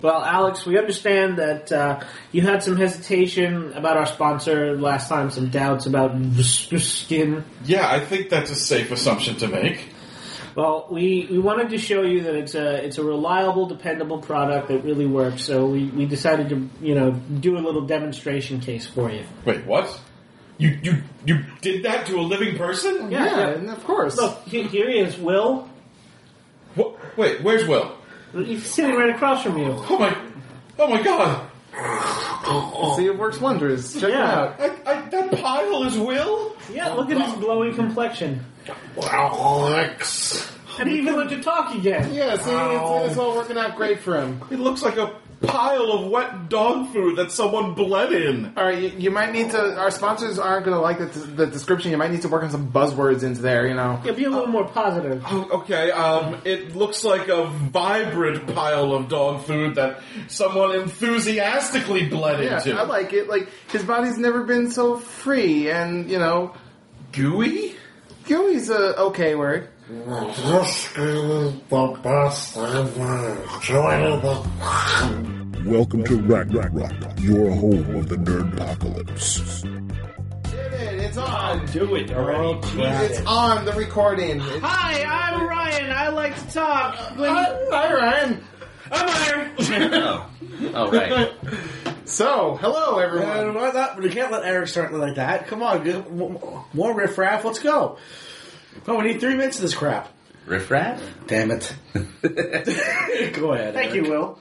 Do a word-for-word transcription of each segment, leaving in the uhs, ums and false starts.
Well, Alex, we understand that uh, you had some hesitation about our sponsor last time, some doubts about skin. Yeah, I think that's a safe assumption to make. Well, we, we wanted to show you that it's a it's a reliable, dependable product that really works. So we, we decided to you know do a little demonstration case for you. Wait, what? You you you did that to a living person? Yeah, yeah. and of course. Look, he- here he is, Will. What? Wait, where's Will? He's sitting right across from you. Oh my! Oh my God! See, it works wonders. Check Yeah. it out. I, I, that pile is Will? Yeah, look at his glowing complexion. Alex. And he even learned to talk again. Yeah, see, it's, it's all working out great for him. It looks like a pile of wet dog food that someone bled in. All right, you, you might need to. Our sponsors aren't going to like the, the description. You might need to work on some buzzwords into there. You know. Yeah, be a little more positive. Oh, okay, um, it looks like a vibrant pile of dog food that someone enthusiastically bled Yeah, into. I like it. Like his body's never been so free, and you know, Gooey? gooey's a okay word. This is the best ever. Join the... Welcome to Ragnarok, your home of the Nerdpocalypse. Did it? It's on. Do it already. It's on the recording. It's, Hi, I'm Ryan. I like to talk. When Hi, Ryan. I'm Iron. oh. oh, right. So, hello everyone. Uh, why not? You can't let Eric start like that. Come on, get more riffraff. Let's go. Oh, we need three minutes of this crap. Riff Raff? Damn it. Go ahead. Thank Eric. you, Will.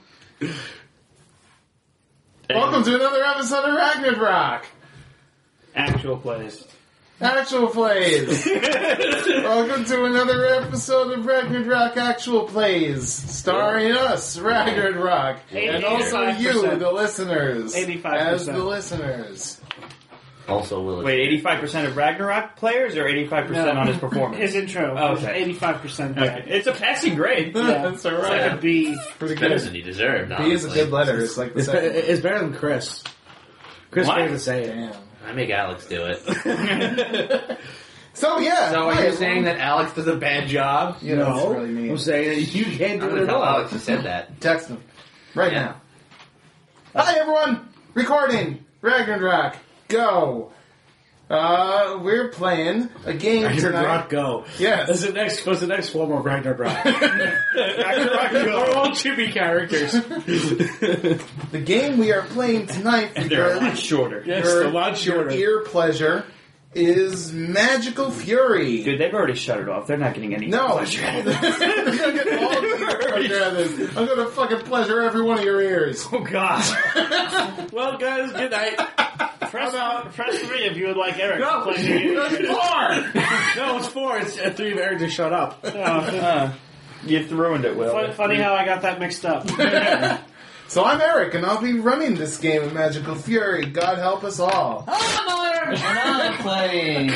Welcome to another episode of Ragnarok. Actual plays. Actual Plays. Welcome to another episode of Ragnarok Actual Plays, starring us, Ragnarok, and also you, the listeners, eighty-five as percent. the listeners. Also, Will. Wait, eighty-five percent of Ragnarok players or eighty-five percent No. on his performance? His intro. Oh, was okay. eighty-five percent Okay. It's a passing grade. Yeah. That's all It's right. like a B. Pretty Better good. than he deserved, B is a honestly. good letter. It's like the It's, be- second. it's better than Chris. Chris What? can't even say it. Damn. I make Alex do it. So yeah. So are hi, you saying that Alex does a bad job? You know, that's No, really mean. I'm saying that you can't I'm do going it to at tell all. Alex you said that. Text him right Yeah. now. Hi everyone. Recording Ragnarok. Go. Uh, we're playing a game tonight. Ragnarok go. Yes. What's the next? What's the next form of Ragnarok? Ragnarok go. We're all chibi characters. The game we are playing tonight for And they're a your, lot shorter. Yes, your- a lot your shorter. ear pleasure is Magical Fury. Dude, they've already shut it off. They're not getting any No. pleasure out of this. I'm gonna get all of your pleasure out of this. I'm gonna fucking pleasure every one of your ears. Oh, God. Well, guys, good night. Press, press three if you would like Eric No, to play the that's four. No, it's four. It's uh, three of Eric to shut up. Uh, you've ruined it, Will. Fun- Funny how I got that mixed up. So I'm Eric, and I'll be running this game of Magical Fury. God help us all. I'm and I'm playing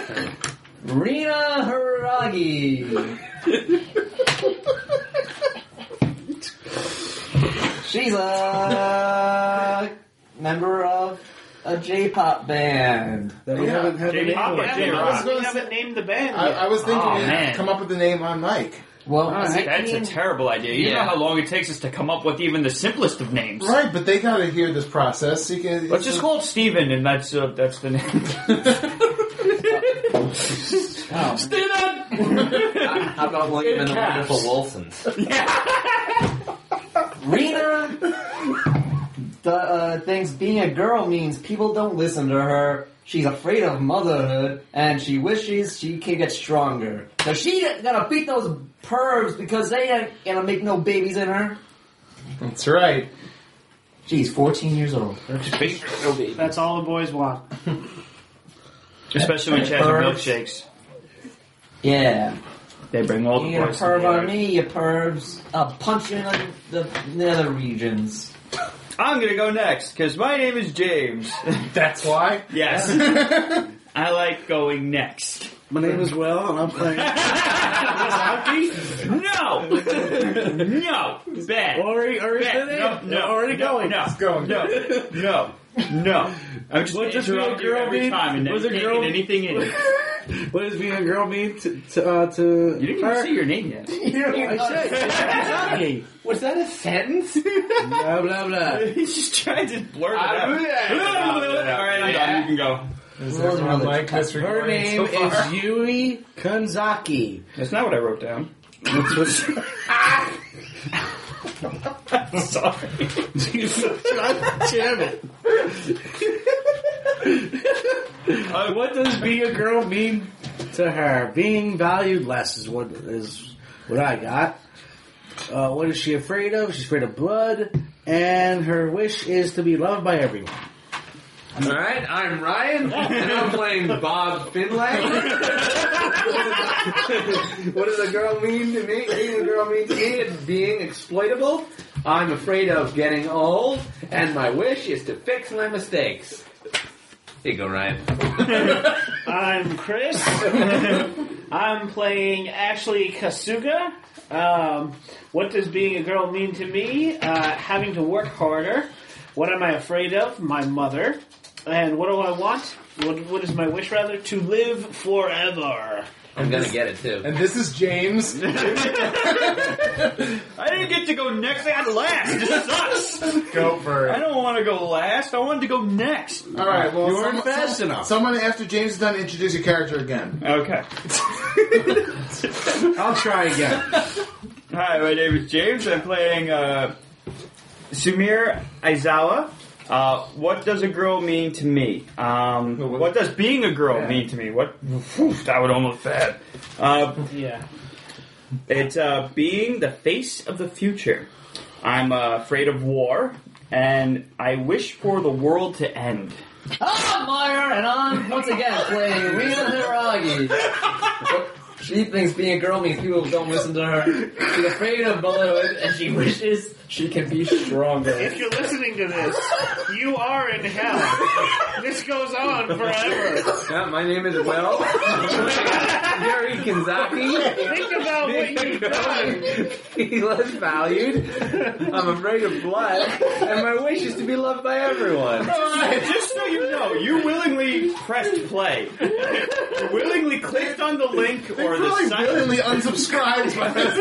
Rina Haragi. She's a member of a J-pop band. That we Yeah. haven't had a name J-pop or yet. J-rock? I was We gonna haven't say- named the band I, yet. I was thinking Oh, to man. come up with the name on mic. Well, That's, I that's a mean, terrible idea. You Yeah. know how long it takes us to come up with even the simplest of names. Right, but they gotta hear this process. So you can, Let's just call it Steven, and that's uh, that's the name. Steven! How about William and the Wonderful Wilsons? Rina the, uh, thinks being a girl means people don't listen to her. She's afraid of motherhood, and she wishes she can get stronger. So she gotta beat those pervs because they ain't gonna make no babies in her. That's right. She's fourteen years old. That's all the boys want. Especially when she has her Pervs. milkshakes. Yeah. They bring all the You get a boys perv on together. me, you pervs. I'll punch you in the nether regions. I'm gonna go next, because my name is James. That's why? Yes. I like going next. My name is Will, and I'm playing No! No! Bad. Ori. Ori's Bad. the No, name. no, Already no, going. No, It's going. no, no, no. I'm just What does being a interrupt you girl every mean? time and What then does a taking girl- anything in. What does being a girl mean to to, uh, to You didn't even her? say your name yet. I said Kazaki. Was that a sentence? Blah blah blah. He's just trying to blurt it I- out. yeah. All right, I'm Yeah. done. You can go. Is everyone like this Her recording name so far? is Yui Kanzaki. That's not what I wrote down. That's what. Sorry. Damn it. Uh, what does being a girl mean to her? Being valued less is what is what I got. Uh, what is she afraid of? She's afraid of blood, and her wish is to be loved by everyone. Alright, I'm Ryan, and I'm playing Bob Finlay. What does a girl mean to me? Being a girl mean to me is being exploitable. I'm afraid of getting old, and my wish is to fix my mistakes. Here you go, Ryan. I'm Chris. I'm playing Ashley Kasuga. Um, what does being a girl mean to me? Uh, having to work harder. What am I afraid of? My mother. And what do I want? What, what is my wish, rather? To live forever. I'm gonna get it, too. And this is James. I didn't get to go next. I got last. This sucks. Go for I it. don't want to go last. I wanted to go next. All right, well, You weren't some- fast some- enough. Someone after James is done, introduce your character again. Okay. I'll try again. Hi, my name is James. I'm playing uh, Sumir Aizawa. Uh, what does a girl mean to me? Um, Well, what- what does being a girl Yeah. mean to me? What? Whew, that would almost bad. Uh, Yeah. it's uh, being the face of the future. I'm uh, afraid of war, and I wish for the world to end. I'm Meyer, and I'm once again playing Rina Hiragi. She thinks being a girl means people don't listen to her. She's afraid of motherhood, and she wishes she can be stronger. If you're listening to this, you are in hell. This goes on forever. Yeah, my name is Will. Yuri Kinzaki. Think about what you've done. Be less valued. I'm afraid of blood, and my wish is to be loved by everyone. Just so you know, you willingly pressed play. You willingly clicked on the link They or the probably site. willingly unsubscribed by this.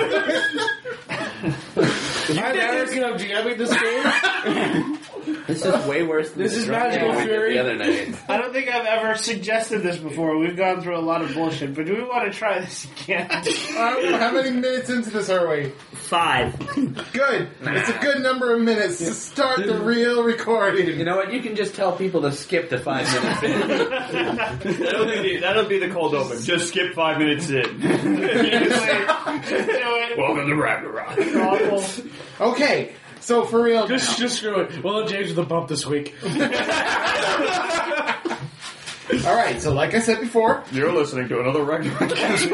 I'm Eric, and I'm GMing this game. This is way worse than This the is drunk Magical game we did Fury. the other night. I don't think I've ever suggested this before. We've gone through a lot of bullshit, but do we want to try this again? I don't know, how many minutes into this are we? Five. Good. It's a good number of minutes to start the real recording. You know what? You can just tell people to skip to five minutes in. That'll be, the, that'll be the cold open. Just skip five minutes in. Just do it. Welcome to Ragnarok. Awful. Okay, so for real. Just, just screw it. Well, James with a bump this week. All right, so like I said before, You're listening to another Ragnarok.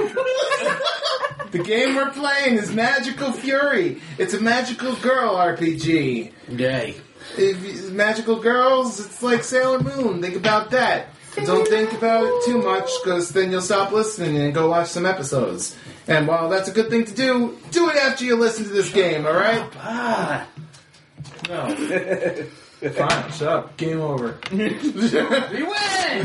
the game we're playing is Magical Fury. It's a magical girl R P G. Yay. If you- magical girls, it's like Sailor Moon. Think about that. Don't think about it too much, because then you'll stop listening and go watch some episodes. And while that's a good thing to do, do it after you listen to this game, alright? Ah. No. Fine, shut up. Game over. We win!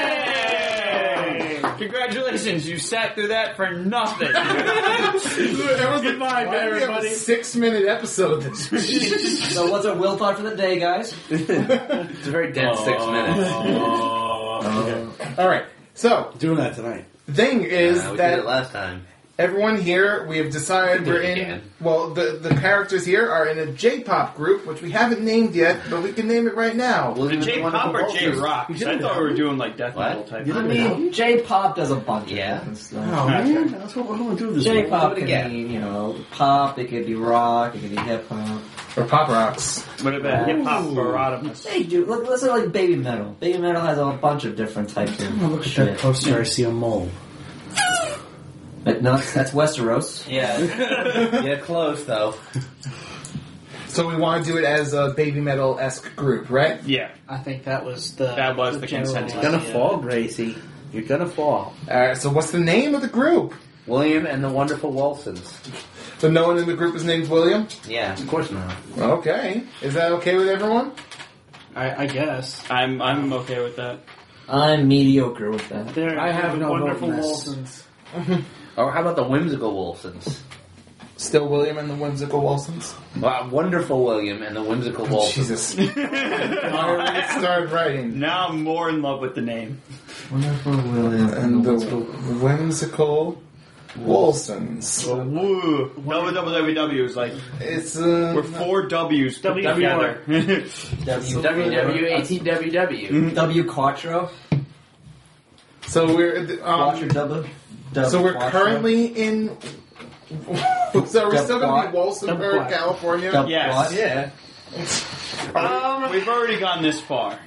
Yay! Congratulations, you sat through that for nothing. That was a Goodbye, why do we have a everybody. six-minute episode this week. So what's our will thought for the day, guys? It's a very dense six minutes. Alright, so, Doing that tonight. the thing is Uh, we that did it last time. everyone here, we have decided Do we're it in. again. Well, the the characters here are in a J-pop group, which we haven't named yet, but we can name it right now. We'll do the J-pop wonderful or J-rock? Vultures. I thought we were doing like death What? metal type. I mean, J-pop does a bunch of Yeah. different stuff. Oh, man. That's what we're going to do this week. J-pop Do it can again. be, you know, pop, it could be rock, it could be hip-hop. Or pop rocks. What about hip hop barotimus? They do, look, let's say like baby metal. Baby metal has a bunch of different types of Oh, look at shit. that poster. I see a mole. But no, that's Westeros. Yeah. Yeah, close though. So we want to do it as a baby metal esque group, right? Yeah. I think that was the That was the general consensus. idea. Gonna fall, Gracie. You're gonna fall. Alright, so what's the name of the group? William and the Wonderful Wolsons. So no one in the group is named William? Yeah, of course not. Okay. Is that okay with everyone? I, I guess. I'm I'm okay with that. I'm mediocre with that. There, I have no wonderful vote in this. Wolsons. Or how about the Whimsical Wolsons? Still William and the Whimsical Wilsons? Well, Wonderful William and the Whimsical Wolsons. Jesus. I already started writing. Now I'm more in love with the name. Wonderful William And the Whimsical Wilsons. Woo! W W W is like It's, uh... we're four W's put W together. W W W eighteen W W. W Quattro. So we're... Quattro Um, double. Dub so we're Quattro. currently in... So are we Dub still going to be Quat. Walsenburg, Dub Quat. California? Dub Yes. Quat. Yeah. Um, We've already gone this far.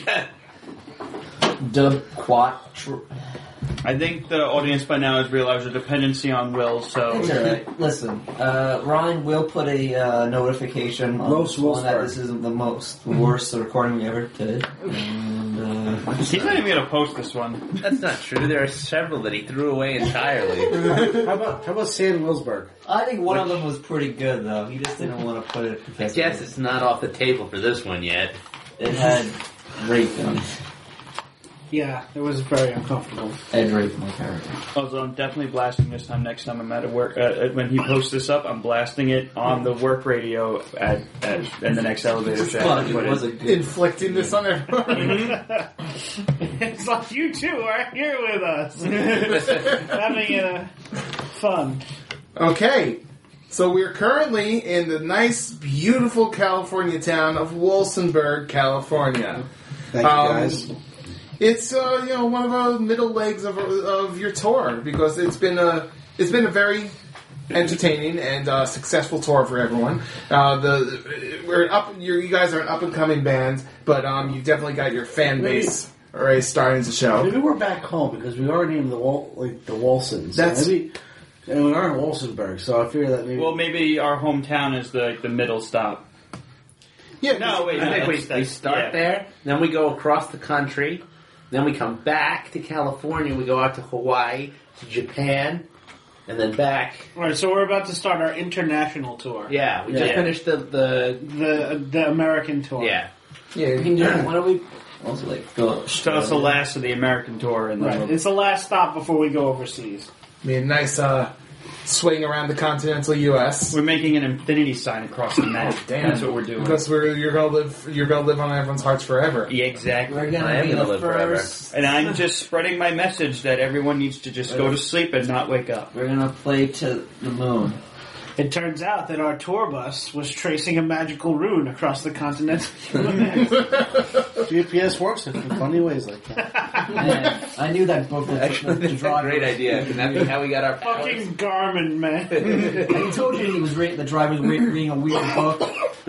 Dub Quattro. I think the audience by now has realized the dependency on Will, so It's alright. Listen, uh, Ryan will put a uh, notification on Los on that Wolfsburg. this isn't the most worst recording we ever did. And, uh, he's not even going to post this one. That's not true. There are several that he threw away entirely. How about how about San Wilsburg? I think one of them was pretty good, though. He just didn't want to put it I because guess it's not off the table for this one yet. it had rape in it. Yeah, it was very uncomfortable. Ed raped my character. Also, I'm definitely blasting this time. Next time I'm at a work, uh, when he posts this up, I'm blasting it on the work radio at, at in the next elevator shaft. Fuck, and it put was it- a good. Inflicting this on everyone. It's like you two are here with us, having uh, fun. Okay. So we're currently in the nice, beautiful California town of Walsenburg, California. Thank you, Um, guys. It's uh, you know one of the middle legs of of your tour because it's been a it's been a very entertaining and uh, successful tour for everyone. Uh, the we're up you you guys are an up and coming band, but um, you've definitely got your fan base already starting to show. Maybe we're back home because we are named the Wal- like the Wolsons. That's- maybe, and we are in Wolsenburg, so I figure that maybe. Well, maybe our hometown is the the middle stop. Yeah, No, wait, I no, think we, that's, we that's, start yeah. there, then we go across the country, then we come back to California, we go out to Hawaii, to Japan, and then back. Alright, so we're about to start our international tour. Yeah, we Yeah. just finished the, the The the American tour. yeah. Yeah, you can just, why don't we also like go? So it's the last of the American tour, and then Right. we'll- It's the last stop before we go overseas. I mean, nice uh, swing around the continental U S we're making an infinity sign across the map. damn. That's what we're doing. because we're you're gonna live you're gonna live on everyone's hearts forever. Yeah, exactly. We're I gonna am be gonna the live forever. first. And I'm just spreading my message that everyone needs to just go to sleep and not wake up. We're gonna play to the moon. It turns out that our tour bus was tracing a magical rune across the continent. G P S works in funny ways like that. Man, I knew that book. Was Actually, the, the that's a driver. great idea. Can that be how we got our powers? Fucking Garmin, man. I told you he was re- the driver was re- reading a weird book.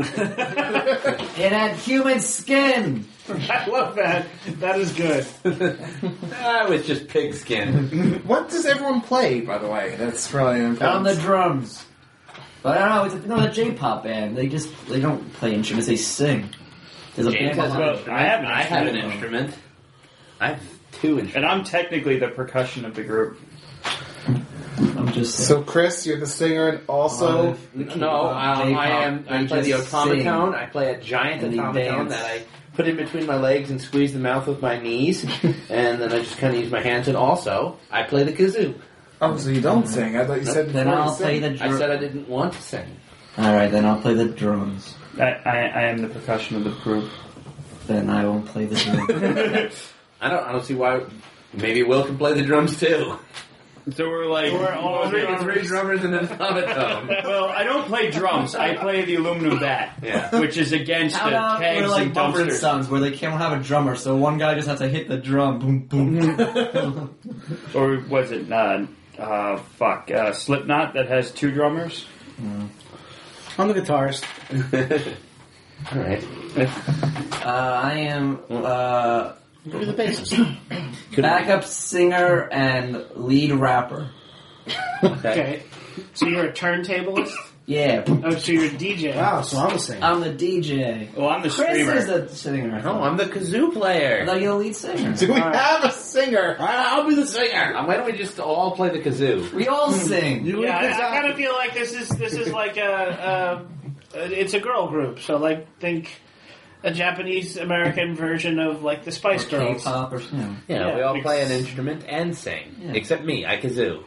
It had human skin. I love that. That is good. Ah, with just pigskin. What does everyone play, by the way? That's really important. On the drums. But I don't know, it's a, no, a J-pop band. They just, they don't play instruments, they sing. There's a James band has behind a- it. I have an I have an instrument. instrument. I have two instruments. And I'm technically the percussion of the group. I'm just So, Chris, you're the singer and also. No, um, J-pop, I am. I they play the just automaton. sing. I play a giant And they automaton dance. that I put in between my legs and squeeze the mouth with my knees, and then I just kind of use my hands. And also, I play the kazoo. Oh, so you don't sing? I thought you said Then before I'll you play sing. the I drums. said I didn't want to sing. Alright, then I'll play the drums. I, I, I am the percussion of the group. Then I won't play the drums. I don't. I don't see why. Maybe Will can play the drums too. So we're like, We're all Three, drummers. three drummers and an automaton. well, I don't play drums. I play the aluminum bat, Yeah. which is against How the about we're kegs like and Bumper and dumpsters. Sons, where they can't have a drummer, so one guy just has to hit the drum. Boom, boom. Or was it, uh, uh, fuck, uh, Slipknot that has two drummers? I'm the guitarist. All right. uh, I am uh, You're the bassist. backup singer and lead rapper. Okay. Okay. So you're a turntablist? Yeah. Oh, so you're a D J. Wow, so I'm a singer. I'm the D J. Well, I'm the Chris streamer. is the singer. No, I'm the kazoo I player. thought you're the lead singer. Do we have a singer? All right, I'll be the singer. Uh, Why don't we just all play the kazoo? We all sing. You Yeah, lead I, the I kind of feel like this is this is like a, a, a it's a girl group. So like think a Japanese American version of like the Spice Girls. K-pop or something. Yeah, Yeah, we all because- play an instrument and sing. Yeah. Except me, I kazoo.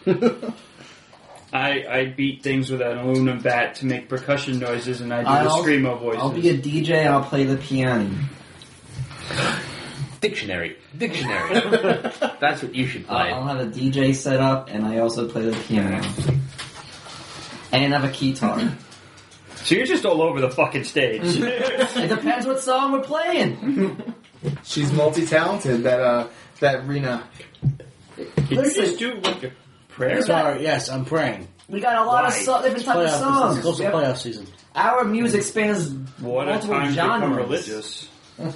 I, I beat things with an aluminum bat to make percussion noises, and I do I'll- the screamo voices. I'll be a D J and I'll play the piano. Dictionary. Dictionary. That's what you should play. I'll have a D J set up and I also play the piano. And have a guitar. So you're just all over the fucking stage. It depends what song we're playing. She's multi-talented, that, uh, that Rena. Can you Listen. just do like a prayer? Sorry, yes, I'm praying. We got a lot of Why? so- different types of Playoff, it's songs. close to We have- playoff season. Our music spans What a multiple time to become genres. religious.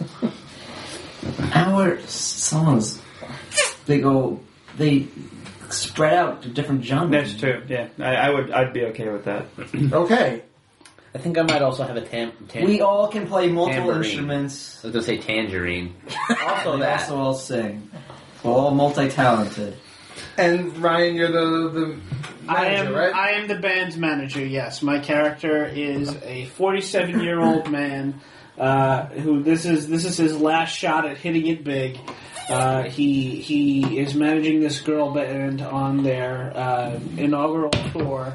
Our s- songs, they go, they spread out to different genres. That's true. Yeah, I, I would. I'd be okay with that. Okay. I think I might also have a tam... tam- We all can play multiple Tambourine. instruments. I was going to say tangerine. Also We that. also all sing. We're all multi-talented. And Ryan, you're the, the I manager, am right? I am the band's manager. Yes, my character is a forty-seven year old man uh, who this is this is his last shot at hitting it big. Uh, he he is managing this girl band on their uh, inaugural tour,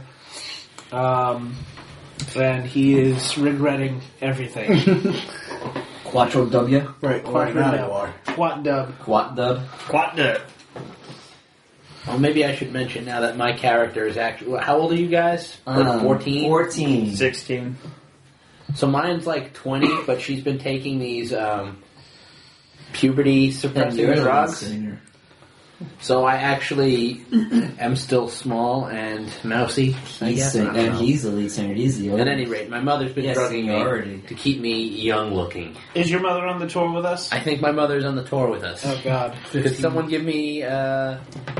um, and he is regretting everything. Quattro W. Right, Quattro right now dub. you are. Quat dub. Quat dub. What the? Well, maybe I should mention now that my character is actually... How old are you guys? Um, Like fourteen? Fourteen. Sixteen. So mine's like twenty, but she's been taking these um, puberty And you're suppressing the lead drugs. singer. So I actually am still small and mousy, I He's guess. sing- I don't and know. he's the lead singer. He's the At oldest. any rate, my mother's been Yes, drugging seniority. me to keep me young looking. Is your mother on the tour with us? I think my mother's on the tour with us. Oh God. Could someone give me uh,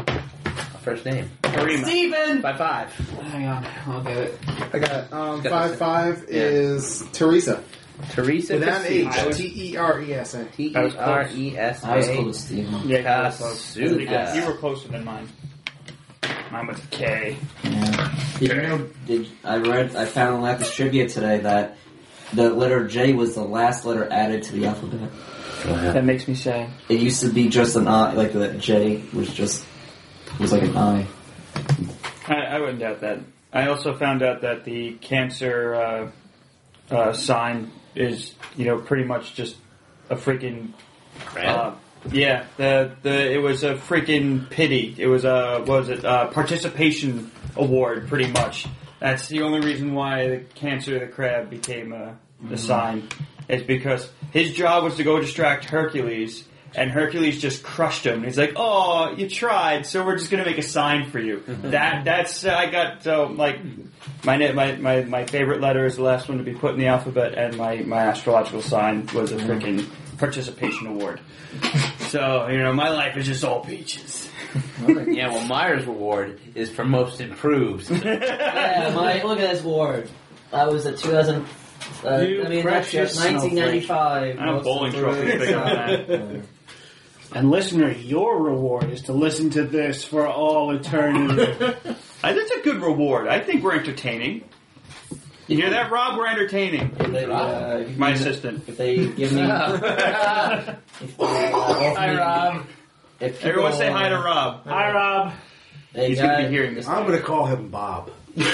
a first name? Karima. Steven! By five. Hang on, I'll get it. I got it. Um, Got five this. five Yeah. is Teresa. Teresa Without an H. Cassuga. T E R E S A. T E I was R close. E S I was A. close, Steven. Yeah, you were close. Cassuga. You were closer than mine. Mine was a K. Yeah. Did you know? Did I read? I found in Lapis Trivia today that the letter J was the last letter added to the alphabet. That makes me sad. It used to be just an I, like the J was just was like an I. I, I wouldn't doubt that. I also found out that the cancer uh, uh, sign is, you know, pretty much just a freaking. Uh, yeah, the the it was a freaking pity. It was a what was it? Uh, participation award, pretty much. That's the only reason why the cancer of the crab became uh, the sign. Is because his job was to go distract Hercules. And Hercules just crushed him. He's like, "Oh, you tried, so we're just gonna make a sign for you." that that's uh, I got so like my, na- my my my favorite letter is the last one to be put in the alphabet, and my my astrological sign was a freaking participation award. So you know, my life is just all peaches. Yeah, well, Myers' reward is for most improved. Yeah, my look at this award. That was a two thousand. Uh, You I mean, precious that's nineteen ninety-five. I have a bowling trophy bigger than that. And listener, your reward is to listen to this for all eternity. I, that's a good reward. I think we're entertaining. You hear that, Rob? We're entertaining. If they, uh, if My you- assistant. If they give me, if they, uh, Hi, Rob. If people, Everyone say hi to Rob. Hi, Rob. They He's going to got- be hearing this. I'm going to call him Bob. Is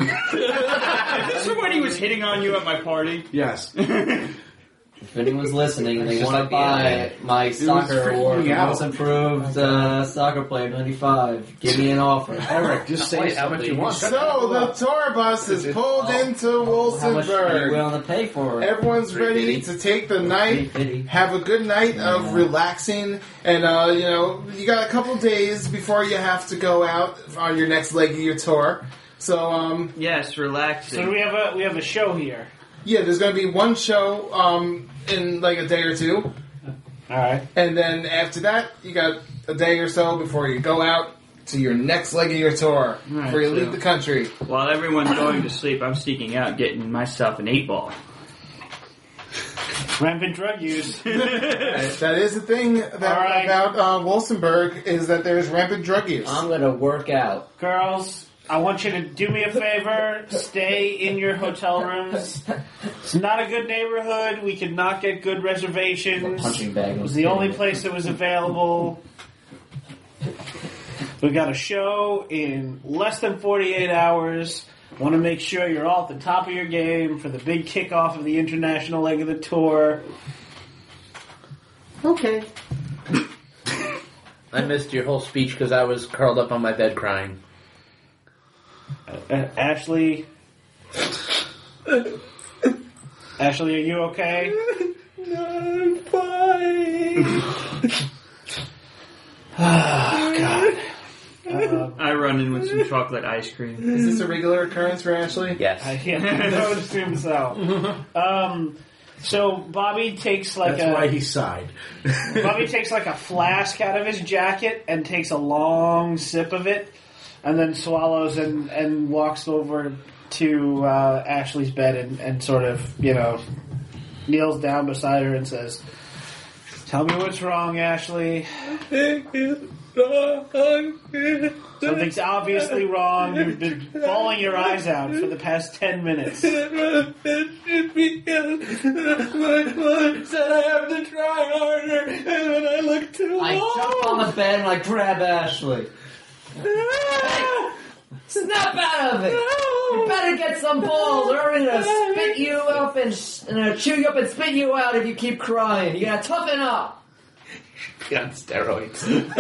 this when he was hitting on you at my party? Yes. If anyone's listening and they It's just want to like the buy internet. my soccer freaking award me for out. most improved uh, soccer player ninety-five, give me an offer. Eric, just say Wait, how much something. you want? So the tour bus is pulled into How much are you Wilsonburg. willing to pay for it? Everyone's ready to take the night, three fifty. have a good night of relaxing, and uh, you know you got a couple days before you have to go out on your next leg of your tour. So um, Yes, relaxing. So we have a we have a show here. yeah, there's going to be one show um, in like a day or two, All right. and then after that you got a day or so before you go out to your next leg of your tour Right, before you so- leave the country. While everyone's going to sleep, I'm sneaking out, getting myself an eight ball. Rampant drug use. That is the thing that, All right. about uh, Wilsonburg is that there's rampant drug use. I'm gonna work out. Girls, I want you to do me a favor. Stay in your hotel rooms. It's not a good neighborhood. We could not get good reservations. Punching bag. It was the only place that was available. We got a show in less than forty-eight hours. Want to make sure you're all at the top of your game for the big kickoff of the international leg of the tour. Okay. I missed your whole speech because I was curled up on my bed crying. Uh, Ashley? Ashley, are you okay? I'm fine. Oh, God. Uh, I run in with some chocolate ice cream. Is this a regular occurrence for Ashley? Yes. I, yeah, I would assume so. Um, so Bobby takes like That's a why he sighed. Bobby takes like a flask out of his jacket and takes a long sip of it, and then swallows and, and walks over to uh, Ashley's bed and, and sort of you know kneels down beside her and says, "Tell me what's wrong, Ashley." Something's obviously wrong. You've been bawling your eyes out for the past ten minutes. My mom said I have to try harder, and when I look too I jump on the bed and I grab Ashley. Hey, snap out of it! You better get some balls, or I'm gonna spit you up and, and uh, chew you up and spit you out if you keep crying. You gotta toughen up. Get on steroids.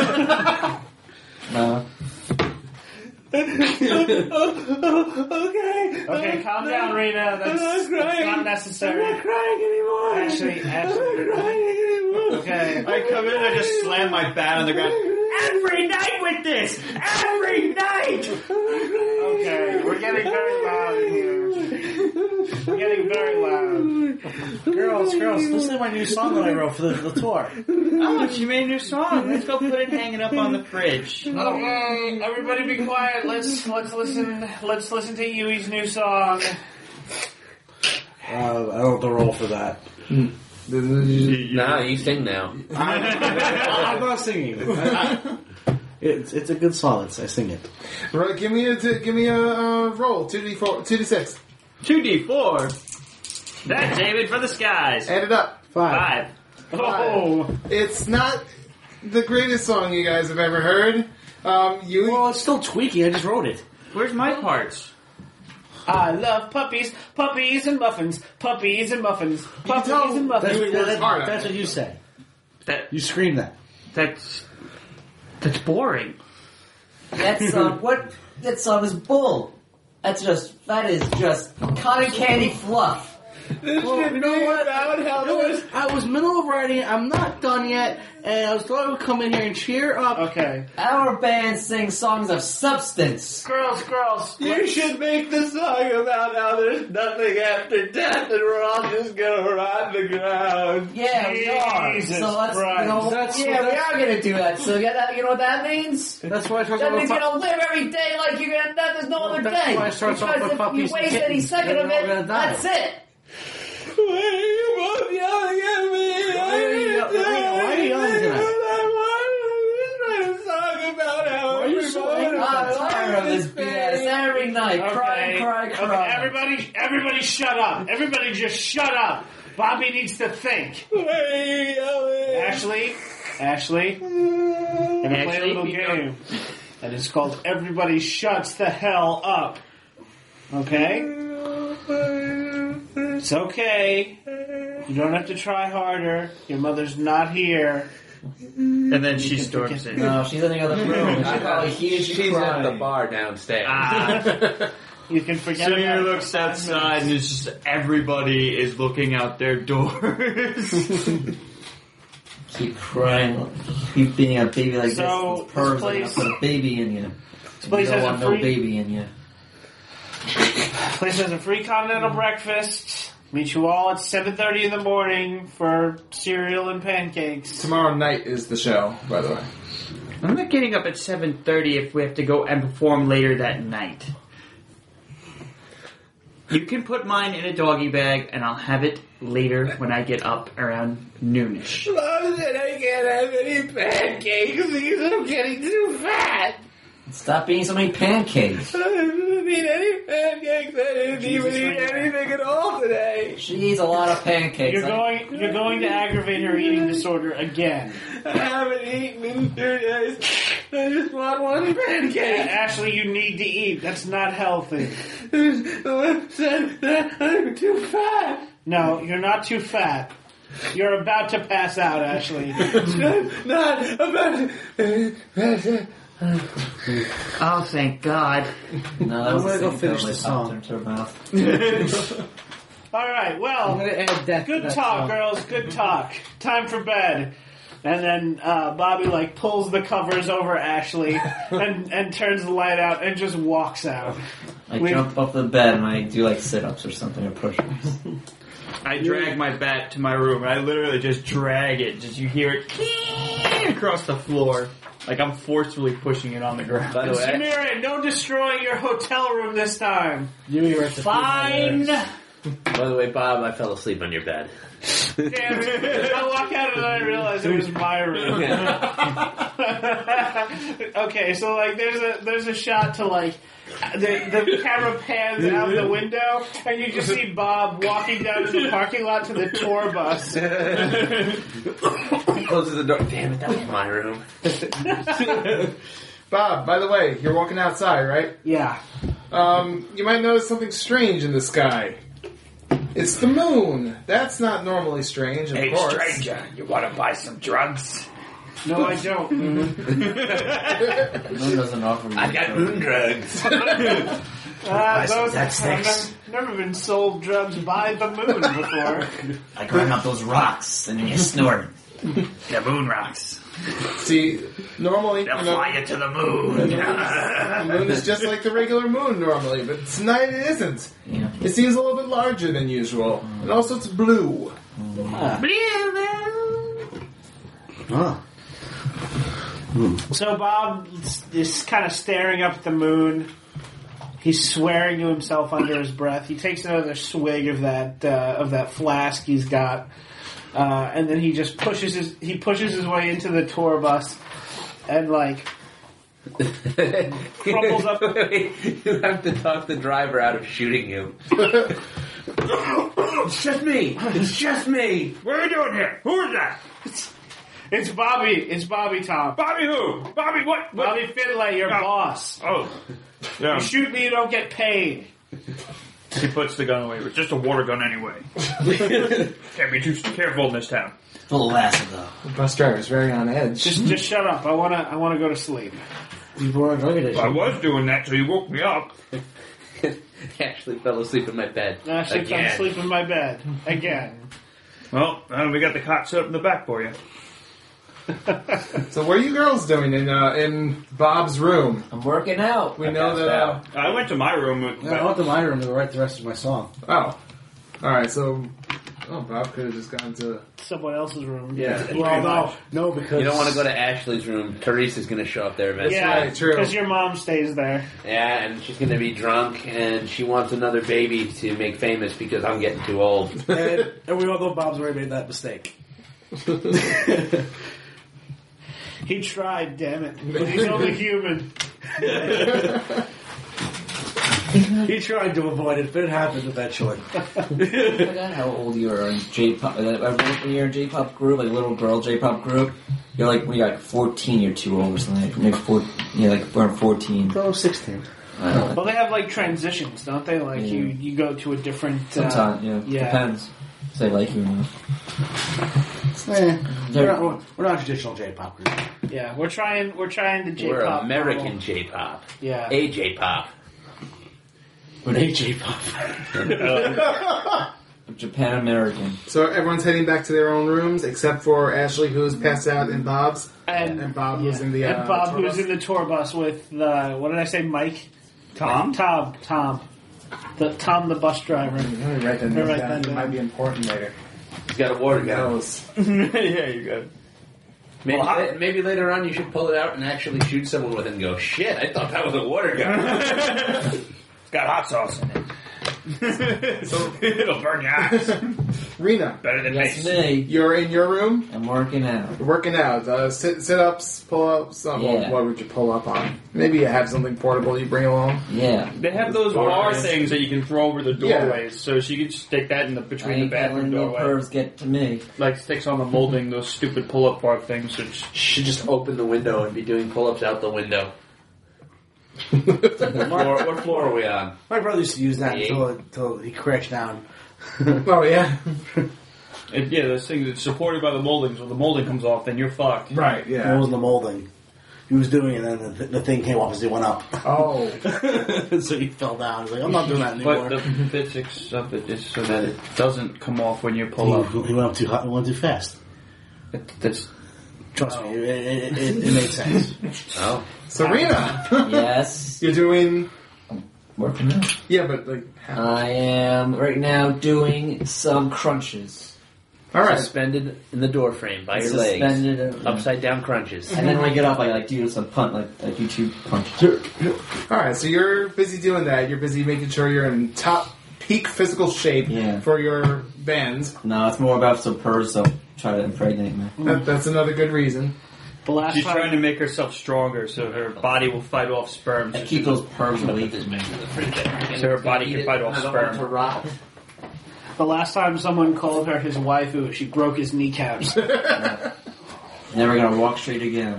No. Okay. Okay, calm down, Rena. That's, that's not necessary. I'm not crying anymore. Actually, I'm actually, not crying anymore. okay. I come in, I just slam my bat on the ground. Every night with this! Every night! Okay, we're getting very loud in here. We're getting very loud. Girls, girls, listen to my new song that I wrote for the, the tour. Oh, she made a new song. Let's go put it hanging up on the fridge. Okay, everybody be quiet. Let's let's listen. Let's listen to Yui's new song. Uh, I don't have the role for that. Nah, you sing now. I'm not singing it. I- I- it's, it's a good song. It's, I sing it. Right, give me a t- give me a uh, roll. Two d four, two d six. two d four. That's David for the skies. Add it up. Five. Five. Oh, It's not the greatest song you guys have ever heard. Um, you Well, it's still tweaking. I just wrote it. Where's my parts? I love puppies, puppies and muffins, puppies and muffins, puppies tell and That's muffins. what, works that, hard on that's it. what you say. That You scream that. that's that's boring. That song, what? That song is bull. That's just, that is just cotton candy fluff. Well, you know what? You know what? I was middle of writing it. I'm not done yet, and I was thought I would come in here and cheer up. Okay, Our band sings songs of substance. girls, girls. You should make the song about how there's nothing after death and we're all just gonna rot the ground. Yeah, we are. Jesus So let's, Christ. you know, That's yeah, what we are gonna do that. So yeah, that, you know what that means? That's why I talk That about means you're pu- gonna live every day like you're gonna, that there's no other That's day. why it starts off Because with if you puppies and waste any kittens, second then of you're all it, gonna die. that's it. Why are you both yelling at me? Why are you yell- why are you yelling tonight? I want to song about how Why are you so everybody- angry? I'm tired of this B S every night. Cry, Okay. cry, Okay, cry. everybody, everybody, shut up. Everybody, just shut up. Bobby needs to think. Why are you yelling? Ashley, Ashley, gonna play a Ashley, little you game, and it's called "Everybody Shuts the Hell Up." Okay. It's okay. You don't have to try harder. Your mother's not here. And then she storms in. No, she's in the other room. She probably hears you She's crying. at the bar downstairs. Ah. You can forget Samir about it. looks outside and it's just everybody is looking out their doors. Keep crying. Keep being a baby like So, this. It's purrs this place- like put a baby in you. This place you don't has want a no free. baby in you. Place has a free continental breakfast. Meet you all at seven thirty in the morning for cereal and pancakes. tomorrow night is the show, by the way. I'm not getting up at seven thirty if we have to go and perform later that night. You can put mine in a doggy bag, and I'll have it later when I get up around noonish. Mom said I can't have any pancakes because I'm getting too fat. Stop eating so many pancakes. I didn't eat any pancakes. I didn't even eat anything at all today. She eats a lot of pancakes. You're going. You're going to aggravate her eating disorder again. I haven't eaten in two days. I just want one pancake. Ashley, you need to eat. That's not healthy. Who said that I'm too fat? No, you're not too fat. You're about to pass out, Ashley. I'm not about to... Oh, thank God. No, that I'm was gonna the go same finish pill the they song. popped into her mouth. All right. I'm Well, gonna add that. to good that talk, song. girls. Good talk. Time for bed. And then uh, Bobby like pulls the covers over Ashley and and turns the light out and just walks out. I We- jump off the bed and I do like sit-ups or something or push-ups. I drag my bat to my room, and I literally just drag it. Just you hear it across the floor. Like I'm forcefully pushing it on the ground. By the way, Samira, no destroying your hotel room this time. You were at the Fine. by the way, Bob, I fell asleep on your bed. Damn it. I walk out and then I realize it was my room. Okay, so like there's a there's a shot to like the the camera pans out the window and you just see Bob walking down to the parking lot to the tour bus. Closes the door. Damn it, that was my room. Bob, by the way, you're walking outside, right? Yeah. Um, you might notice something strange in the sky. It's the moon. That's not normally strange, of Hey, course. stranger, you want to buy some drugs? No, I don't. Moon doesn't offer me. I got moon drugs. Uh, those, that's I've nice. never, never been sold drugs by the moon before. I grind up those rocks and then you snort. The moon rocks. See, normally, They'll you know, fly you to the moon. the moon is just like the regular moon normally, but tonight it isn't. Yeah. It seems a little bit larger than usual, and also it's blue. Huh. So Bob is kind of staring up at the moon. He's swearing to himself under his breath. He takes another swig of that uh, of that flask he's got, uh, and then he just pushes his he pushes his way into the tour bus, and like crumples up. You have to talk the driver out of shooting you. It's just me. It's just me. What are you doing here? Who is that? It's Bobby. It's Bobby Tom. Bobby who? Bobby what? what? Bobby Finlay, your Oh. boss. Oh. Yeah. You shoot me, you don't get paid. He puts the gun away. It's just a water gun anyway. Can't be too careful in this town. Full of acid though. The bus driver's very on edge. Just, just shut up. I wanna, I wanna go to sleep. You were drunk edition. I was doing that, so you woke me up. Actually fell asleep in my bed. I should Again. sleep in my bed again. Well, uh, we got the cot set up in the back for you. So what are you girls doing in uh, in Bob's room? I'm working out. We know that. Uh, I went to my room. With, Yeah, I went to my room to write the rest of my song. oh, all right. So, oh, Bob could have just gone to. Someone else's room. Yeah. Well, no, no, because You don't want to go to Ashley's room. Teresa's going to show up there eventually. Yeah, right, true. because your mom stays there. Yeah, and she's going to be drunk, and she wants another baby to make famous because I'm getting too old. and, and we all know Bob's already made that mistake. He tried, damn it. But he's only human. He tried to avoid it, but it happened eventually. I forgot how old you are in J-pop. uh, When you're in J-pop group, like little girl J-pop group, you're like when you're like fourteen, you're too old or something. Like, maybe four, you're like we're fourteen. Bro, sixteen. I don't know. Well, they have like transitions, don't they? Like Yeah. you, you go to a different. Uh, Sometimes, yeah. yeah. Depends. If they like you or not. Eh, we're, not, we're not a traditional J-pop group. Yeah, we're trying. We're trying to J-pop. We're American model. J-pop. Yeah. A J-pop. We're a J-pop. Japan American. So everyone's heading back to their own rooms except for Ashley, who's passed out in Bob's, And, and Bob, yeah. who's in the. Uh, and Bob, tour who's bus. in the tour bus with the. What did I say, Mike? Tom? Tom. Tom. The Tom, the bus driver. Let me write that Let me name write down. that It down. might be important later. He's got a water Who gun. knows? Yeah, you got it. Maybe, Well, la- maybe later on you should pull it out and actually shoot someone with it and go, shit, I thought that was a water gun. It's got hot sauce in it. So it'll burn your eyes. Rena, Better than That's me. me. you're in your room. I'm working out. You're working out. Uh, sit, sit ups, pull ups. Uh, well, Yeah. what would you pull up on? Maybe you have something portable you bring along. Yeah. They have those bar things that you can throw over the Yeah. doorways, so she could stick that in the I between the ain't bathroom letting no doorway. pervs get to me. Like sticks on the molding, those stupid pull-up bar things. Which Should just open the window and be doing pull-ups out the window. what, floor, what floor are we on? My brother used to use that Yeah. until, until he crashed down. Oh yeah, it, yeah, those things it's supported by the moldings. When the molding comes off, then you're fucked. right. It Yeah. wasn't the molding. He was doing it, and then the, the thing came off as he went up. Oh, So he fell down. He's like, I'm not doing that anymore. But the physics of it is so that it doesn't come off when you pull up. he, he went up too hot. He went too fast. It, that's Trust me, it, it, it, it made sense. Oh. Serena, Yes. you're doing. Working out. Yeah, but like. how- I am right now doing some crunches. All right. Suspended in the door frame by your legs. Suspended. uh, Upside down crunches. And then when I get up, I like do some punt, like, like YouTube punches. All right. So you're busy doing that. You're busy making sure you're in top peak physical shape Yeah. for your bands. No, it's more about some pervs that try to impregnate me. That, that's another good reason. The last she's time, trying to make herself stronger, so her body will fight off sperm. I keep those pervs away. So her body can fight off I don't want it to sperm. rot. the last time someone called her his waifu, she broke his kneecaps. Never gonna walk straight again.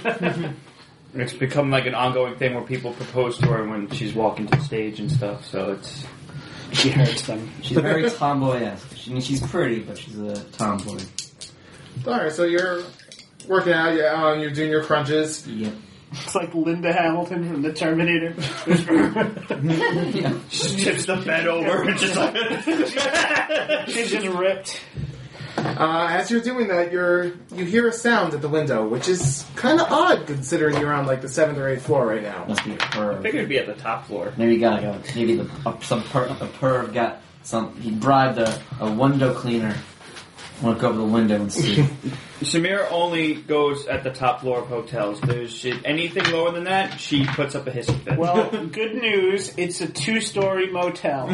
It's become like an ongoing thing where people propose to her when she's walking to the stage and stuff. So it's She hurts them. She's very tomboy-esque. She, I mean, she's pretty, but she's a tomboy. All right. So you're working out. You're, um, you're doing your crunches. Yep. It's like Linda Hamilton from the Terminator. Yeah. she tips the bed over and just like She's just ripped. Uh, as you're doing that, you're you hear a sound at the window, which is kind of odd considering you're on like the seventh or eighth floor right now. Must be a I perv. figured it'd be at the top floor. Maybe got like a, maybe the uh, some per, a perv got some. He bribed a, a window cleaner. I want to go over the window and see. Samira only goes at the top floor of hotels. There's she, anything lower than that, she puts up a hissing fit. Well, good news. It's a two-story motel.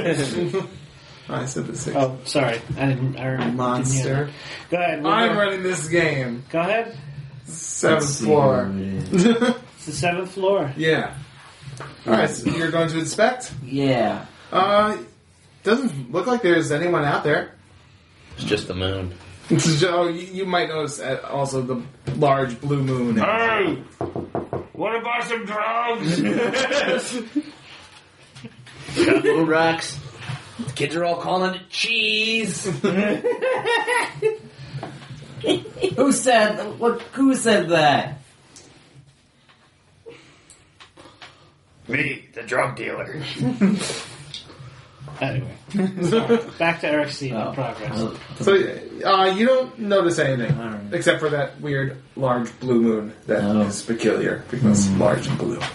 I said the sixth. Oh, sorry. I didn't. I didn't Monster. Go ahead. I'm Linda. running this game. Go ahead. Seventh Let's see floor. what it is. It's the seventh floor. Yeah. All right. So you're going to inspect. Yeah. Uh, doesn't look like there's anyone out there. It's just the moon. So you, you might notice uh, also the large blue moon. Hey! Wanna buy some drugs? Got little rocks. The kids are all calling it cheese. Who said what? Who said that? Me, the drug dealer. Anyway. Sorry. Back to Eric's scene Oh. in progress. Oh, So uh, you don't notice anything All right. except for that weird large blue moon that is Oh. peculiar because large and blue.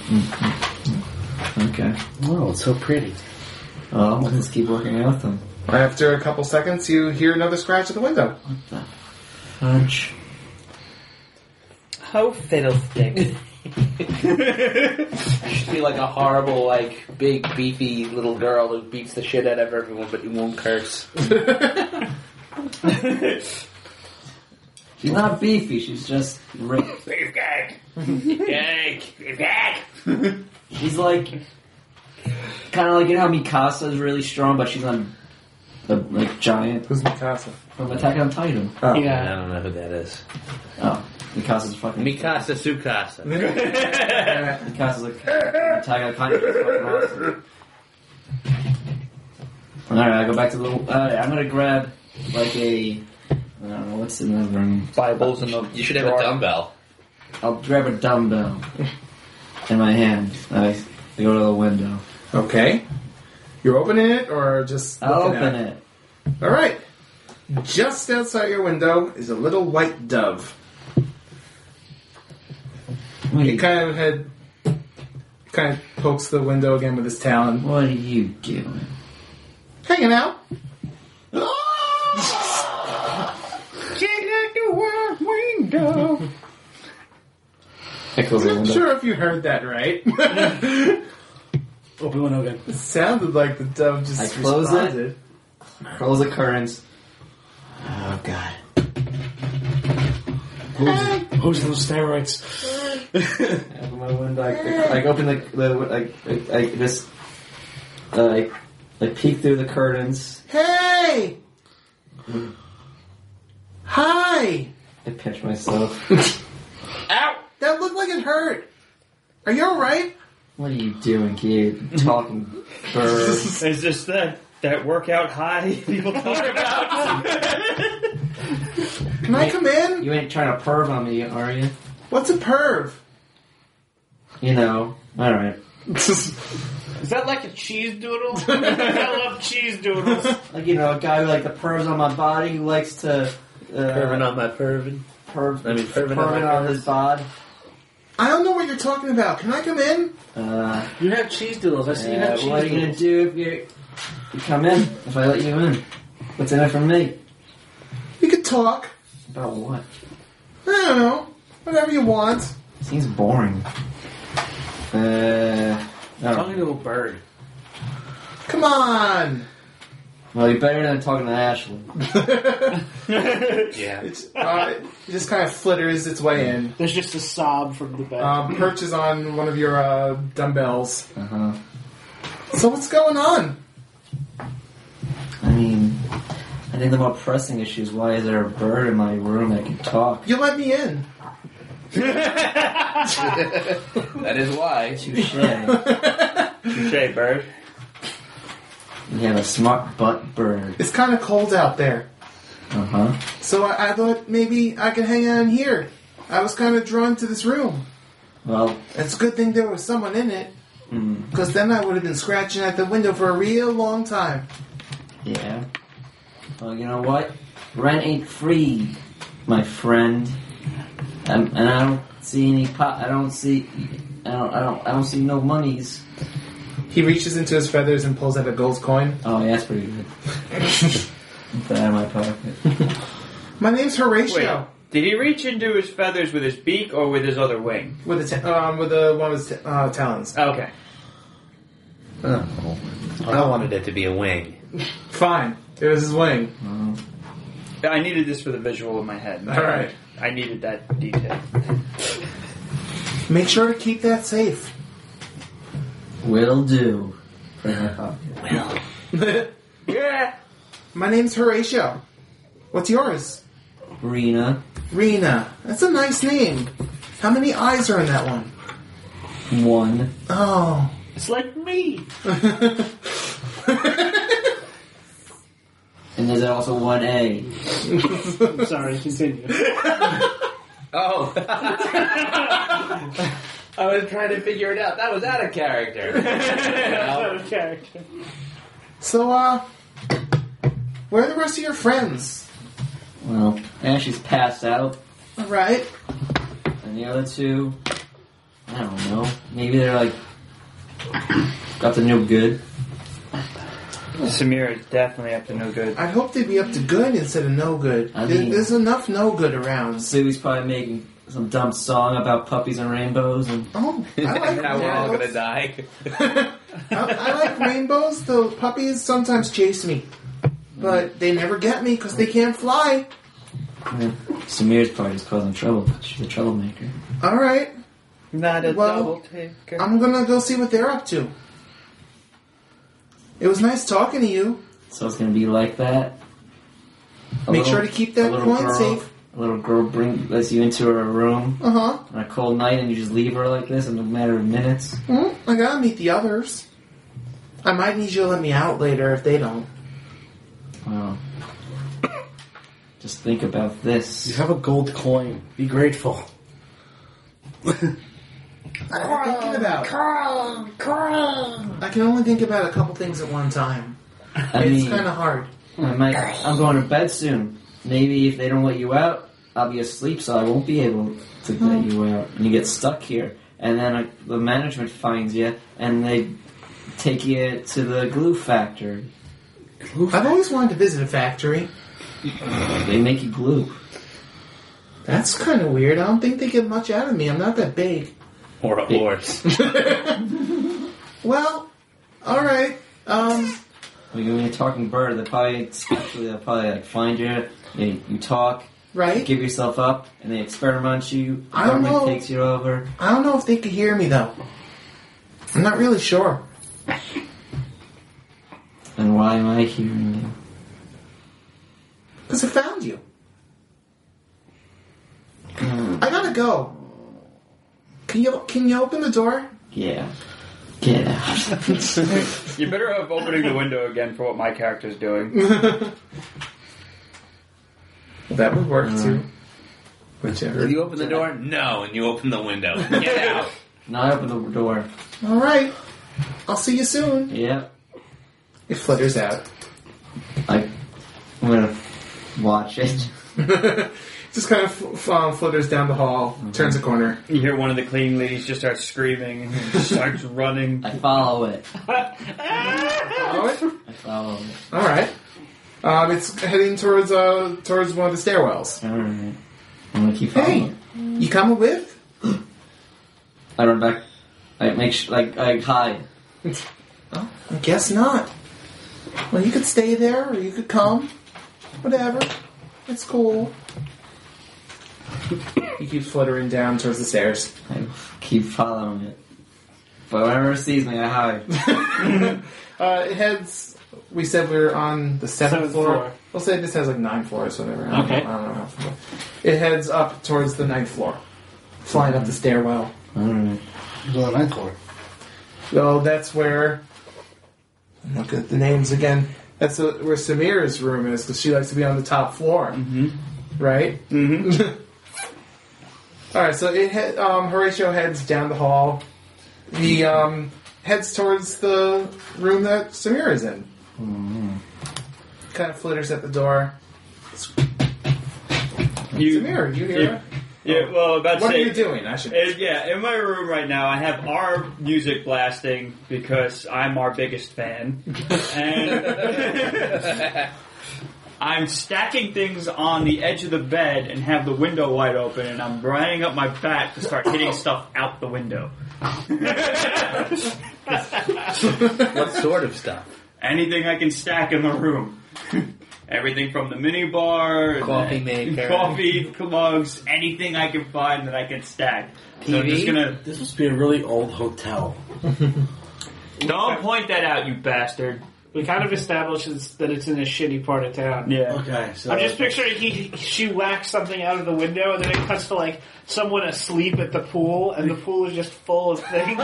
Okay. Oh, it's so pretty. Oh, we'll just keep working out with them. After a couple seconds, you hear another scratch at the window. Fudge. How fiddlestick. I should be like a horrible, like, big, beefy little girl who beats the shit out of everyone, but who won't curse. She's not beefy. She's just ripped. Beef gag. Gag. Beef gag. She's like kind of like, you know how Mikasa is really strong, but she's not the like giant Who's Mikasa? from Attack on Titan. Oh. I Yeah. don't know who that is. Oh, Mikasa's fucking. Mikasa Sukasa. Mikasa's like Attack on Titan. She's fucking awesome. All right, I go back to the. Alright, I'm gonna grab like a. I don't know what's in the room. Bibles in the You should have drawer. a dumbbell. I'll grab a dumbbell in my hand. I go to the window. Okay. You're opening it or just I'll looking open at it. All right. Just outside your window is a little white dove. He Wait, kind of had kind of pokes the window again with his talon. what are you doing? Hanging out. Check out the wild wing go. I close the I'm not window. sure if you heard that right. Open window again. It sounded like the dove just I close it. responded. Close the curtains. Oh god. Who's those steroids? I open my window. I, I open the, the like I, I just uh, I, I peek through the curtains. Hey! Hi! I pinch myself. Ow! That looked like it hurt. Are you alright? What are you doing, kid? Talking bird. Is this that that workout high people talk about? Can I come in? You ain't trying to perv on me, are you? What's a perv? You know. Alright. Is that like a cheese doodle? I love cheese doodles. Like, you know, a guy who like the pervs on my body who likes to... Uh, Perving on my pervin. Perv, I mean, perving perving on my on pervs. his bod. I don't know what you're talking about. Can I come in? Uh, You have cheese doodles. I see you uh, have cheese what are you gonna doodles. do if you, you come in? If I let you in? What's in it for me? We could talk. About what? I don't know. Whatever you want. Seems boring. Uh, no. Talking to a bird. Come on. Well, you're better than talking to Ashley. Yeah. It's, uh, it just kind of flitters its way in. There's just a sob from the bed. Um, perches on one of your uh, dumbbells. Uh huh. So what's going on? I mean, I think the more pressing issue is why is there a bird in my room that can talk? You let me in. That is why. Touche. Touche, bird. You have a smart butt bird. It's kind of cold out there. Uh huh. So I, I thought maybe I could hang out in here. I was kind of drawn to this room. Well, It's a good thing there was someone in it. mm, Because then I would have been scratching at the window for a real long time. yeah. Well, you know what? Rent ain't free, my friend. Um, and I don't see any pot. I don't see. I don't. I don't. I don't see no monies. He reaches into his feathers and pulls out a gold coin. Oh, yeah, that's pretty good. Put that in my pocket. My name's Horatio. Wait, did he reach into his feathers with his beak or with his other wing? With the ta- um, with the one of his ta- uh, talons. Okay. Oh. I wanted it to be a wing. Fine. It was his wing. I needed this for the visual in my head. All right. I needed that detail. Make sure to keep that safe. Will do. Put it in my pocket. Yeah. My name's Horatio. What's yours? Rena. Rena. That's a nice name. How many eyes are in that one? One. Oh. It's like me. And there's also one A. I'm sorry, continue. Oh. I was trying to figure it out. That was out of character. Out of character. So, uh, where are the rest of your friends? Well, Ashley's passed out. Alright. And the other two, I don't know. Maybe they're like, got the no good. Samir is definitely up to no good. I'd hope they'd be up to good instead of no good. I There- mean- There's enough no good around. Sue's probably making some dumb song about puppies and rainbows. And Oh, I like Now we're all rainbows. gonna die. I, I like rainbows. The puppies sometimes chase me. But they never get me because they can't fly. yeah, Samir's probably just causing trouble. She's a troublemaker. Alright. Not a Well, double taker. I'm gonna go see what they're up to. It was nice talking to you. So it's gonna be like that. A Make little- sure to keep a that little coin girl- safe. A little girl bring lets you into her room Uh huh. on a cold night, and you just leave her like this in a matter of minutes. Well, I gotta meet the others. I might need you to let me out later if they don't. Well, just think about this. You have a gold coin. Be grateful. I'm thinking about. I can only think about a couple things at one time. I It's mean, kind of hard. I might, I'm going to bed soon. Maybe if they don't let you out, I'll be asleep, so I won't be able to let you out, and you get stuck here. And then uh, the management finds you, and they take you to the glue factory. I've always wanted to visit a factory. They make you glue. That's kind of weird. I don't think they get much out of me. I'm not that big. Or a horse. Well, alright. Um, When you're a talking bird, they probably, especially, they'll probably like find you, you, you talk, right? give yourself up, and they experiment you, the I don't government know. takes you over. I don't know if they could hear me, though. I'm not really sure. And why am I hearing you? Because I found you. I gotta go. Can you can you open the door? Yeah. Get out. You better have opening the window again for what my character's doing. That would work too. Whichever. You open the door? No, and you open the window. Get out. No, I open the door. All right. I'll see you soon. Yeah. It flutters out. I, I'm gonna watch it. Just kind of f- um, flutters down the hall, mm-hmm. turns a corner. You hear one of the cleaning ladies just start screaming and starts running. I follow it. Follow it? I follow it. All right. Um, it's heading towards uh, towards one of the stairwells. All right. I'm gonna keep following. Hey, you coming with? I run back. I make sh- like I hide. Oh, I guess not. Well, you could stay there, or you could come. Whatever. It's cool. He keeps fluttering down towards the stairs. I keep following it. But whenever it sees me, I hide. uh, it heads. We said we were on the seventh, Seventh floor. floor. We'll say this has like nine floors, whatever. I don't Okay. know, I don't know how far. It heads up towards the ninth floor, flying up the stairwell. Alright. Go to the ninth floor. So that's where. Look at the names again. That's uh where Samira's room is because she likes to be on the top floor, Mm-hmm. right? Mm-hmm. All right, so it he- um, Horatio heads down the hall. He um, heads towards the room that Samira's in. Mm-hmm. Kind of flitters at the door. You, Samira, you hear you- her? Yeah, well, about to What say, are you doing? I should. Uh, yeah, in my room right now, I have our music blasting because I'm our biggest fan. And I'm stacking things on the edge of the bed and have the window wide open, and I'm running up my back to start hitting stuff out the window. What sort of stuff? Anything I can stack in the room. Everything from the mini bar, Coffee and maker. coffee mugs, anything I can find that I can stack. So I'm T V? just gonna This must be a really old hotel. don't point that out, you bastard. We kind of establishes that it's in a shitty part of town. Yeah. Okay, so I'm just picturing he she whacks something out of the window, and then it cuts to like someone asleep at the pool, and the pool is just full of things.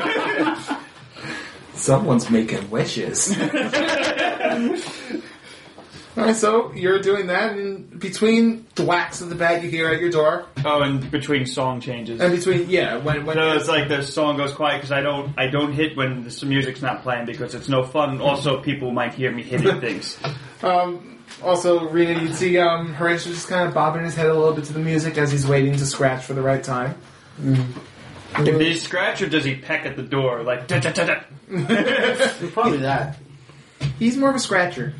Someone's making wishes. All right, so you're doing that, and between the whacks of the bat you hear at your door, Oh, and between song changes. and between yeah, when when So it's like the song goes quiet because I don't I don't hit when the music's not playing because it's no fun. Also, people might hear me hitting things. Um, also, Rena, you see um, Horatio just kind of bobbing his head a little bit to the music as he's waiting to scratch for the right time. Does he scratch or does he peck at the door like? Da, da, da, da. probably that. He's more of a scratcher.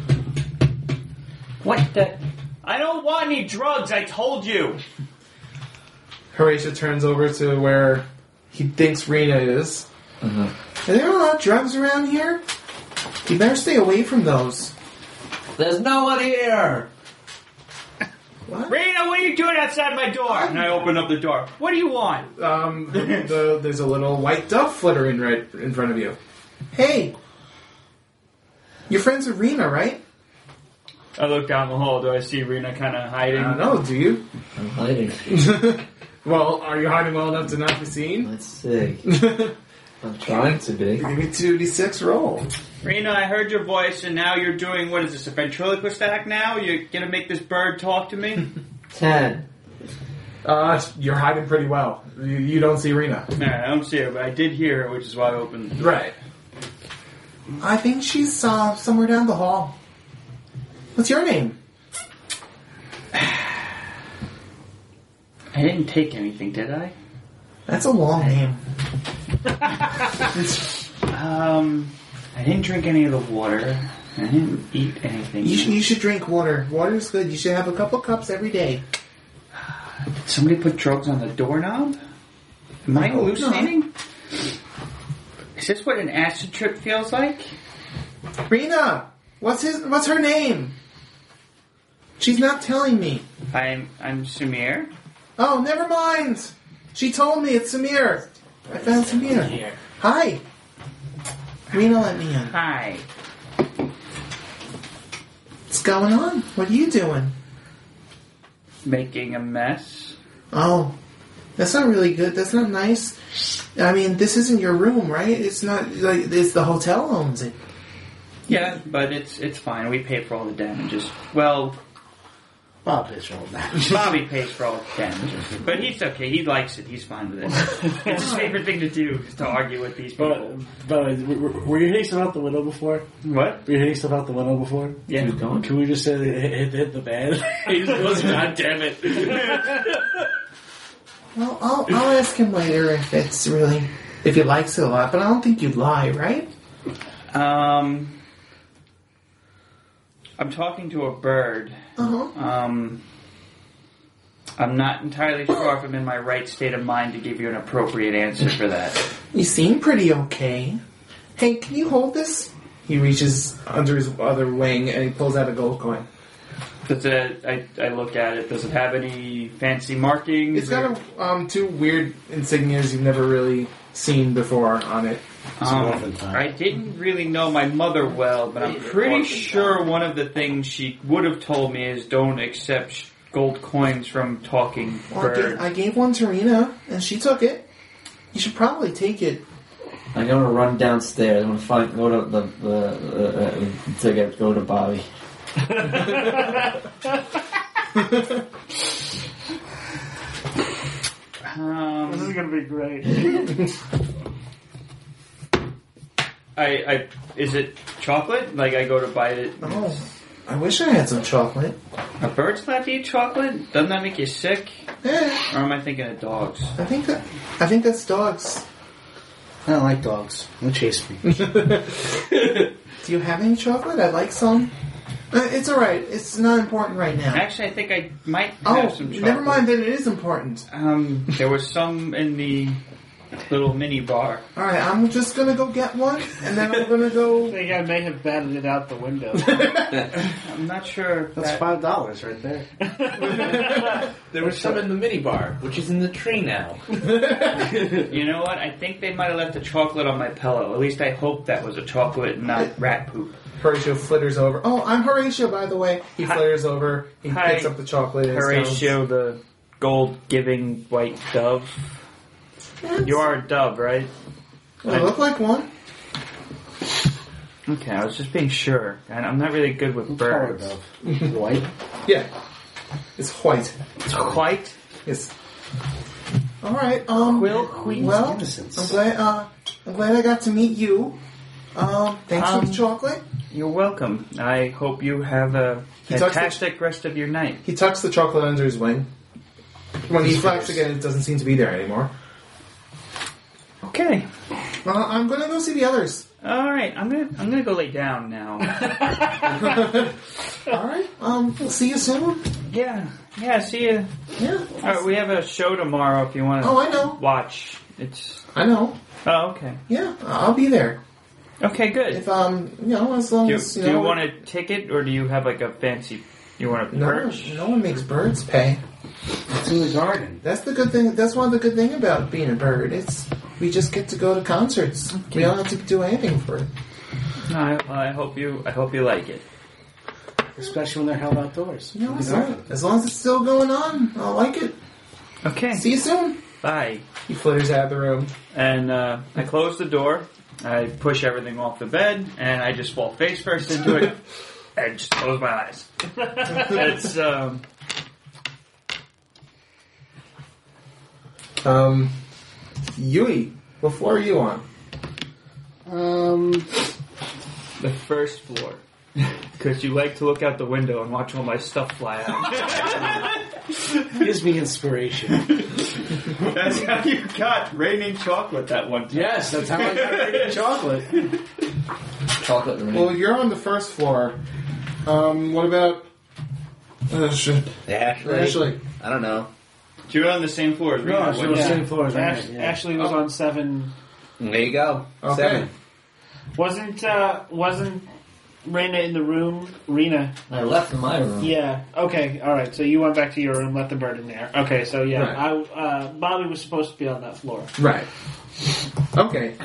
What the? I don't want any drugs. I told you. Horatio turns over to where he thinks Rena is. Mm-hmm. Are there a lot of drugs around here? You better stay away from those. There's no one here! What? Rena, what are you doing outside my door? And I open up the door. What do you want? Um, the, there's a little white dove fluttering right in front of you. Hey! You're friends with Rena, right? I look down the hall. Do I see Rena kind of I hiding? don't know, do you? I'm hiding. Well, are you hiding well enough to not be seen? Let's see. I'm trying to be. Give me two d six roll. Rena, I heard your voice, and now you're doing, what is this, a ventriloquist act now? You're gonna make this bird talk to me? Ten. Uh, you're hiding pretty well. You, you don't see Rena. No, I don't see her, but I did hear her, which is why I opened the door. Right. I think she's uh, somewhere down the hall. What's your name? I didn't take anything, did I? That's a long name. Um, I didn't drink any of the water. I didn't eat anything. You should, you should drink water. Water's good. You should have a couple cups every day. Did somebody put drugs on the doorknob? Am I hallucinating? Is this what an acid trip feels like? Rena, what's his? What's her name? She's not telling me. I'm I'm Samir. Oh, never mind. She told me it's Samir. I found Samir. Hi. Rena let me in. Hi. What's going on? What are you doing? Making a mess. Oh, that's not really good. That's not nice. I mean, this isn't your room, right? It's not like it's the hotel owns it. Yeah, but it's it's fine. We pay for all the damages. Well, Bob pays for all that. Bobby pays for all the damages, but he's okay. He likes it. He's fine with it. It's his favorite thing to do is to argue with these people. But, but were, were you hitting stuff out the window before? What? Were you hitting stuff out the window before? Yeah. Can, can we just say that it hit, hit the bed? He just goes, God damn it. Well, I'll, I'll ask him later if it's really if he likes it a lot. But I don't think you'd lie, right? Um, I'm talking to a bird. Uh huh. Um, I'm not entirely sure if I'm in my right state of mind to give you an appropriate answer for that. You seem pretty okay. Hey, can you hold this? He reaches under his other wing and he pulls out a gold coin. Does it? I, I look at it. Does it have any fancy markings? It's got a, um, two weird insignias you've never really seen before on it. Um, I didn't really know my mother well, but I'm pretty sure one of the things she would have told me is don't accept sh- gold coins from talking Well, I, gave, birds. I gave one to Rena and she took it. You should probably take it. I'm gonna run downstairs. I'm gonna find go to the, the uh, uh, to get go to Bobby. um, This is gonna be great. I, I is it chocolate? Like I go to bite it. Oh, I wish I had some chocolate. Are birds allowed to eat chocolate? Doesn't that make you sick? Eh, Or am I thinking of dogs? I think that I think that's dogs. I don't like dogs. Don't chase me. Do you have any chocolate? I'd like some. Uh, it's alright. It's not important right now. Actually, I think I might have Oh, some chocolate. never mind that it is important. Um, there was some in the little mini bar. Alright, I'm just gonna go get one, and then I'm gonna I go... think I may have batted it out the window. I'm not sure. That's that- five dollars right there. There was some in the minibar, which is in the tree now. You know what? I think they might have left a chocolate on my pillow. At least I hope that was a chocolate, not rat poop. Horatio flitters over. Oh, I'm Horatio, by the way. He Hi. flitters over. He Hi. picks up the chocolate. and Horatio, the gold-giving white dove. smells- You are a dove, right? I look like one. Okay, I was just being sure. And I'm not really good with birds. White. Yeah. It's white. It's white. It's... Alright, um... Quill Queen's well, I'm innocence. glad, uh... I'm glad I got to meet you. Um, thanks Um, for the chocolate. You're welcome. I hope you have a He tucks the- fantastic rest of your night. He tucks the chocolate under his wing. When he flaps again, it doesn't seem to be there anymore. Okay. Uh, I'm gonna go see the others. All right. I'm gonna I'm gonna go lay down now. Alright, um, we'll see you soon. yeah. Yeah. See you. Yeah. All right, we have a show tomorrow. If you want to Oh, I know. watch, it's. I know. Oh, okay. Yeah, I'll be there. Okay. Good. If, um, you know, as long Do, as, you do know... you want a ticket or do you have like a fancy? You want a No, perch? no one makes birds pay. It's in the garden. That's the good thing. That's one of the good thing about being a bird. It's we just get to go to concerts. We don't have to do anything for it. No, I, well, I hope you. I hope you like it. Especially when they're held outdoors. You know, In as the long, garden. as long as it's still going on, I like it. Okay. See you soon. Bye. He flitters out of the room. And uh, I close the door. I push everything off the bed, and I just fall face first into it, and just close my eyes. It's um. Um, Yui, what floor are you on? Um, The first floor. Because you like to look out the window and watch all my stuff fly out. gives me inspiration. That's how you got raining chocolate that one time. Yes, that's how I got raining chocolate. Chocolate rain. Well, you're on the first floor. Um, what about... Uh, shit. Ashley. Ashley. I don't know. She was on the same floor as me. No, she was Yeah. same floor as Ash- me. Yeah. Ashley was on seven. There you go. Okay. Seven. Wasn't uh, wasn't Rena in the room? Rena. I left in my room. Yeah. Okay. All right. So you went back to your room, left the bird in there. Okay. So yeah, Right. I uh, Bobby was supposed to be on that floor. Right. Okay.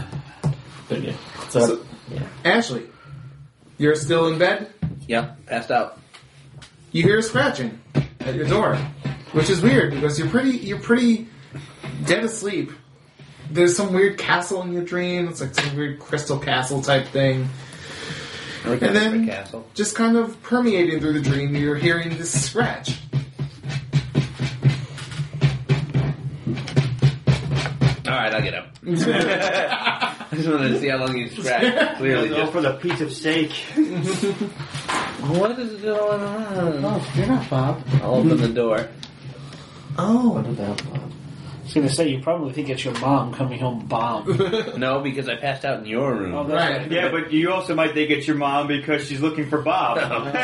So, So, Ashley, you're still in bed? Yep, passed out. You hear scratching at your door, which is weird because you're pretty you're pretty dead asleep. There's some weird castle in your dream. It's like some weird crystal castle type thing. And then- castle. Just kind of permeating through the dream, you're hearing this scratch. Alright, I'll get up. I just wanted to see how long you scratch. Clearly Go just... for the piece of steak. What is going on? oh, you're not Bob. I'll open the door. Oh, What about Bob? I was gonna say you probably think it's your mom coming home bombed. No, because I passed out in your room. Oh, that's Right. right. Yeah, but you also might think it's your mom because she's looking for Bob.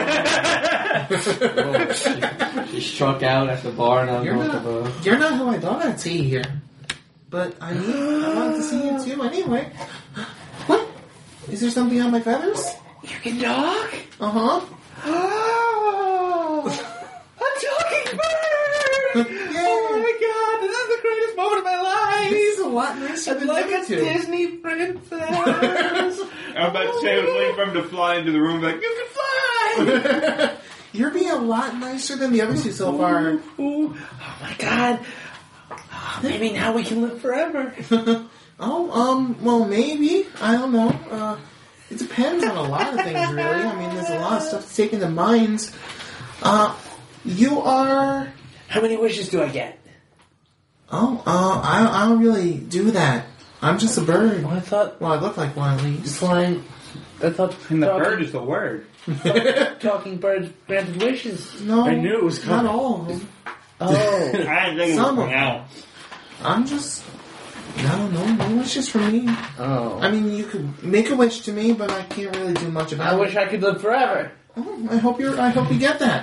She struck out at the bar and I was You're going not- to the... you're not who I thought I'd see here. But I mean, I wanted to see you too anyway. What? Is there something on my feathers? You can talk? Uh huh. Oh! A talking bird! Yay. Oh my god, this is the greatest moment of my life! This is a lot nicer It's than like the a other two. Disney princess! I'm about to say I was waiting for him to fly into the room like, you can fly! You're being a lot nicer than the other two so far. Ooh, oh my god. Oh, maybe now we can live forever. Oh, um, well, maybe. I don't know. Uh, it depends on a lot of things, really. I mean, there's a lot of stuff to take into mind. Uh, you are... How many wishes do I get? Oh, uh, I, I don't really do that. I'm just a bird. Well, I thought Well, I look like one at least. flying. I thought And the talking, bird is the word. talking birds granted wishes. No, I knew it was not coming. all of them. Oh. I didn't think it Some was of now. I'm just... I don't know. No wishes for me. Oh. I mean, you could make a wish to me, but I can't really do much about I it. wish I could live forever. Oh, I hope you're. I hope you get that.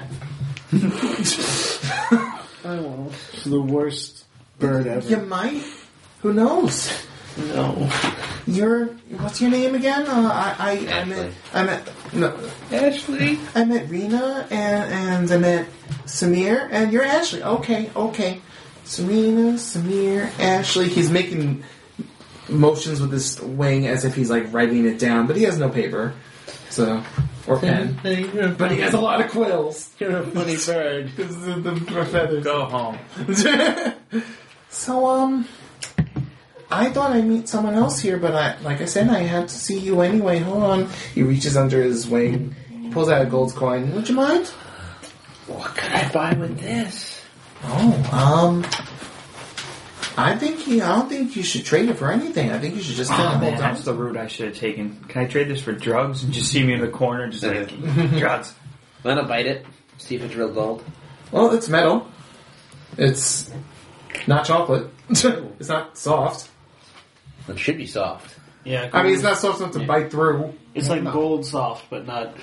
I won't. It's the worst bird ever. You might. Who knows? No. You're. What's your name again? Uh, I. I. I met. I met. No. Ashley. I met Rena and and I met Samir and you're Ashley. Okay. Okay. Serena, Samir, Ashley. He's making motions with his wing as if he's like writing it down, but he has no paper, so or pen. But he has a lot of quills. You're a funny bird. Because of the, the feathers. Go home. So, um, I thought I'd meet someone else here, but I, like I said, I had to see you anyway. Hold on. He reaches under his wing, pulls out a gold coin. Would you mind? What could I buy with this? Oh, um, I think he, I don't think you should trade it for anything. I think you should just kind Oh, of man, hold on. that's the route I should have taken. Can I trade this for drugs and just see me in the corner just like, drugs? I'm gonna bite it. See if it's real gold. Well, it's metal. It's not chocolate. It's not soft. It should be soft. Yeah. I mean, it's not soft enough to bite through. It's like No. gold soft, but not.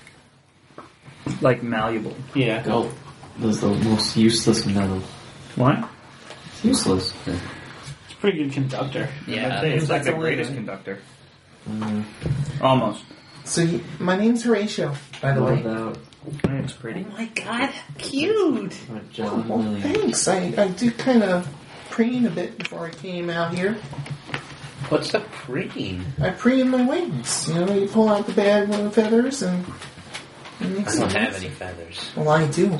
Like malleable. Yeah. Gold is the most useless metal. What? It's useless. It's a pretty good conductor. Yeah. I'd say it's like the greatest conductor. Almost. So, you, my name's Horatio, by the What way. about It's pretty. my god, cute! uh, John Well, Williams? thanks. I, I did kind of preen a bit before I came out here. What's the preen? I preen my wings. You know, you pull out the bad one feathers and... and make I some don't have noise. any feathers. Well, I do.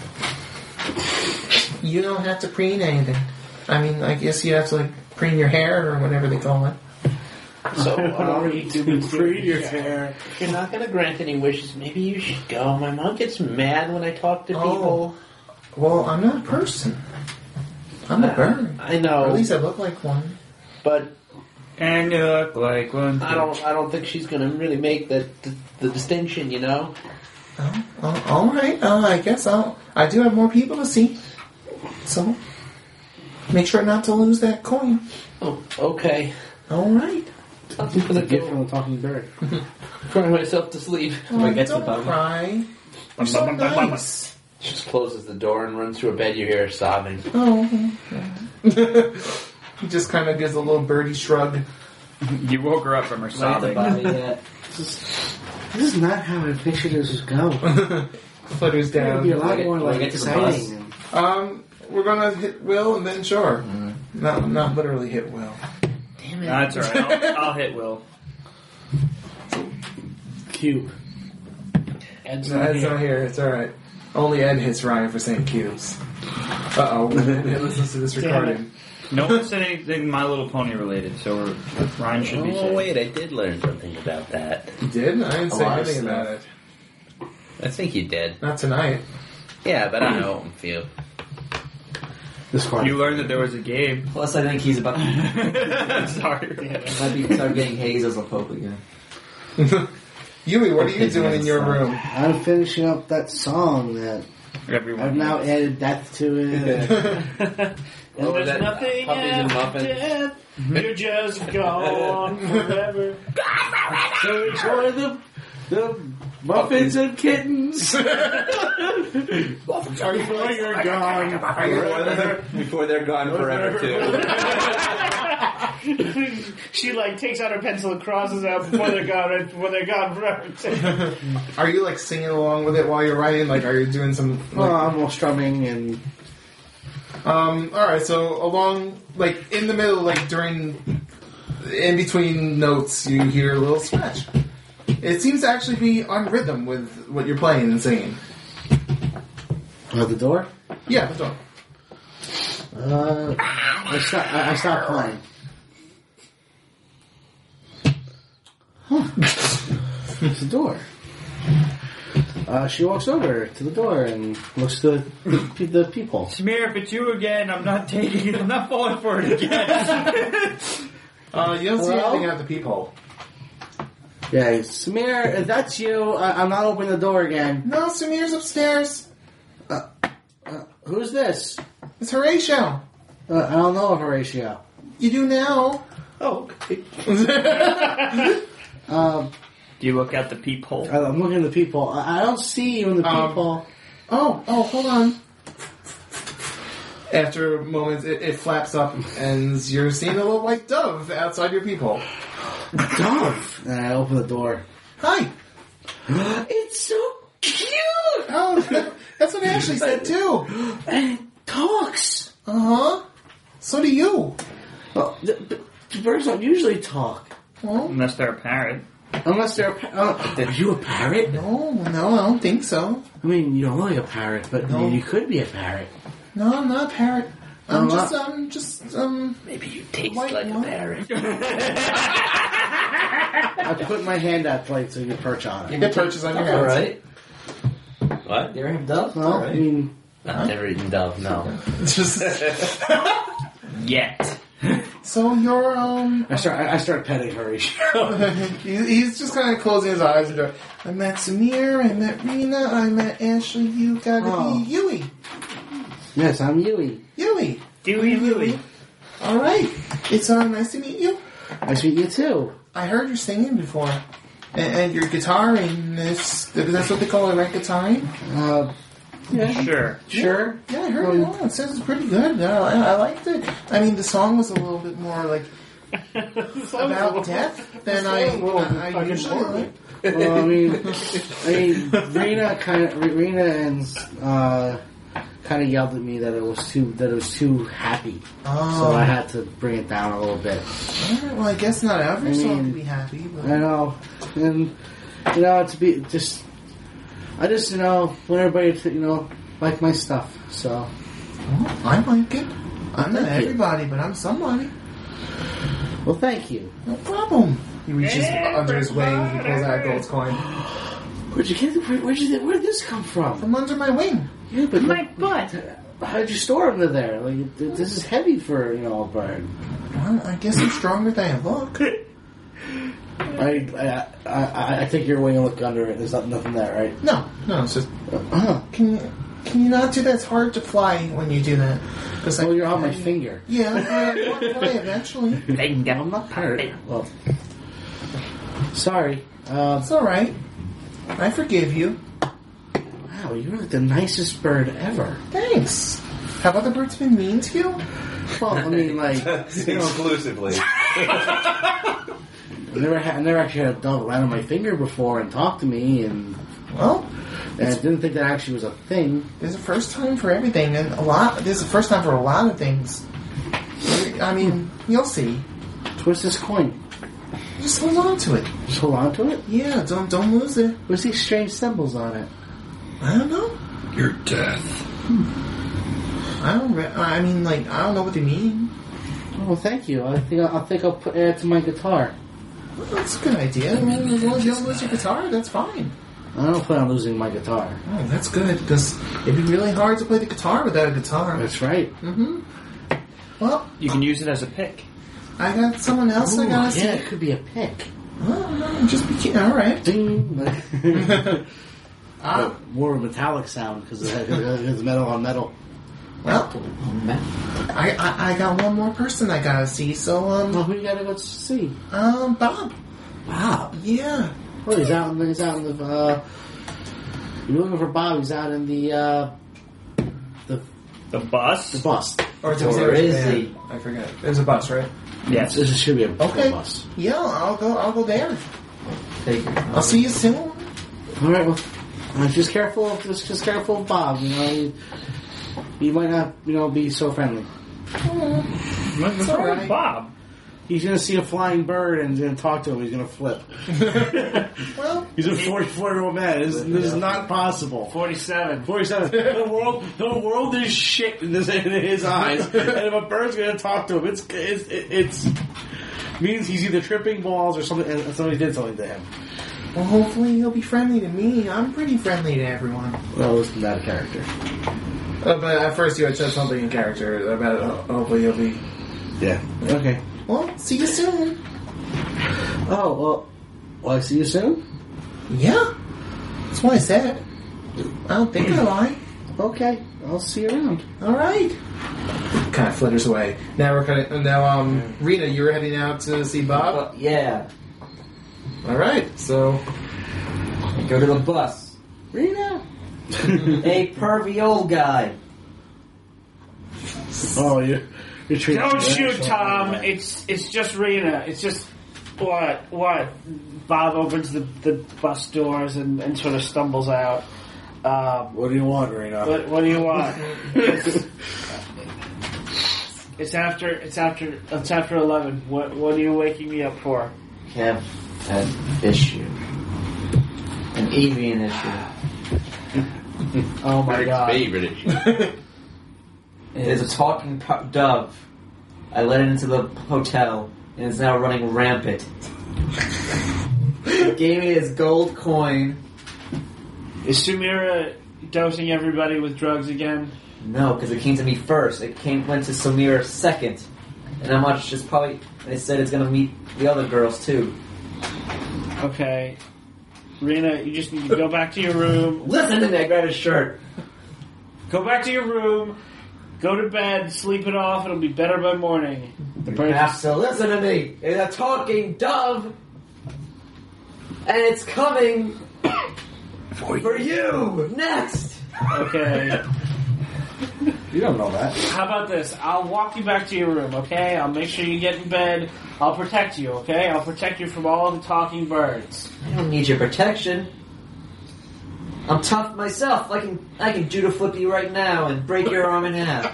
You don't have to preen anything. I mean, I guess you have to, like, preen your hair or whatever they call it. So, um, Free your hair. if you're not gonna grant any wishes, maybe you should go. My mom gets mad when I talk to people. Well, I'm not a person. I'm a bird. I Or know, at least I look like one. but And you look like one. I don't. I don't think she's gonna really make the the, the distinction. You know. Oh, oh, all right. Uh, I guess I'll. I do have more people to see, so make sure not to lose that coin. Oh, okay. All right. I'm gonna Get from go the talking bird. cry myself to sleep. Oh, I get to don't them? cry. You're so nice. She just closes the door and runs to her bed. You hear her sobbing. Oh. He just kind of gives a little birdie shrug. You woke her up from her Not the sobbing. body yet. This is not how I pictured this was going. Flutters It would down. be a lot get- more do I like get to the bus? exciting. Um, we're gonna hit Will and then sure. Not not literally hit Will. Damn it. That's alright. I'll, I'll hit Will. Cube. Ed's No, not Ed's here. not here. It's all right. Only Ed hits Ryan for saying cubes. Uh oh. Ed listens to this Damn recording. No one said anything My Little Pony related, so we're, Ryan should be Oh safe. wait, I did learn something about that. You did? I didn't A say lot of anything stuff. about it. I think you did. Not tonight. Yeah, but I know a few. This part. You learned that there was a game. Plus, I think he's about to Sorry. might be start getting hazed as a pope again. Yui, what are you Okay, doing in your that's room? I'm finishing up that song that Everyone. I've now added death to it. And What was there's that? nothing Puppies and after muffins? death. You're just gone forever. So enjoy the the muffins and kittens. Are you Before you're gone. Are you Before they're gone forever too. She like takes out her pencil and crosses out before they're gone. Right before they're gone forever. Are you like singing along with it while you're writing? Like, are you doing some? Well, Like, I'm all strumming and um. All right. So along, like in the middle, like during, in between notes, you hear a little scratch. It seems to actually be on rhythm with what you're playing and singing. uh, the door. Yeah, that's all. Uh, I stop. I, I stopped playing. Huh. It's the door. Uh, she walks over to the door and looks to the, the people. Smear, if it's you again, I'm not taking it. I'm not falling for it again. Uh, you don't see Hello? anything out the peephole. Yeah, Samir, if that's you, I, I'm not opening the door again. No, Samir's upstairs. Uh, who's this? It's Horatio. Uh, I don't know Horatio. You do now. Oh, okay. Um, Do you look out the peephole? I- I'm looking at the people. I, I don't see you in the Um, people. Oh, oh, hold on. After moments, it, it flaps up, and you're seeing a little white dove outside your peephole. Dove. And I open the door. Hi. It's so cute. Oh, that's what Ashley said too. And it talks. Uh huh. So do you. Well, the, the, the birds don't usually talk. Well, Unless they're a parrot. Unless they're a parrot. Uh, are you a parrot? no, no, I don't think so. I mean, you don't look like a parrot, but No. you could be a parrot. No, I'm not a parrot. I'm Oh, just, what? um, just, um. Maybe you taste White like one. a parrot. I put my hand out like so you can perch on it. It perches on your head. All right. What? You ever have dove? Well, All I right. mean, I've never eaten dove, no. Just. Yet. So you're, um. I start. I I start petting Horatio. He- He's just kind of closing his eyes and going, I met Samir, I met Rena, I met Ashley, you gotta Oh. be Yui. Yes, I'm Yui. Yui. Dewey Louie. Alright. It's uh, nice to meet you. Nice to meet you too. I heard you singing before. And, and your guitaring, is, that's what they call it, right? Guitaring? Uh, yeah, Sure. sure. Yeah, I heard Um, it. Oh, it says it's pretty good. I, I, I liked it. I mean, the song was a little bit more like about death than I, I, I usually like. Well, I mean, I mean, Rena kind of, Rena and uh, kind of yelled at me that it was too that it was too happy, Oh. so I had to bring it down a little bit. Alright, well, I guess not every I song mean, can be happy, but I know, and you know, to be just, I just you know want everybody to you know like my stuff. So well, I like it. I'm not Thank you. everybody, but I'm somebody. well, thank you. No problem. He reaches under his wing. He pulls out a gold coin Where'd you get? The, where, where'd you? Where did this come from? from under my wing. Yeah, but My like, butt. how did you store them there? Like th- this is heavy for you know a bird. Well, I guess I'm stronger than I look. I, I, I, I take your wing and look under it. There's not, nothing there, right? No, no, it's just. Uh-huh. Can you can you not do that? It's hard to fly when you do that. Because Well, you're on my finger. Yeah, I want to fly eventually. I'm not parrot. Well, sorry. Uh, It's all right. I forgive you. Wow, you're like the nicest bird ever. Thanks. Have other birds been mean to you? Well, I mean, like, you know, Exclusively. I never, had, I never actually had a dog land on my finger before and talk to me, and Well, and I didn't think that actually was a thing. there's a first time for everything, and a lot. There's a first time for a lot of things. I mean, you'll see. Twist this coin. Just hold on to it. Just hold on to it. Yeah, don't don't lose it. What's these strange symbols on it? I don't know. Your death. I don't. Re- I mean, like, I don't know what they mean. Oh, thank you. I think I'll, I think I'll put add it to my guitar. Well, that's a good idea. I mean, as long as you don't lose your guitar, that's fine. I don't plan on losing my guitar. Oh, that's good, because it'd be really hard to play the guitar without a guitar. That's right. Mm-hmm. Well, You can use it as a pick. I got someone else I Ooh, gotta see. yeah, it could be a pick. Well, no, just be kidding. All right. Ding. Ah, More of a metallic sound because it's metal on metal. well, I, I I got one more person I gotta see. So Well, um who you gotta go see? um Bob. Bob. Yeah. Oh, he's out in the, he's out in the, uh, you're looking for Bob, he's out in the, uh, the, The bus? the bus. Or, is Or it- is yeah, he? I forget. There's a bus, right? Yes. This should be a Okay. bus. Yeah, I'll go. I'll go there. Take it. I'll see you soon. Alright, well, uh, just careful, of, just, just careful of Bob, you know, he, he might not, you know, be so friendly. What's wrong alright. with Bob? He's gonna see a flying bird and he's gonna talk to him, he's gonna flip. Well, He's a forty-four year old man, this, this is not possible. Forty-seven. forty-seven. The world, the world is shit in, this, in his eyes, and if a bird's gonna talk to him, it's it's it's means he's either tripping balls or something, and somebody did something to him. well, hopefully he'll be friendly to me. I'm pretty friendly to everyone. Well, it's not a character. Uh, but at first you had said something in character about it. Ho- Hopefully he'll be. Yeah. Okay. Well, see you soon. Oh well. Will I see you soon? Yeah. That's what I said. I don't think I lie. Okay. I'll see you around. All right. Kind of flitters away. Now we're kind of now. Um, Rita, you were heading out to see Bob. Uh, yeah. All right. So Go to the bus. Rena. A pervy old guy. Oh, you. You're treating Don't me shoot, like- Tom. It's it's just Rena. It's just what what. Bob opens the, the bus doors and, and sort of stumbles out. Um, What do you want, Rena? what what do you want? It's, it's after it's after it's after eleven. What what are you waking me up for? Have an issue. An avian issue. Oh my god. Favorite issue. It is a talking pu- dove. I let it into the hotel, and it's now running rampant. It gave me his gold coin. Is Sumira dosing everybody with drugs again? No, because it came to me first. It came went to Samira second. And how much is probably... And it said it's going to meet the other girls, too. Okay. Rena, you just need to go back to your room. Listen to me, I grabbed his shirt. Go back to your room. Go to bed. Sleep it off. It'll be better by morning. The You birds. have to listen to me. It's a talking dove. And it's coming for you next. Okay. You don't know that. How about this? I'll walk you back to your room, okay? I'll make sure you get in bed. I'll protect you, okay? I'll protect you from all the talking birds. I don't need your protection. I'm tough myself. I can I can judo flip you right now and break your arm in half.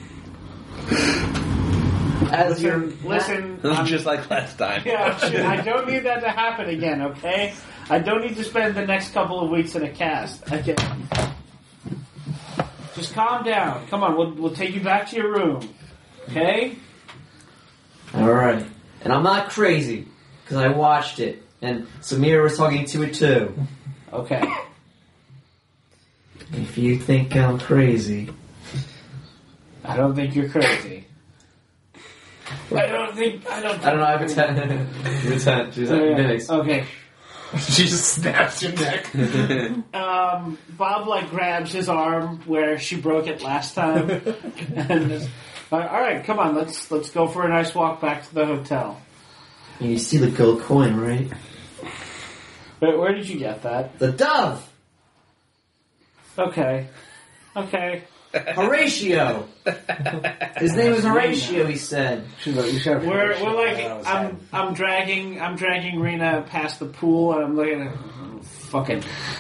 As your Listen, I'm, Just like last time. yeah, shit, I don't need that to happen again, okay? I don't need to spend the next couple of weeks in a cast again. Just calm down. Come on, we'll, we'll take you back to your room, okay? All right, and I'm not crazy because I watched it, and Samira was talking to it too. Okay. If you think I'm crazy, I don't think you're crazy. I don't think. I don't. I don't know. I have a ten. I have a ten. She's like mimics. Okay. she just snaps your neck. Um, Bob like grabs his arm where she broke it last time, and just, all right, come on, let's let's go for a nice walk back to the hotel. And you see the gold coin, right? Wait, where did you get that? The dove. Okay. Okay. Horatio. His name is Horatio. He said. We're we're like I'm I'm dragging I'm dragging Rena past the pool and I'm looking at her, fucking.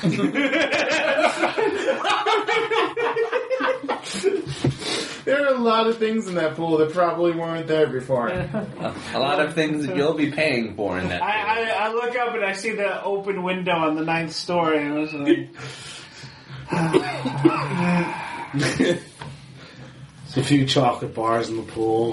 There are a lot of things in that pool that probably weren't there before. A lot of things that you'll be paying for in that. I, I, I look up and I see the open window on the ninth story and I was like, There's a few chocolate bars in the pool.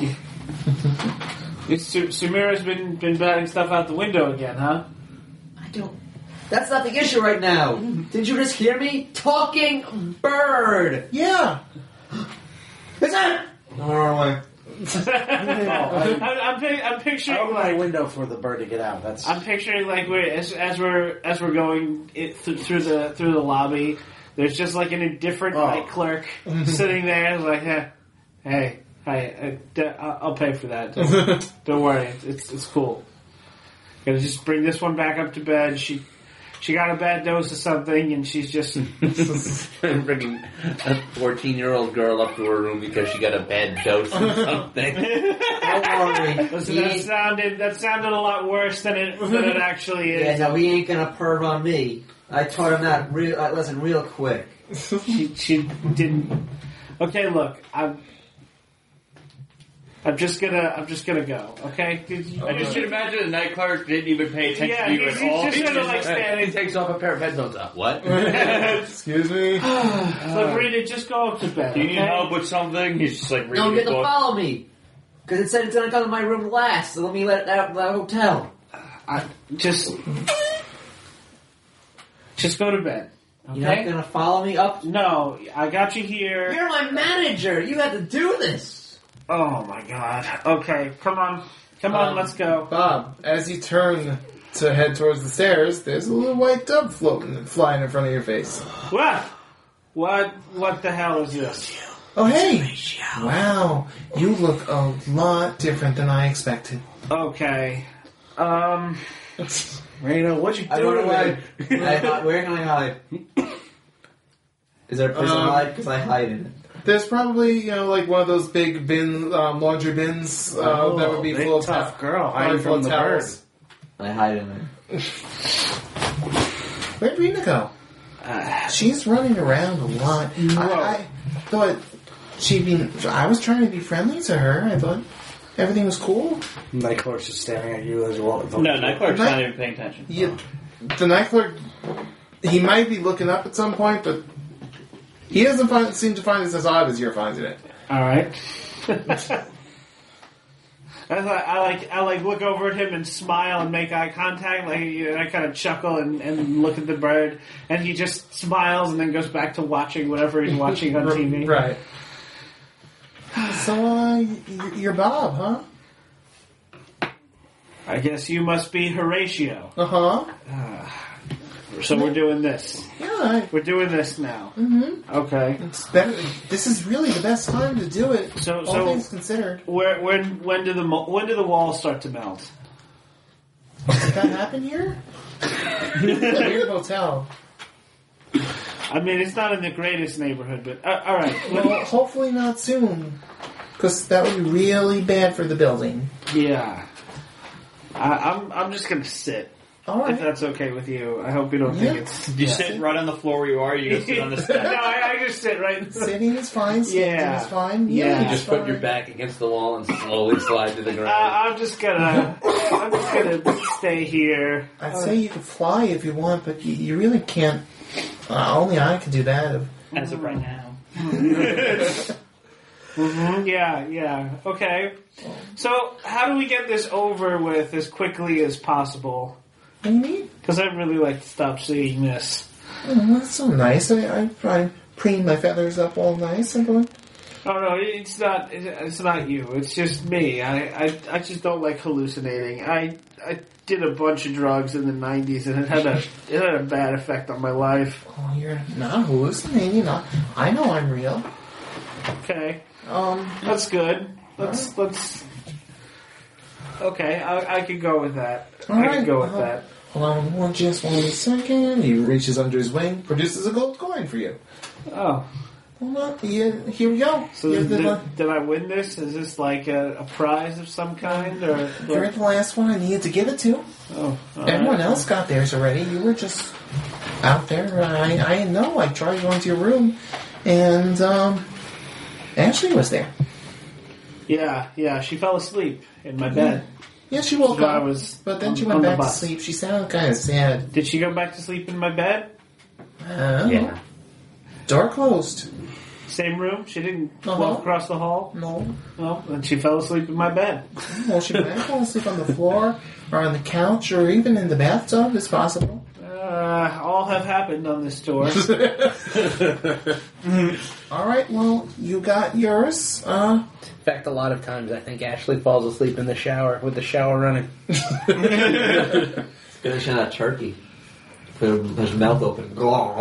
Su- Sumira's been been batting stuff out the window again, huh? I don't. That's not the issue right now. Did you just hear me? Talking bird. Yeah. Is that? No, no, no. I'm, I'm, pic- I'm I picturing opened my like window for the bird to get out. That's. I'm picturing like we're as, as we're as we're going it, th- through the through the lobby. There's just like an indifferent Oh. night clerk sitting there, like, hey, hey, hey, uh, I'll pay for that. Don't, don't worry, it's it's cool. Gonna just bring this one back up to bed. She she got a bad dose of something, and she's just Bringing a fourteen-year-old girl up to her room because she got a bad dose of something. Don't worry. Listen, He that ain't- sounded that sounded a lot worse than it than it actually is. Yeah, no, he ain't gonna perv on me. I taught him that real. Uh, listen, real quick. She she didn't. Okay, look, I'm. I'm just gonna. I'm just gonna go. Okay. Did you- I just should imagine the night clerk didn't even pay attention Yeah, to you he's- at he's all. just sort of like He standing. takes off a pair of headphones. Up. What? Excuse me? Look, Rita, just go up to bed. Do you need okay? help with something? He's just like reading Don't a get to book. follow me. Because it said it's gonna come to my room last, so let me let it out of the hotel. I, just. Just go to bed. You're not Okay. gonna follow me up? No, I got you here. You're my manager. You had to do this. Oh my god. Okay, come on, come on, Um, let's go. Bob, as you turn to head towards the stairs, there's a little white dove floating, flying in front of your face. What? What? What the hell is this? Oh, hey! Wow, you look a lot different than I expected. Okay. Um. Raina, what'd you do I don't know why. today? I, hi- where can I hide? Is there a place Um, to hide? Because I hide in it. There's probably, you know, like one of those big bin, um, laundry bins uh, Oh, that would be big full of tough ta- girl hiding probably full from of the bird. towels. I hide in it. Where'd Rena go? She's running around a lot. I, I thought she'd be. I was trying to be friendly to her. I thought everything was cool. Night clerk's just staring at you as well. No, night clerk's Night- not even paying attention. You, the night clerk, he might be looking up at some point, but he doesn't find, seem to find it as odd as you're finding it. All right. I, thought, I like I like look over at him and smile and make eye contact. Like you know, I kind of chuckle and, and look at the bird, and he just smiles and then goes back to watching whatever he's watching on T V. Right. So, uh, y- you're Bob, huh? I guess you must be Horatio. Uh huh. So we're doing this. Yeah, We're doing this now. Mm-hmm. Okay. it's better. This is really the best time to do it. So- all so- things considered. Where when when do the mo- when do the walls start to melt? Did that happen here? Weird hotel. I mean, it's not in the greatest neighborhood, but uh, all right. Well, hopefully not soon, because that would be really bad for the building. Yeah. I, I'm I'm just gonna sit. All right. If that's okay with you. I hope you don't Yeah. think it's. You sit right on the floor where you are. You go sit on the no, step. I, I just sit right. Sitting is fine. Standing Yeah. is fine. Yeah. Yeah, You it's just put fine. your back against the wall and slowly slide to the Uh, ground. I'm just gonna. I'm just gonna stay here. I'd say you could fly if you want, but you, you really can't. Uh, only I can do that. As of right now. Mhm, Yeah, yeah. Okay. So, how do we get this over with as quickly as possible? What do you mean? Because I'd really like to stop seeing this. Oh, that's so nice. I, I, I preen my feathers up all nice and going. Oh no, it's not. It's not you. It's just me. I, I, I just don't like hallucinating. I, I did a bunch of drugs in the nineties, and it had a, it had a bad effect on my life. Oh, you're not hallucinating. Not, I know I'm real. Okay, Um, that's good. Let's let's. Okay, I, I could go with that. All I right, could go with uh-huh. that. hold on one, just one second. He reaches under his wing, produces a gold coin for you. Oh. Well, yeah, here we go. So Here's did, the, did I win this? Is this like a, a prize of some kind? Or you're the last one I needed to give it to. Oh, all Everyone right. else got theirs already. You were just out there. I I know. I tried going to your room, and um, Ashley was there. Yeah, yeah. She fell asleep in my bed. Yeah, she woke So I up, was but then on- she on went the back to bus. sleep. She sounded kind of sad. Did she go back to sleep in my bed? Uh, Yeah. Door closed. Same room? She didn't Uh-huh. walk across the hall? No. No. And she fell asleep in my bed. Well, she might fall asleep on the floor, or on the couch, or even in the bathtub. It's possible. Uh, all have happened on this tour. All right. Well, you got yours. Uh, In fact, a lot of times I think Ashley falls asleep in the shower with the shower running. Finish on a turkey. Put his mouth open.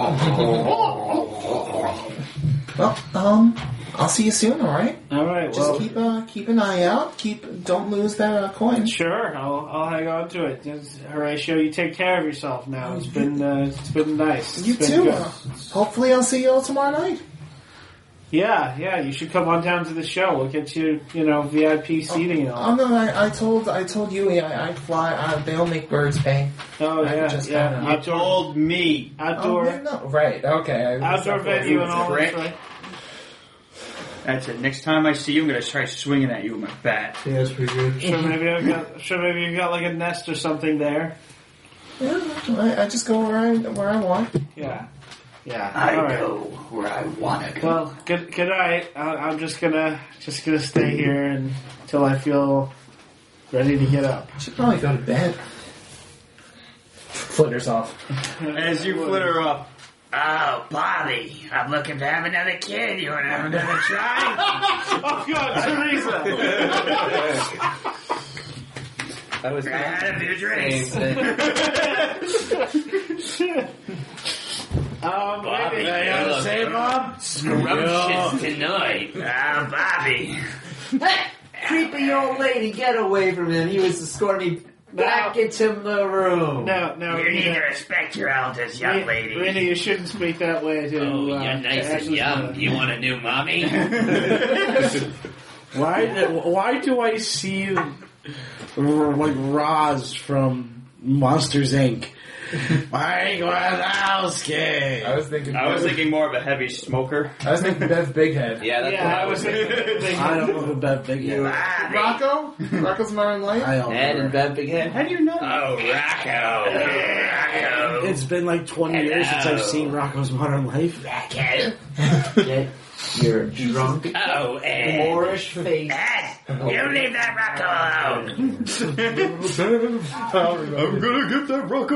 well, um, I'll see you soon. All right. All right. Just Well, keep uh, keep an eye out. Keep don't lose that uh, coin. sure. I'll I'll hang on to it. Just, Horatio, you take care of yourself now. It's been uh, it's been nice. It's You been too. good. Uh, hopefully, I'll see you all tomorrow night. Yeah, yeah. You should come on down to the show. We'll get you, you know, V I P seating and Oh all. no, I, I told I told you I, I'd fly. I, they'll make birds pay. Oh I yeah, just yeah. kinda- You Outdoor, told me. outdoor, Oh, yeah, no, right? Okay. I was outdoor I thought venue you and all. prick. That's right. That's it. Next time I see you, I'm going to try swinging at you with my bat. Yeah, that's pretty good. Sure, maybe I've got. Sure, maybe you got like a nest or something there. Yeah, I, I just go where I where I want. Yeah, yeah. I all right. go where I want to go. Well, good good night. I, I'm just gonna just gonna stay here and, until I feel ready to get up. I should probably go to bed. Flitters off. As you flitter up. Oh, Bobby, I'm looking to have another kid. You want to have another try? Oh God, Teresa! I was I had a few drinks. Same thing. Um, maybe. say, Bob? Scrumptious tonight. Ah, Bobby. Creepy old lady, get away from him. He was escorting me back into the room. No, no, You need to Rena, respect your elders, young Rena, lady. Rena, you shouldn't speak that way to. Oh, uh, you're nice to and Ashley's young. mother. You want a new mommy? Why? Why do I see r- like Roz from Monsters Incorporated? Mike Wazowski. I was thinking. I was thinking more of a heavy smoker. I was thinking Bev Bighead. Yeah, that's Yeah, what I was thinking. I don't know who Bev Big is. Bobby. Rocco. Rocco's Modern Life. I don't Ned know. and Bev Big Head. How do you know? Oh, Rocco. Rocco. It's been like twenty years since I've seen Rocco's Modern Life. Rocco. Get your drunk, Oh, Ed. Moorish face. Ed, you leave that Rocco alone. I'm gonna get that Rocco.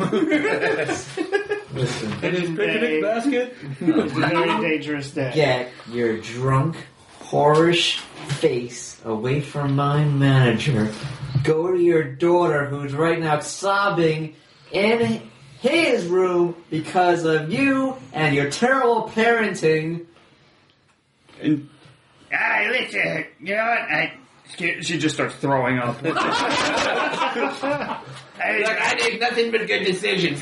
Listen, It is a, basket. it's a very dangerous day. get your drunk, whorish face away from my manager. Go to your daughter, who's right now sobbing in his room because of you and your terrible parenting. And, I listen. You know what? I, she just starts throwing up. Like, I make nothing but good decisions.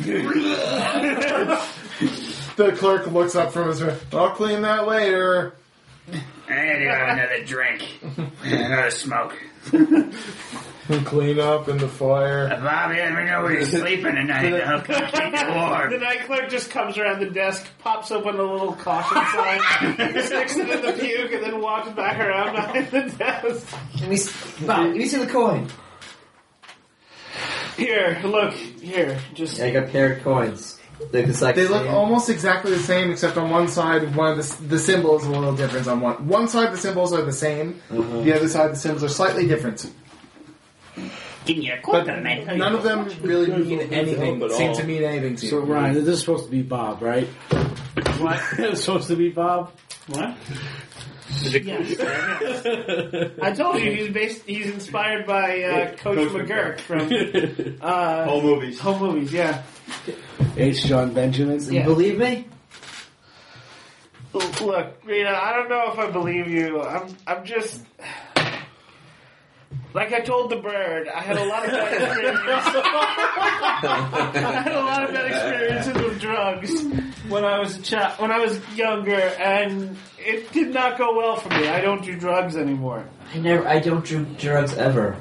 The clerk looks up from his room. I'll clean that later. I need to have another drink. Another smoke. Clean up in the fire. Bobby, let me know where you're sleeping tonight. I'll come keep you The warm. night clerk just comes around the desk, pops open a little caution sign, sticks it in the puke, and then walks back around behind the desk. Let me, s- Bob, let me see the coin. Here, look, here, just. Yeah, I got paired coins. They look like They look same. almost exactly the same, except on one side, one of the, the symbol is a little different. On one one side, the symbols are the same. The other side, the symbols are slightly different. Give me a But quarter, man. none of them really mean anything. Seem to mean anything to you. So Ryan, this is supposed to be Bob, right? What? It's supposed to be Bob. What? Yes. I told you he's based. He's inspired by uh, Coach McGurk from uh, Whole movies. Home Movies. Yeah. H. John Benjamin. You Yeah. believe me? Look, Rita. I don't know if I believe you. I'm. I'm just. Like I told the bird, I had a lot of bad experiences. I had a lot of bad experiences with drugs, when I was a child, when I was younger, and it did not go well for me. I don't do drugs anymore. I never. I don't do drugs ever.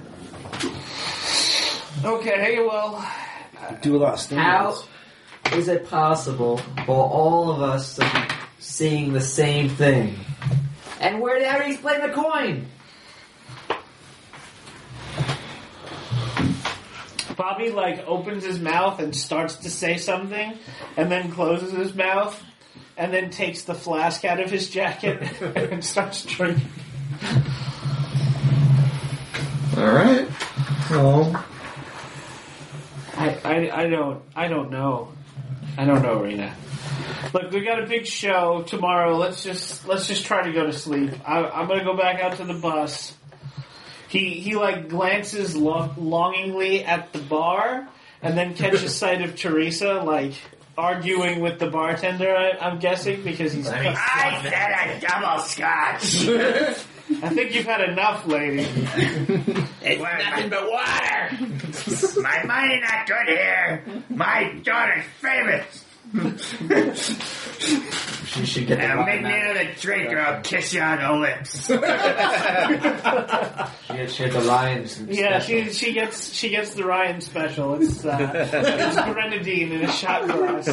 Okay, well, Do a lot of How stimulants. is it possible for all of us to be seeing the same thing? And where did how did he explain the coin? Bobby like opens his mouth and starts to say something, and then closes his mouth, and then takes the flask out of his jacket and starts drinking. All right. Well, I, I, I don't I don't know. I don't know, Rena. Look, we got a big show tomorrow. Let's just let's just try to go to sleep. I, I'm gonna go back out to the bus. He he like glances lo- longingly at the bar, and then catches sight of Teresa like arguing with the bartender. I, I'm guessing because he's. I said a double scotch. I think you've had enough, lady. It's nothing but water. My money not good here. My daughter's famous. She should get the Now make wine me out. another drink or I'll kiss you on the lips. She gets, she gets the Ryan's. Yeah, she she gets she gets the Ryan special. It's uh, it's grenadine in a shot glass.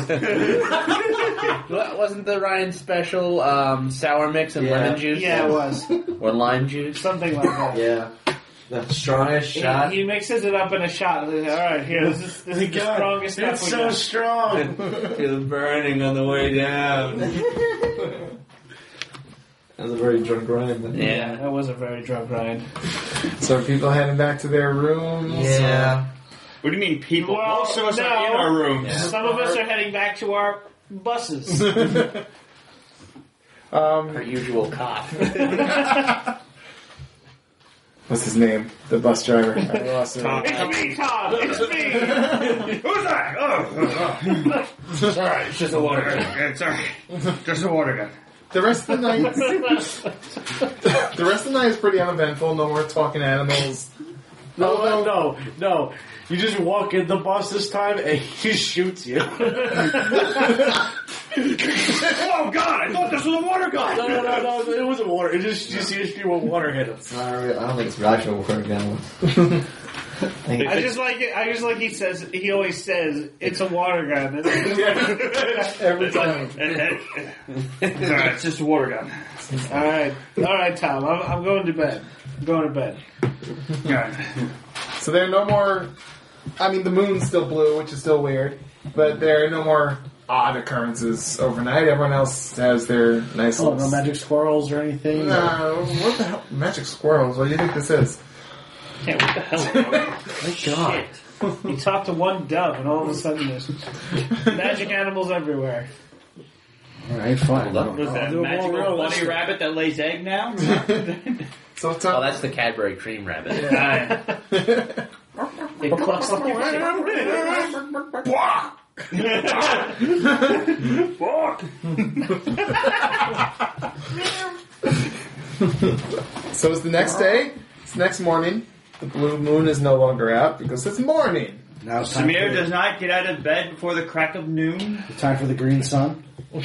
Wasn't the Ryan special um, sour mix and Yeah. lemon juice? Yeah, it was Or lime juice? something like that. Yeah. The strongest shot. He, he mixes it up in a shot. All right, here. This is, this is the strongest stuff It's we so got. strong. Feel burning on the way down. That was a very drunk Ryan. Then. Yeah. That was a very drunk Ryan. so are people heading back to their rooms? Yeah. What do you mean, people? Well, Most of us no. are in our rooms. Some of us are heading back to our buses. Um, Her usual cot. what's his name? The bus driver. I lost it. It's me, Tom. It's me. Who's that? Oh, oh, oh. It's alright, it's just a water gun. It's alright. Just a water gun. The rest of the night, the rest of the night is pretty uneventful. No more talking animals. No, no, no, no. You just walk in the bus this time and he shoots you. Oh god, I thought this was a water gun! No, no, no, no. It wasn't water. It just you see his feet with water hit him. Sorry, I don't think it's actual water gun. I just like it. I just like he says. He always says it's a water gun. Every time. Alright, it's just a water gun. All right, all right, Tom. I'm, I'm going to bed. I'm going to bed. Alright. So there are no more. I mean, the moon's still blue, which is still weird, but there are no more odd occurrences overnight. Everyone else has their nice. Oh, little no magic squirrels or anything? No, what the hell? Magic squirrels? What do you think this is? Yeah, what the hell? My God. You talk to one dove, and all of a sudden there's magic animals everywhere. Alright, fine. Hold up. Was that a magical bunny rabbit that lays egg now? So Oh, Tom, that's the Cadbury cream rabbit. It clucks like so it's the next day. It's the next morning. The blue moon is no longer out because it's morning. Now it's time Samir for, does not get out of bed before the crack of noon. time for the green sun.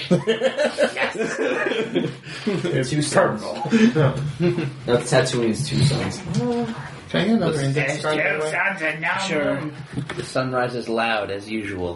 It's Two sons. No, Tatooine's two sons. Can I get another index There's card? by the two way? sons and no Sure. moon. The sunrise is loud, as usual.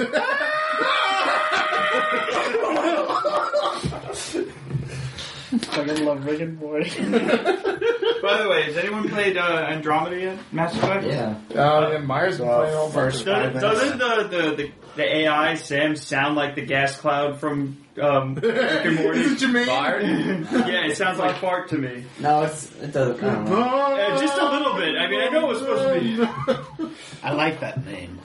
Fucking love Rick and Morty. By the way, has anyone played uh, Andromeda yet? Mass Effect? Yeah. Uh, yeah, Myers been playing all first first. Does, doesn't the, the, the, the A I, Sam, sound like the gas cloud from um, Rick and Morty? Is it Jermaine? Bard? Yeah, it sounds like fart to me. No, it's it doesn't. I don't know. Uh, just a little bit. I mean, I know it was supposed to be. I like that name.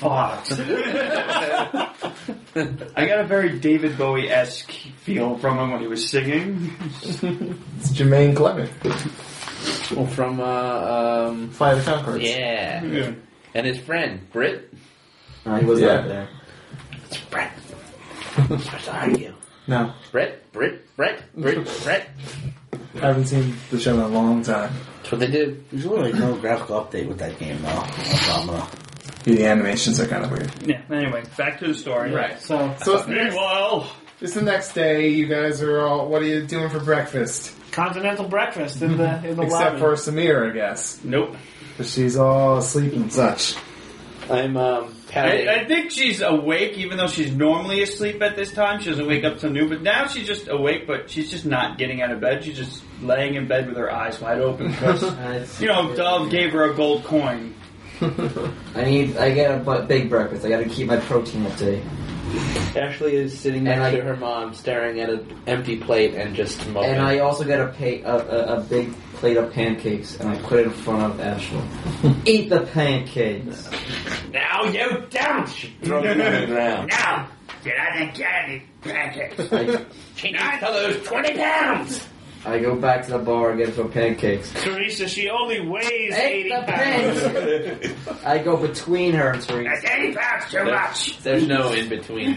I got a very David Bowie-esque feel from him when he was singing. It's Jermaine Clement. Oh, from, uh, um... Fly the Conchords. Yeah. Yeah. And his friend, Britt. No, he was Yeah. not there. It's Brett. Supposed to argue. No, Brett, Britt, Brett, Britt, Brett. I haven't seen the show in a long time. That's what they did. There's really no graphical update with that game, though. Andromeda. The animations are kind of weird. Yeah. Anyway, back to the story. Right. So, So it's the, next, Meanwhile, it's the next day. You guys are all. What are you doing for breakfast? continental breakfast in the in the Except lobby. for Samira, I guess, nope. because she's all asleep and such. I'm um, patting. I, I think she's awake, even though she's normally asleep at this time. She doesn't wake up till noon, but now she's just awake, but she's just not getting out of bed. She's just laying in bed with her eyes wide open because, you know, Dove gave her a gold coin. I need. I get a bu- big breakfast. I got to keep my protein up to date. Ashley is sitting And next I- to her mom, staring at an empty plate and just moping. And I also get a, pay, a, a, a big plate of pancakes, and I put it in front of Ashley. Eat the pancakes. Now you don't! She throws them on the ground. No! You doesn't get any pancakes. I, She needs to lose twenty pounds! I go back to the bar and get some pancakes. Teresa, she only weighs Eat eighty the pounds. pancakes. I go between her and Teresa. That's eighty pounds too much! There's no in between.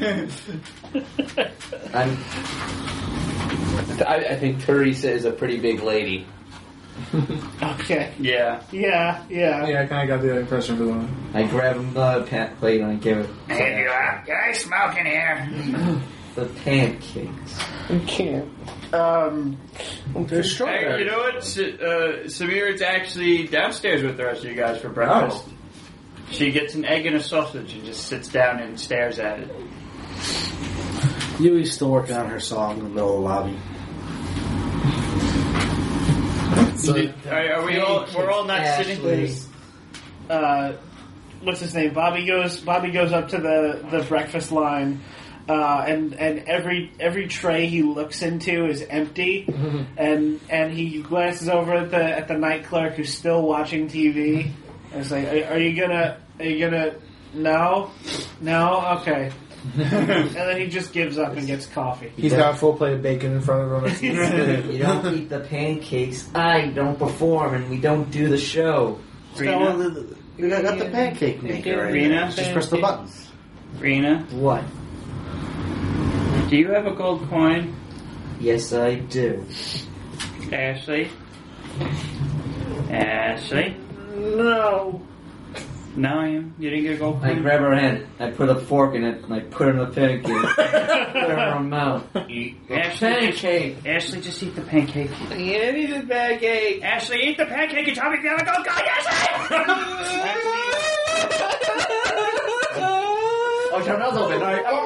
I'm, I, I think Teresa is a pretty big lady. Okay. Yeah. Yeah, yeah. Yeah, I kind of got the impression for the one. I grab another pan- plate and I give it to Hey, you Ashley. up? Can I smoke in here? The pancakes. I can't. Um, They're Hey, strawberries. you know what? S- uh, Samira's actually downstairs with the rest of you guys for breakfast. Oh. She gets an egg and a sausage and just sits down and stares at it. Yui's still working on her song in the middle of the lobby. Are, are we all? We're all not sitting. Ashley. uh, what's his name? Bobby goes. Bobby goes up to the, the breakfast line, uh, and and every every tray he looks into is empty, and and he glances over at the at the night clerk who's still watching T V. And it's like, are, are you gonna? Are you gonna? No, no, okay. And then he just gives up and gets coffee. He's got a full plate of bacon in front of him. You don't eat the pancakes, I don't perform, and we don't do the show. Rena? You got got the pancake maker right Rena? there. Just press the buttons. Rena, What? do you have a gold coin? Yes, I do. Ashley? Ashley? No. No, you you didn't get a gold I coin? grab her hand, I put a fork in it, and I put it in the pancake. put it in her mouth. Ashley, Pancake! Ashley, just eat the pancake. Yeah, eat the pancake. Ashley, eat the pancake and tell me if you have a gold coin. Oh, your mouth's open.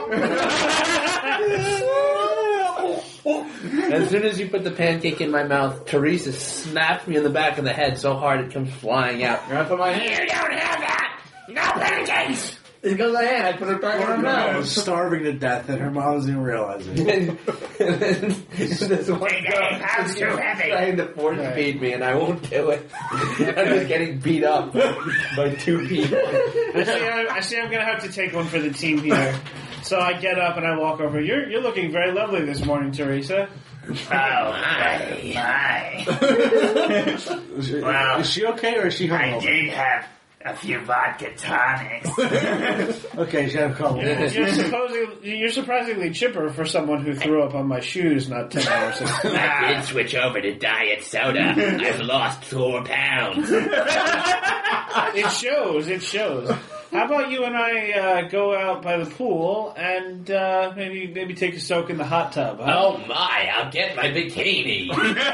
As soon as you put the pancake in my mouth, Teresa snaps me in the back of the head so hard it comes flying out. I put my hand. You don't have that! No pancakes! It goes my hand, I put it back in her I mouth. was starving to death, and her mom doesn't even realize it. And then this one Eighty girl pounds too heavy! trying to force feed me, and I won't do it. I'm just getting beat up by two people. I see, I, I see I'm going to have to take one for the team here. So I get up and I walk over. You're you're looking very lovely this morning, Teresa. Oh, my, my. Well, Is she okay, or is she I hungover? did have a few vodka tonics. Okay, she had a couple. You're, you're, supposedly, you're surprisingly chipper for someone who threw up on my shoes not ten hours ago. I did switch over to diet soda. I've lost four pounds. It shows. It shows. How about you and I uh, go out by the pool and uh, maybe maybe take a soak in the hot tub? Huh? Oh my, I'll get my bikini.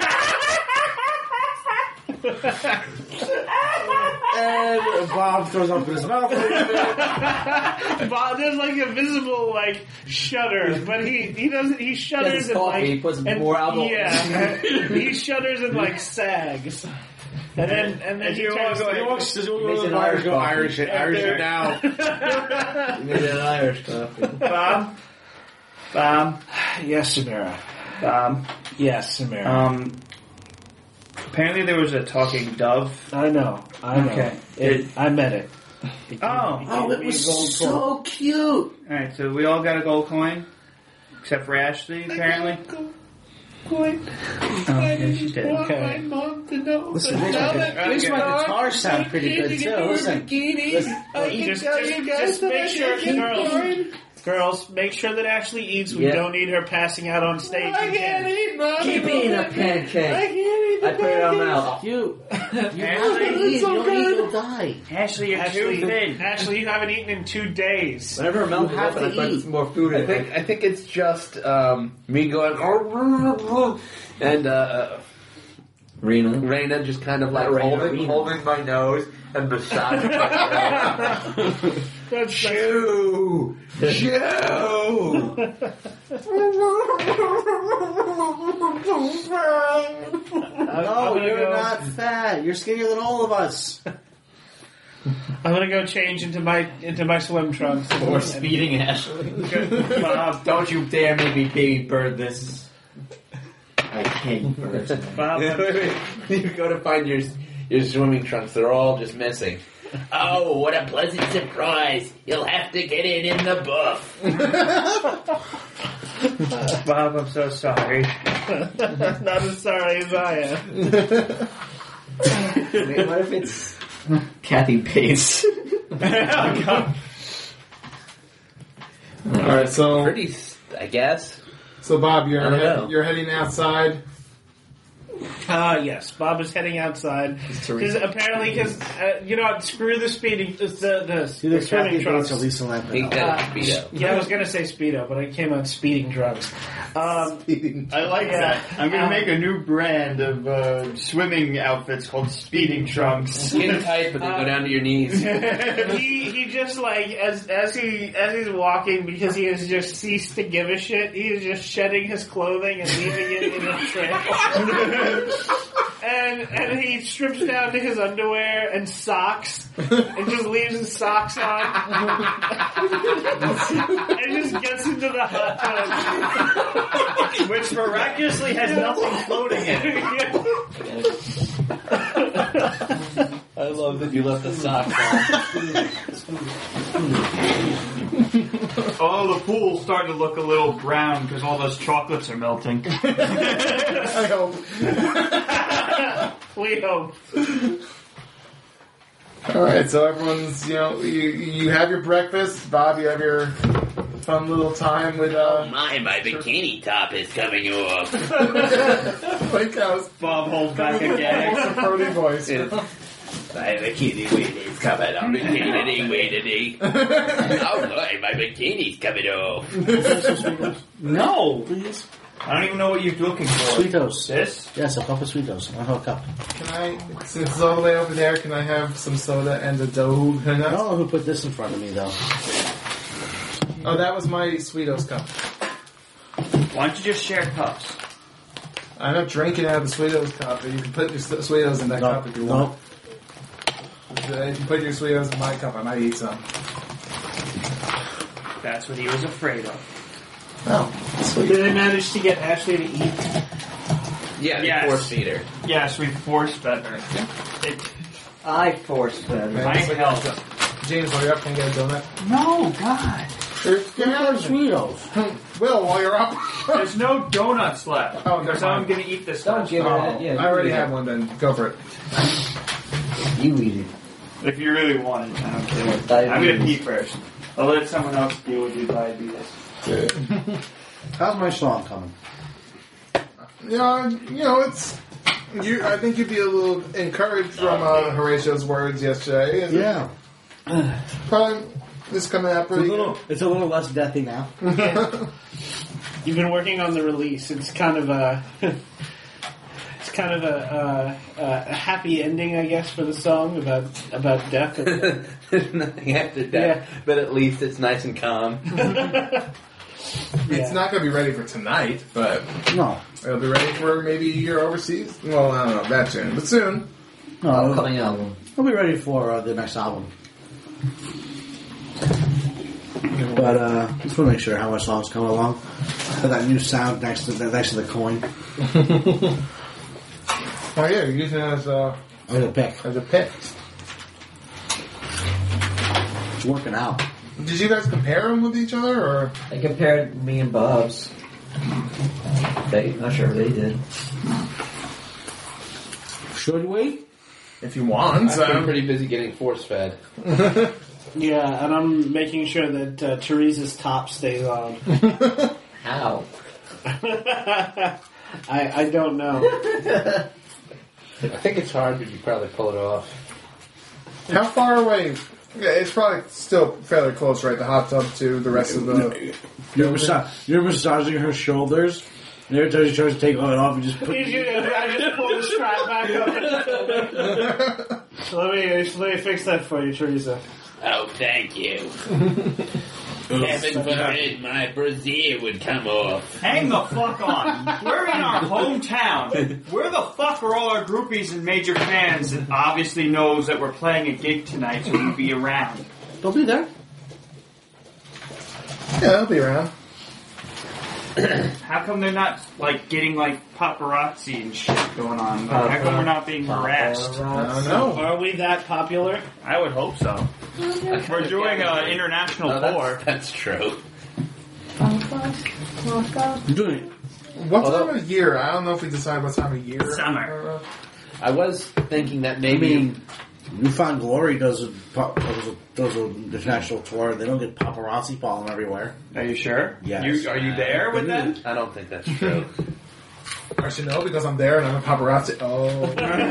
And Bob throws up in his mouth. Bob, there's like a visible like shudder, but he he doesn't. He shudders his and coffee, like he puts and, more alcohol. Yeah, he shudders and like sags, and then and then And he you turns walk away. to- You walk- Just go Makes to it the bar, Irish go coffee. Irish it, Irish it now. Made an Irish coffee. Bob? Bob? Yes, Samira. Bob? Yes, Samira. Um, apparently there was a talking dove. I know. I know. Okay. It, I met it. It Oh. gave- Oh, gave it me was a gold so coin. cute. Alright, so we all got a gold coin. Except for Ashley, apparently. Oh, okay, she did. Okay. Listen, makes my, makes my guitar sound pretty good too. Listen, listen. Just, just, just make sure, girls, girls, make sure that Ashley eats. We Yeah. don't need her passing out on stage. again. Keep eating a pancake. I put it on mouth. You, you have to eat. You don't eat, you'll die. Ashley, you're Ashley, too thin. Ashley, you haven't eaten in two days. Whenever a mouth You is have open, to I put eat. some more food in. I think I think it's just um, me going and uh, Rena. Raina just kind of like Raina, holding Rena. holding my nose and massaging my throat. That's Shoo! Shoo! No, gonna you're go- not fat. You're skinnier than all of us. I'm gonna go change into my into my swim trunks. Or speeding Ashley. Bob, don't you dare make me baby bird this. I hate birds. Bob, You go to find your your swimming trunks; they're all just missing. Oh, what a pleasant surprise. You'll have to get it in the buff. Bob, I'm so sorry. Not as sorry as I am. Wait, what if it's Kathy Bates? Alright, so Pretty, I guess. so Bob, you're I don't head- know. you're heading outside. Ah, yes. Bob is heading outside because apparently, because uh, you know, what, screw the speeding, the the, Either the swimming Kathy trunks. Bates or Lisa He Lampkin. got speedo. Yeah, I was gonna say speedo, but I came out speeding drugs. Um, I like Yeah. that. I'm gonna Um, make a new brand of uh, swimming outfits called speeding trunks. Skin tight, but they go down to your knees. he he just like as as he as he's walking because he has just ceased to give a shit. He is just shedding his clothing and leaving it in a trail. and and he strips down to his underwear and socks and just leaves his socks on and just gets into the hot tub, Which miraculously has nothing floating in it. I love that you left the socks Oh, the pool's starting to look a little brown because all those chocolates are melting. I hope. we hope. Alright, so everyone's, you know, you you have your breakfast. Bob, you have your fun little time with, uh, My, my bikini top is coming off. like how Bob holds back a gag. a Brody voice. My bikini is coming off. Bikini wadity. Oh, my, my bikini's coming off. No, please. I don't even know what you're looking for. Sweetos. This? Yes, a cup of Sweetos. I have a cup. Can I, since it's all the way over there, can I have some soda and a dough? I don't know who put this in front of me, though. Oh, that was my Sweetos cup. Why don't you just share cups? I'm not drinking out of the Sweetos cup, but you can put your St- Sweetos in that No, cup if you no. want. If you put your Sweetos in my cup, I might eat some. That's what he was afraid of. Oh, Did I manage to get Ashley to eat? Yeah, Yes. the force feeder. Yes, we forced better. It, I force fed. man, I it's like helped. a- James, while you're up, can I get a donut? no, God. There's, Get out of Sweetos. Will, while you're up. There's no donuts left. Oh, never so I'm mind. going to eat this Don't stuff. give her that. Yeah, I already have one then. Go for it. You eat it. If you really want it, I don't care. Diabetes. I'm going to pee first. I'll let someone else deal with your diabetes. How's my song coming? Yeah, you know, it's. You, I think you'd be a little encouraged from uh, Horatio's words yesterday. And Yeah. Probably it's coming out It's a pretty little, it's a little less deathy now. good. You've been working on the release. It's kind of a, it's kind of a, a, a happy ending, I guess, for the song about about death. There's nothing after that, Yeah. but at least it's nice and calm. It's not going to be ready for tonight, but No. it'll be ready for maybe a year overseas. Well, I don't know that soon, but soon. No, it'll, Upcoming album. it'll be ready for uh, the next album. But uh, just want to make sure how my song's coming along. Got that new sound next to the, next to the coin. Oh yeah, you're using it as a I'm gonna pick. as a pick. It's working out. Did you guys compare them with each other, or I compared me and Bob's. They, not sure if they did. Should we? if you want? I've been Um, pretty busy getting force fed. Yeah, and I'm making sure that uh, Teresa's top stays on. How? I I don't know. I think it's hard, but you probably pull it off. How far away? Yeah, it's probably still fairly close, right? The hot tub to the rest of the. You're, massa- you're massaging her shoulders. And every time she tries to take it off, you just put. He's gonna, I just pull the strap back up. So let me let me fix that for you, Teresa. Oh, thank you. Heaven forbid my brassiere would come off. Hang the fuck on. We're in our hometown. Where the fuck are all our groupies and major fans that obviously knows that we're playing a gig tonight so we'll be around? They'll be there. Yeah, they'll be around. How come they're not, like, getting, like, paparazzi and shit going on? Like, how come we're not being harassed? I don't know. Are we that popular? I would hope so. We're doing an international No, tour. that's, that's true. I'm doing it. What Although- time of year? I don't know if we decide what time of year. Summer. I was thinking that I maybe... mean, Newfound Glory does a, pop- does a, does a international tour. They don't get paparazzi following everywhere. Are you sure? Yes. You, are you there with them? I don't think that's true. I should know because I'm there and I'm a paparazzi. Oh.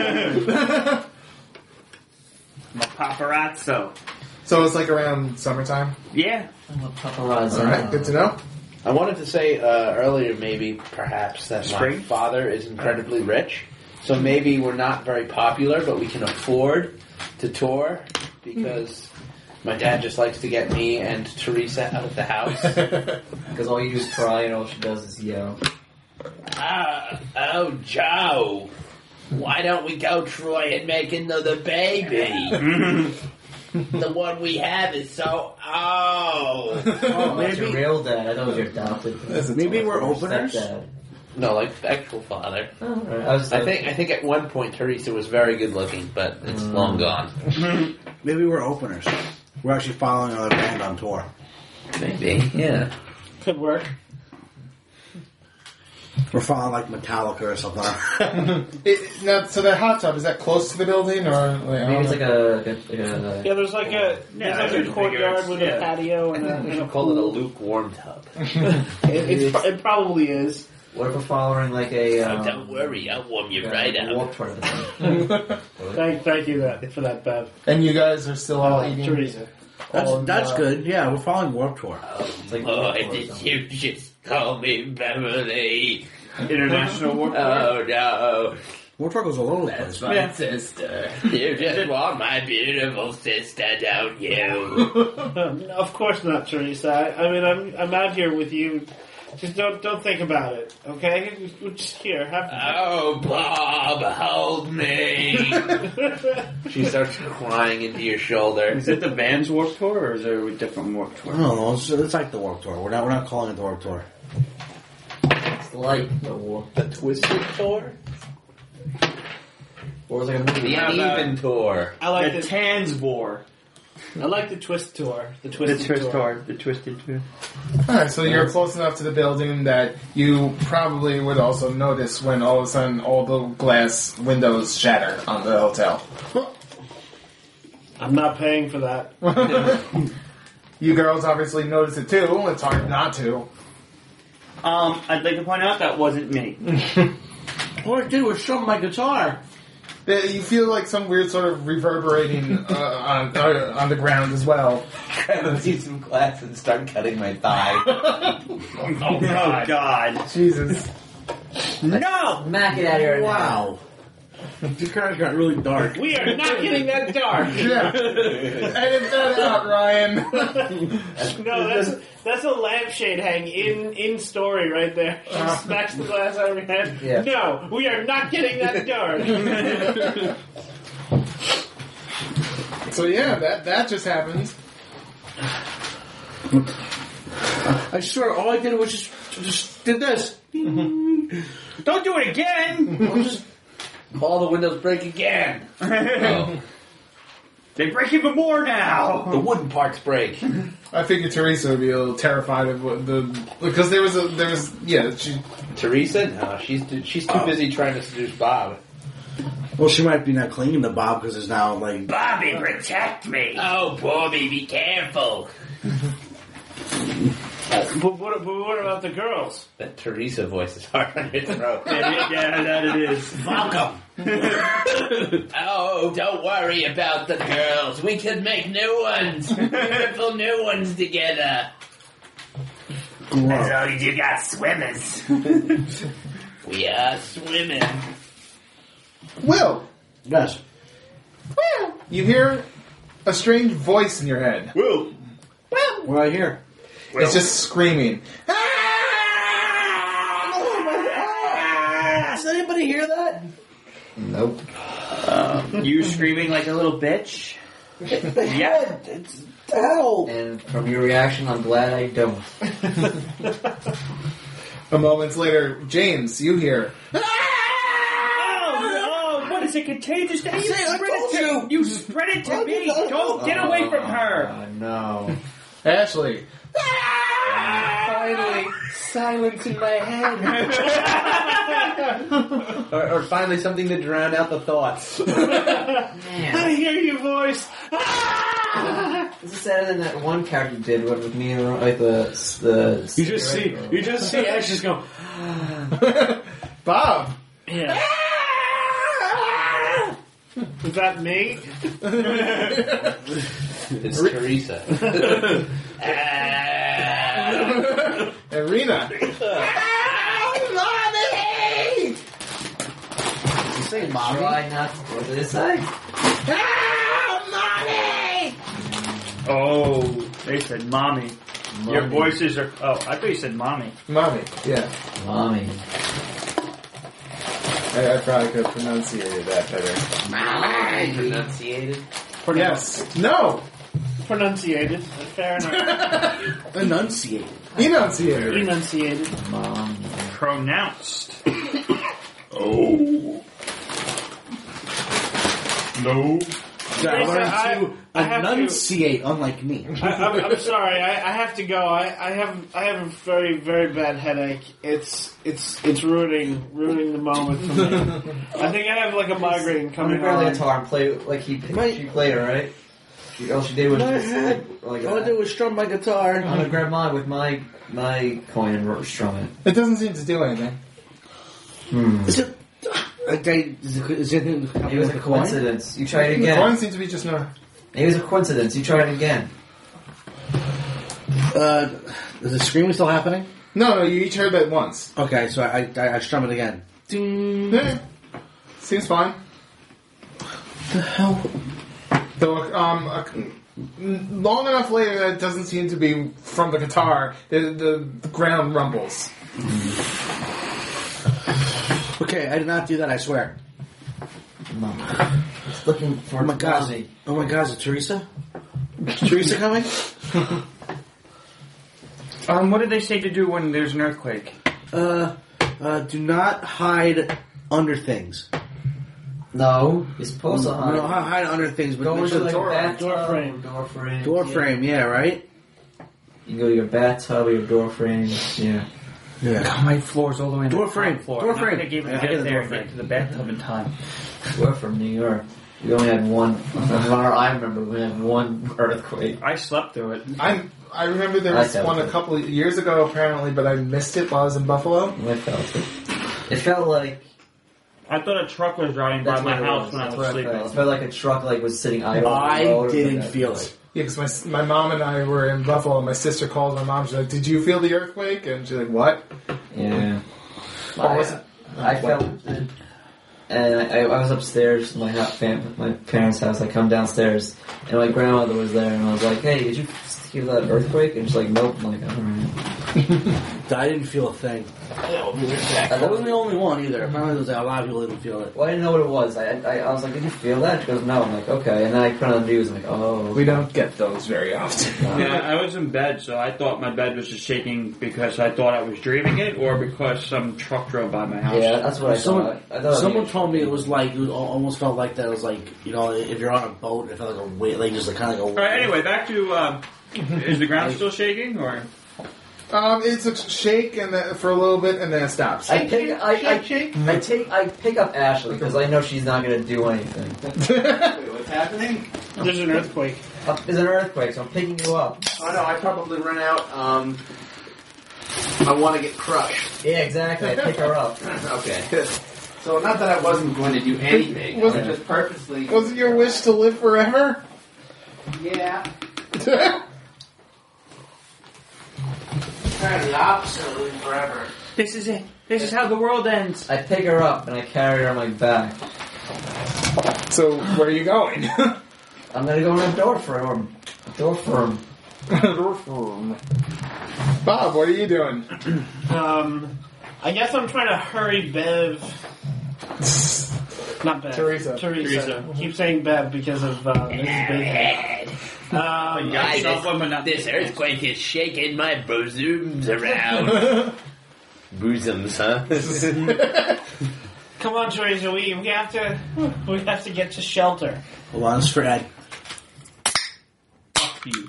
I'm a paparazzo. So it's like around summertime? Yeah. Paparazzi. Alright, good to know. I wanted to say uh, earlier, maybe, perhaps, that Spring? my father is incredibly rich. So maybe we're not very popular, but we can afford to tour because my dad just likes to get me and Teresa out of the house. Because all you do is cry and all she does is yell. Ah, oh, Joe. Why don't we go, Troy, and make another baby? The one we have is so old. Oh, that's your maybe- real dad. I thought it was your adopted. Maybe we're openers. Stepdad. No, like actual father. Oh, all right. I, was, I think I think at one point Teresa was very good looking, but it's long gone. Maybe we're openers. We're actually following another band on tour. Maybe, yeah. Could work. We're following like Metallica or something. It, now, so that hot tub, is that close to the building? or like, I Maybe don't it's like know. a, like a, like a Yeah, there's like a Yeah, there's I like a would courtyard figure with it's- a yeah. patio and a, We and a should call it a pool. lukewarm tub. It, it's, it probably is. What if we're following like a? Um, Oh, don't worry, I'll warm you like right a up. warp tour of the thing. Thank, thank you that for that, Bev. And you guys are still all eating? Teresa. That's all, that's uh, good. Yeah, we're following Warp Tour. It's like Oh, warp tour or did something. you just call me Beverly? International War. Oh, no. Warp Tour goes all over the place. my sister. You just want my beautiful sister, don't you? No, of course not, Teresa. I, I mean, I'm I'm out here with you. Just don't don't think about it, okay? We're just here. Have, Oh, Bob, hold me. She starts crying into your shoulder. Is it the Vans Warp Tour or is there a different Warp Tour? I don't know. It's, it's like the Warp Tour. We're not we're not calling it the Warp Tour. It's like the warp. The Twisted Tour? Or it's like a movie. The How about- Uneven Tour. I like the the Tans War. I like the twist tour. The The twisted Twist tour. Tour. The Twisted Tour. Alright, so you're close enough to the building that you probably would also notice when all of a sudden all the glass windows shatter on the hotel. I'm not paying for that. You girls obviously notice it too. It's hard not to. Um, I'd like to point out that wasn't me. All I did was show my guitar. Uh, You feel like some weird sort of reverberating uh, on, uh, on the ground as well. Grab a piece of glass and start cutting my thigh. Oh God! Jesus. No! Mac it out of here. Wow. The crowd got really dark. We are not getting that dark. Yeah. Edit that out, Ryan. No, that's that's a lampshade hang in in story right there. She smacks the glass out of her head. Yeah. No, we are not getting that dark. So yeah, that that just happened. I swear, all I did was just just did this. Don't do it again! I was just All the windows break again. Oh, They break even more now! the wooden parts break. I figured Teresa would be a little terrified of what the because there was a there was yeah she Teresa? No, she's she's too busy trying to seduce Bob. well, she might be not clinging to Bob because it's now like Bobby, protect me. Oh, Bobby, be careful. But what, but what about the girls? That Teresa voice is hard on your throat. yeah, that it is. Welcome. Oh, don't worry about the girls. We could make new ones. Beautiful new ones together. As long as you got swimmers. We are swimming. Will, Yes. you hear a strange voice in your head. Will. What do I hear? It's just screaming. Does anybody hear that? Nope. You screaming like a little bitch? Yeah. It's hell. And from your reaction, I'm glad I don't. A moment later, James, you hear. Oh, oh, what is it, contagious? You See, I spread told it to you. you. spread it to I me. did not- Don't get away from her. Oh, no. Ashley. Finally, silence in my head. or, or finally something to drown out the thoughts. I hear your voice. This is sadder than that one character did with with me and like the the. You just see. You just see Ash just go. Bob. Yeah. Is that me? It's Teresa. Arena. You say mommy? Try not to. What did it say? Oh, they said mommy. Your Mommy. voices are... Oh, I thought you said mommy. Mommy. Yeah. Mommy. I, I probably could have pronunciated that better. Pronunciated. Yes. No. Pronunciated. Fair enough. Enunciate. Enunciator. Enunciated. Mom. Pronounced. Oh. No. I learned I- to I have to- enunciate, unlike me. I, I'm, I'm sorry. I, I have to go. I, I have I have a very very bad headache. It's it's it's ruining ruining the moment for me. I think I have like a migraine I'm gonna coming grab the on. guitar and play like he My- she played it, right? She, all she did was My just head. like All I did was strum my guitar. I'm gonna grab mine with my my coin and strum it. It doesn't seem to do anything. Hmm. Is it? Okay, is it, is it, It was a coincidence. You try it The again. coin seems to be just not. It was a coincidence. You try it again. Uh, is the screaming still happening? No, no, you each heard that once. Okay, so I I, I strum it again. Ding. Yeah. Seems fine. The hell? Though, um, a, long enough later that it doesn't seem to be from the guitar. The, the, the ground rumbles. Okay, I did not do that. I swear. Mom. Just looking for Oh my god! Mommy. Oh my god! Is it Teresa? Is Teresa coming? Um, what did they say to do when there's an earthquake? Uh, uh, do not hide under things. No, you're supposed to hide. No, hi- hide under things, but Go make into sure like the a door, bathtub, door frame. Door frame. door yeah. frame. Yeah, right. You can go to your bathtub or your door frame. Yeah. Yeah. God, my floor's all the way on Door the frame. top floor. Door I'm not frame. gonna be able to Yeah, I get get the there door and frame. get to the bathtub in time. We're from New York. We only had one. I remember we had one earthquake. I slept through it. I'm, I remember there I was felt one a it. couple of years ago, apparently, but I missed it while I was in Buffalo. I felt it. It felt like I thought a truck was driving by that's my what it house was. when I That's was what sleeping. felt. It felt like a truck like was sitting idle. on the I road. didn't Like, feel it. Yeah, because my, my mom and I were in Buffalo, and my sister called my mom. She's like, "Did you feel the earthquake?" And she's like, "What?" Yeah. What I, was it? I felt it. And I, I was upstairs in my, ha- fam- my parents' house. I come downstairs, and my grandmother was there, and I was like, "Hey, did you feel that earthquake?" And she's like, "Nope." I'm like, "All right." I didn't feel a thing. I wasn't the only one either. Apparently, there was a lot of people didn't feel it. Well, I didn't know what it was. I, I, I was like, "Did you feel that?" She goes, "No." I'm like, "Okay." And then I put on the news. I'm like, "Oh." We don't get those very often. Yeah, I was in bed, so I thought my bed was just shaking because I thought I was dreaming it, or because some truck drove by my house. Yeah, that's what I Someone, thought. I thought someone it told me it was like it was, al- almost felt like that. It was like, you know, if you're on a boat, it felt like a weight, like just like kind of like a. All right. Anyway, back to uh, is the ground still shaking, or Um, it's a shake and then, for a little bit, and then it stops. I pick, I, I, I take, I pick up Ashley because I know she's not going to do anything. What's happening? There's an earthquake. Uh, There's an earthquake, so I'm picking you up. Oh no, I probably run out. Um, I want to get crushed. Yeah, exactly. I pick her up. Okay. So not that I wasn't going to do anything. I was Wasn't- just purposely. Wasn't your wish to live forever? Yeah. Kind of the opposite of living forever. This is it. This is how the world ends. I pick her up and I carry her on my back. So, where are you going? I'm gonna go in a door firm. Door firm. Bob, what are you doing? Um, I guess I'm trying to hurry Bev. Not Bev. Teresa. Teresa. Teresa. Keep saying Bev because of uh, Missus Baker. Um, Guy, Self-woman, this, this earthquake is shaking my bosoms around. Bosoms, huh? come on, Teresa. We we have to we have to get to shelter. Hold on, it's Fred. Fuck you.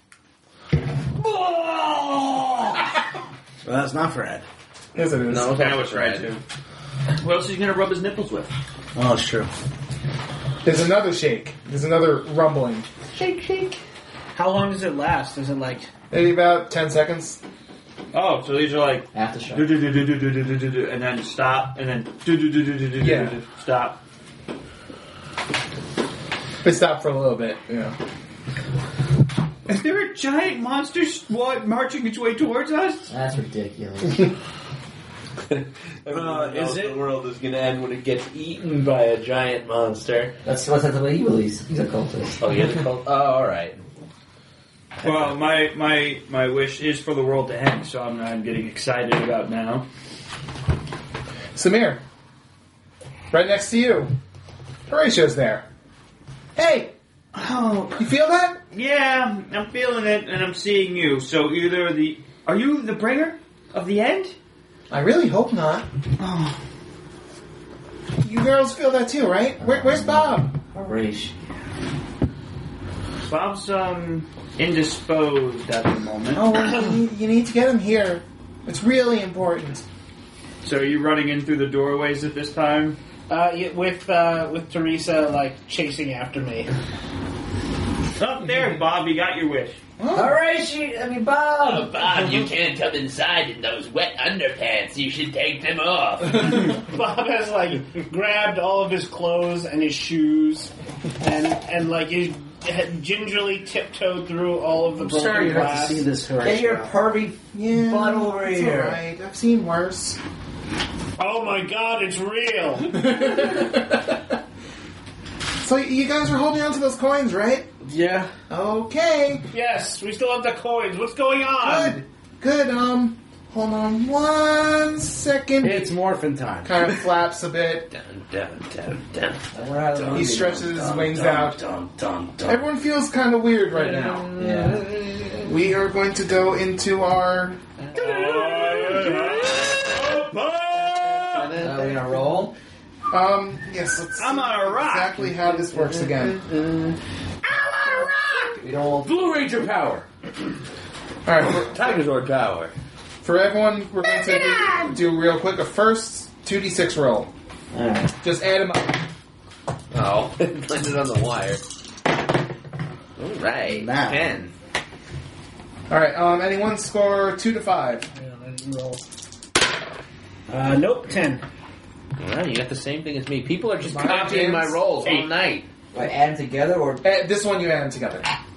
Well, that's not Fred. Yes, it is. No, That was right too. What else is he gonna rub his nipples with? Oh, it's true. There's another shake. There's another rumbling. How long does it last? Is it like Maybe about ten seconds. Oh, so these are like Aftershock. do do do do do do do do do do, and then stop, and then do do do do do do do Yeah. do stop. It stopped for a little bit, yeah. Is there a giant monster squad marching its way towards us? That's ridiculous. Uh, is it? The world is going to end when it gets eaten by a giant monster. That's what's that's the way he believes. He's a cultist. Oh, you're the cult? Oh, all right. Well, my my my wish is for the world to end, so I'm I'm getting excited about now. Samir. Right next to you. Horatio's there. Hey! Oh, You feel that? yeah, I'm feeling it, and I'm seeing you. So either the are you the bringer of the end? I really hope not. Oh, You girls feel that too, right? Where, where's Bob? Horatio. Bob's um indisposed at the moment. Oh, well, you, need, you need to get him here. It's really important. So are you running in through the doorways at this time? uh, y- with uh, with Teresa like chasing after me? Up there, Bob. You got your wish. Horatio, I mean Bob. Oh, Bob, you can't come inside in those wet underpants. You should take them off. Bob has like grabbed all of his clothes and his shoes, and and like he had gingerly tiptoed through all of the I'm broken sorry you have glass. to see this, Get Horatio. your pervy Yeah, butt over it's here. alright. I've seen worse. Oh my God, it's real! So you guys are holding on to those coins, right? Yeah. Okay. Yes, we still have the coins. What's going on? Good. Good. Um, hold on one second. It's morphin' time. Kind of flaps a bit. Dun, dun, dun, dun. We're out of the He stretches his Dun, wings dun, out. Dun, dun, dun. Everyone feels kind of weird right now. Yeah. We are going to go into our. Are we gonna roll? Um, yes, let's I'm see on a rock. exactly how this works again. We don't. Blue Ranger power. Alright, for, Tigerzord power. for everyone, we're going to do, do real quick a first two d six roll. Alright. Just add them up. Oh, it landed on the wire. All right, Now. ten. Alright, um, anyone score two to five. Yeah, I didn't roll. Uh, nope, ten. All right, you got the same thing as me. People are just My copying my hands. rolls all night. Do I add them together or? Uh, this one you add them together.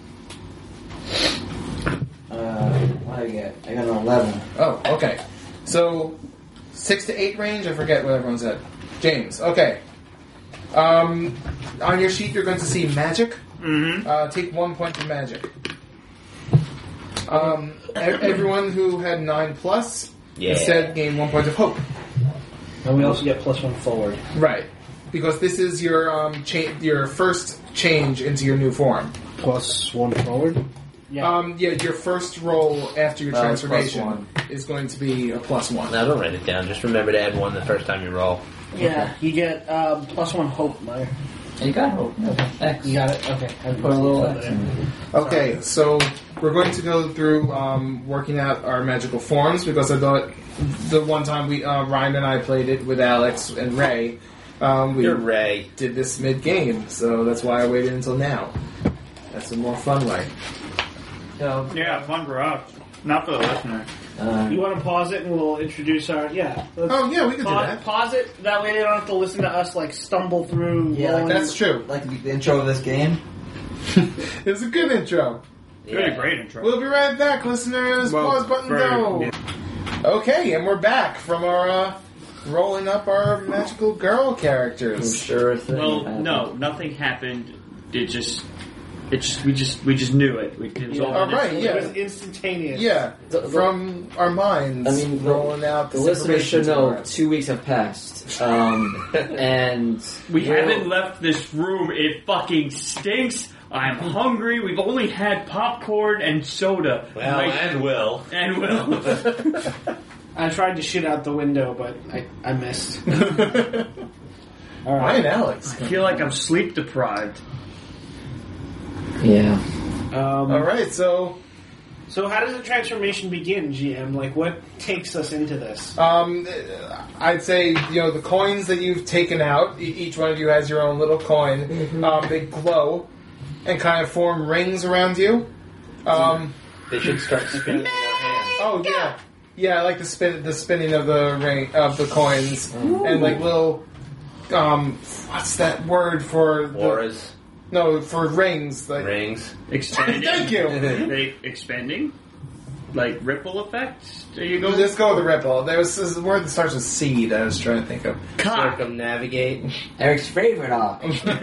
Uh, what do I get? I got an eleven. Oh, okay. So, six to eight range, I forget what everyone's at. James, okay. Um, on your sheet, you're going to see magic. Mm-hmm. Uh, take one point of magic. Um, e- everyone who had nine plus Yeah. instead gain one point of hope. And we also get plus one forward. Right, because this is your um, cha- your first change into your new form. Plus one forward. Yeah. Um, yeah, your first roll after your Oh, transformation plus one. is going to be a plus one. Now don't write it down. Just remember to add one the first time you roll. yeah, you get um, plus one hope, Meyer. You got hope. Okay. X. You got it? Okay. I Put a little X in there. Okay, so we're going to go through um, working out our magical forms because I thought the one time we uh, Ryan and I played it with Alex and Ray, um, we You're Ray. did this mid game, so that's why I waited until now. That's a more fun way. So, Yeah, fun for us. Not for the listener. Uh, You want to pause it and we'll introduce our yeah. Let's Oh, yeah, we can do pause, that. Pause it. That way they don't have to listen to us like stumble through. Yeah, rolling- That's true. like to be the intro of this game. It's a good intro. Good, a great intro. We'll be right back, listeners. Well, Pause button very- go. yeah. Okay, and we're back from our uh, rolling up our magical girl characters. Sure thing. Well, happened. no, nothing happened. It just, it just, we just, we just knew it. We, it was all All right, It yeah. was instantaneous. Yeah, The- the- from our minds, I mean, the- rolling out The this listeners should information know to us. two weeks have passed. Um, and We we'll- haven't left this room. It fucking stinks. I'm hungry. We've only had popcorn and soda. Well, Like- and Will. and Will. I tried to shit out the window, but I, I missed. All right, Alex. I feel like I'm sleep deprived. Yeah. Um, All right, so So how does the transformation begin, G M? Like, what takes us into this? um, I'd say you know the coins that you've taken out. E- each one of you has your own little coin. Um, they glow and kind of form rings around you. Um, They should start spinning in their hands. oh yeah, yeah, I like the spin, the spinning of the ring of the coins, and like little. Um, what's that word for the, Auras, no for rings? Like, rings. Expanding. Thank you. They expanding? Like ripple effect? There you go. Let's go with the ripple. There was this word that starts with seed. I was trying to think of. Cock. Circumnavigate. Eric's favorite arc.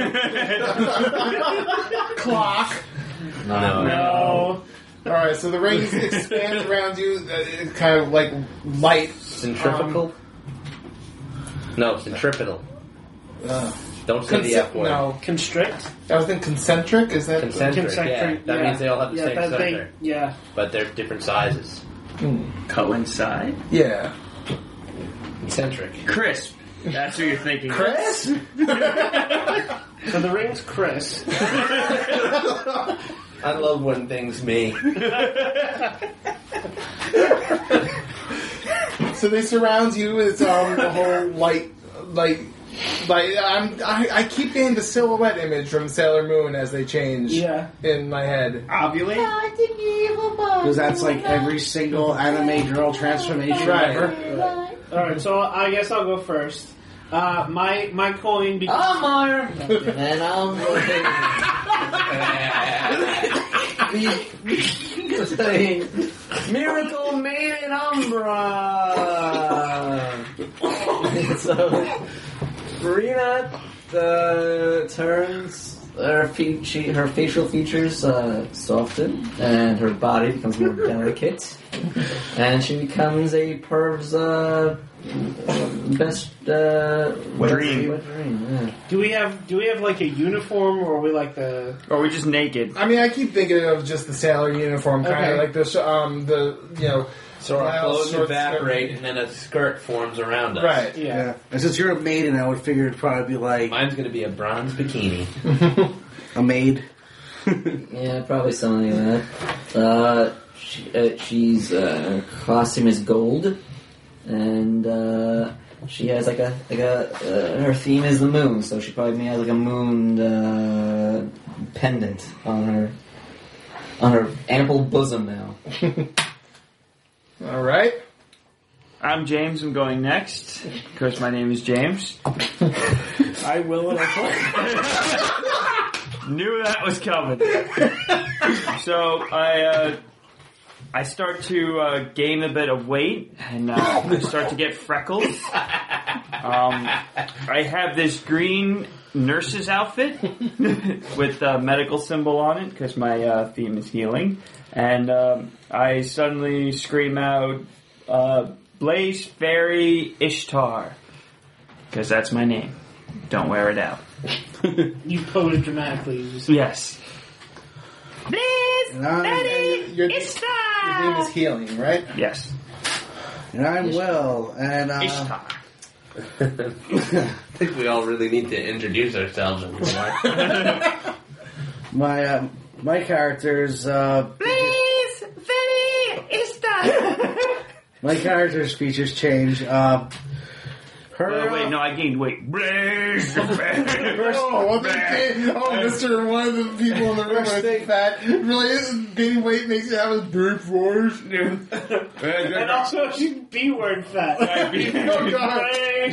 Clock. No. No. All right, so the rings expand around you, uh, kind of like light. Centrifugal? no, centripetal. Uh, Don't say the conce- F word. no, Constrict? I was thinking concentric. Is that Concentric, yeah. Concentric, That yeah. means they all have the Yeah, same that center. they- yeah. But they're different sizes. Coincide? Yeah. Eccentric. Crisp. That's what you're thinking. Chris? So the ring's Chris. I love when things me. So they surround you. It's um the whole light, like, like I'm. I, I keep getting the silhouette image from Sailor Moon as they change. Yeah. In my head. Ovulate? Because that's like every single anime girl transformation Right. ever. Alright, so I guess I'll go first. Uh, my my coin be- I'm Meyer. And I'm saying Miracle Maiden Umbra. So Marina uh, turns her fe- she, her facial features uh, soften and her body becomes more delicate, and she becomes a perv's uh, best uh, wet Dream. wet dream. Yeah. Do we have do we have like a uniform, or are we like the? Or are we just naked? I mean, I keep thinking of just the sailor uniform, kind Okay. of like the sh- um the you know. So our blouse, clothes short evaporate skirt. and then a skirt forms around us. Right. Yeah. Yeah. And since you're a maiden, I would figure it'd probably be like Mine's going to be a bronze bikini. a maid. Yeah, probably something like that. Uh, she, uh, she's uh, her costume is gold, and uh, she has like a like a uh, her theme is the moon, so she probably has like a moon uh, pendant on her on her ample bosom now. All right. I'm James. I'm going next. Of course, my name is James. I will and I Knew that was coming. So I uh, I start to uh, gain a bit of weight, and uh, I start to get freckles. Um, I have this green nurse's outfit with a medical symbol on it because my uh, theme is healing, and um, I suddenly scream out, uh, "Blaze Fairy Ishtar," because that's my name. Don't wear it out. You pose dramatically. You just- Yes. And I'm, And your, your name is healing, right? Yes. and I'm Will. And uh, Ishtar. I think we all really need to introduce ourselves anymore. my uh, my character's uh, Please, very Ishtar. my character's features change. Uh, Her, Oh, wait, no, I gained weight. Blaze the bear. Oh, what the kid? Oh, Mister One of the people in the room is fat. Really, gaining weight makes you have a big voice. And also, she's B-word fat. Oh, God.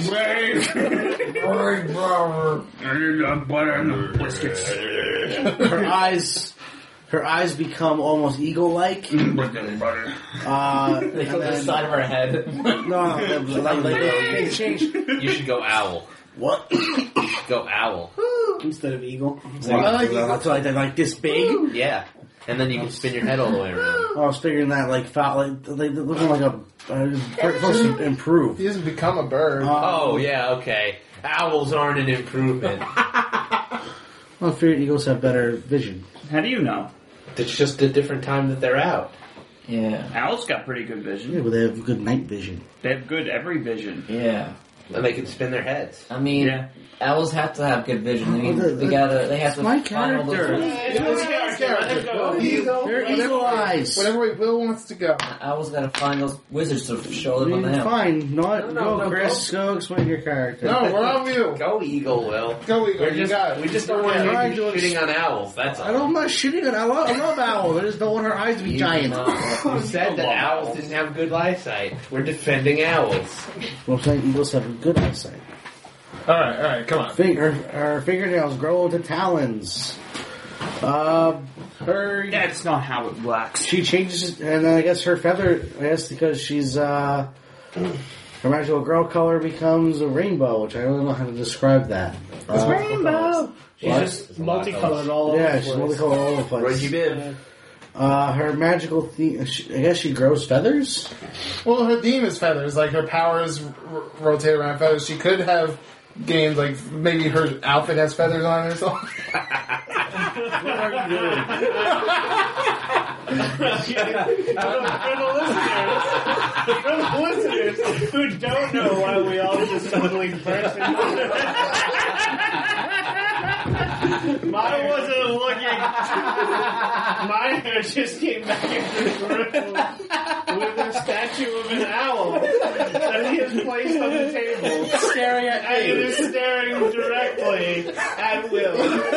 her eyes, her eyes become almost eagle-like. Uh, They go to the side of her head. no, no, like, like they, they change. You should go owl. What? Go owl. Instead of eagle. I like, that's like they're like this big. Yeah. And then you can spin your head all the way around. I was figuring that like fat, like they looking like a uh, supposed to improve. He doesn't become a bird. Oh, yeah, okay. Owls aren't an improvement. Well, I figured eagles have better vision. How do you know? It's just a different time that they're out. Yeah. Owls got pretty good Yeah, vision. but they have good night vision. They have good every vision. Yeah. And they can spin their heads. I mean, Yeah. owls have to have good vision. They, Well, the- they gotta. They have to my find all those character. ways. They're eagle eyes. Whatever way Will wants to go. Owls gotta find those wizards to show them on the hill. Fine, not No, no, go, no, Chris. Go explain your character. No, we're on you. Go eagle, Will. Go, Eagle. We're You just, got it. we just don't want Yeah. you shitting on owls, that's all. I don't, I'm not shitting on. I love, I love owls. I just don't want her eyes to be giant. You said that owls didn't have good eyesight. We're defending owls. Well, I'm saying eagles have good eyesight. Alright, alright, come on. Finger, her fingernails grow into talons. Uh, her That's not how it works. she changes, and then I guess her feather. I guess because she's uh, her magical girl color becomes a rainbow, which I don't know how to describe that. Uh, Rainbow! She's What? just multicolored all over yeah, the she's place. multicolored all over the place. Reggie Biv. Uh, her magical theme. I guess she grows feathers. Well, her theme is feathers. Like, her powers r- rotate around feathers. She could have gained, like, maybe her outfit has feathers on it or something. What are you doing? For the listeners, for the listeners who don't know why we all just suddenly burst into Mine wasn't looking. Mine just came back into the room with a statue of an owl that he has placed on the table, Staring at and it me. is staring directly at Will.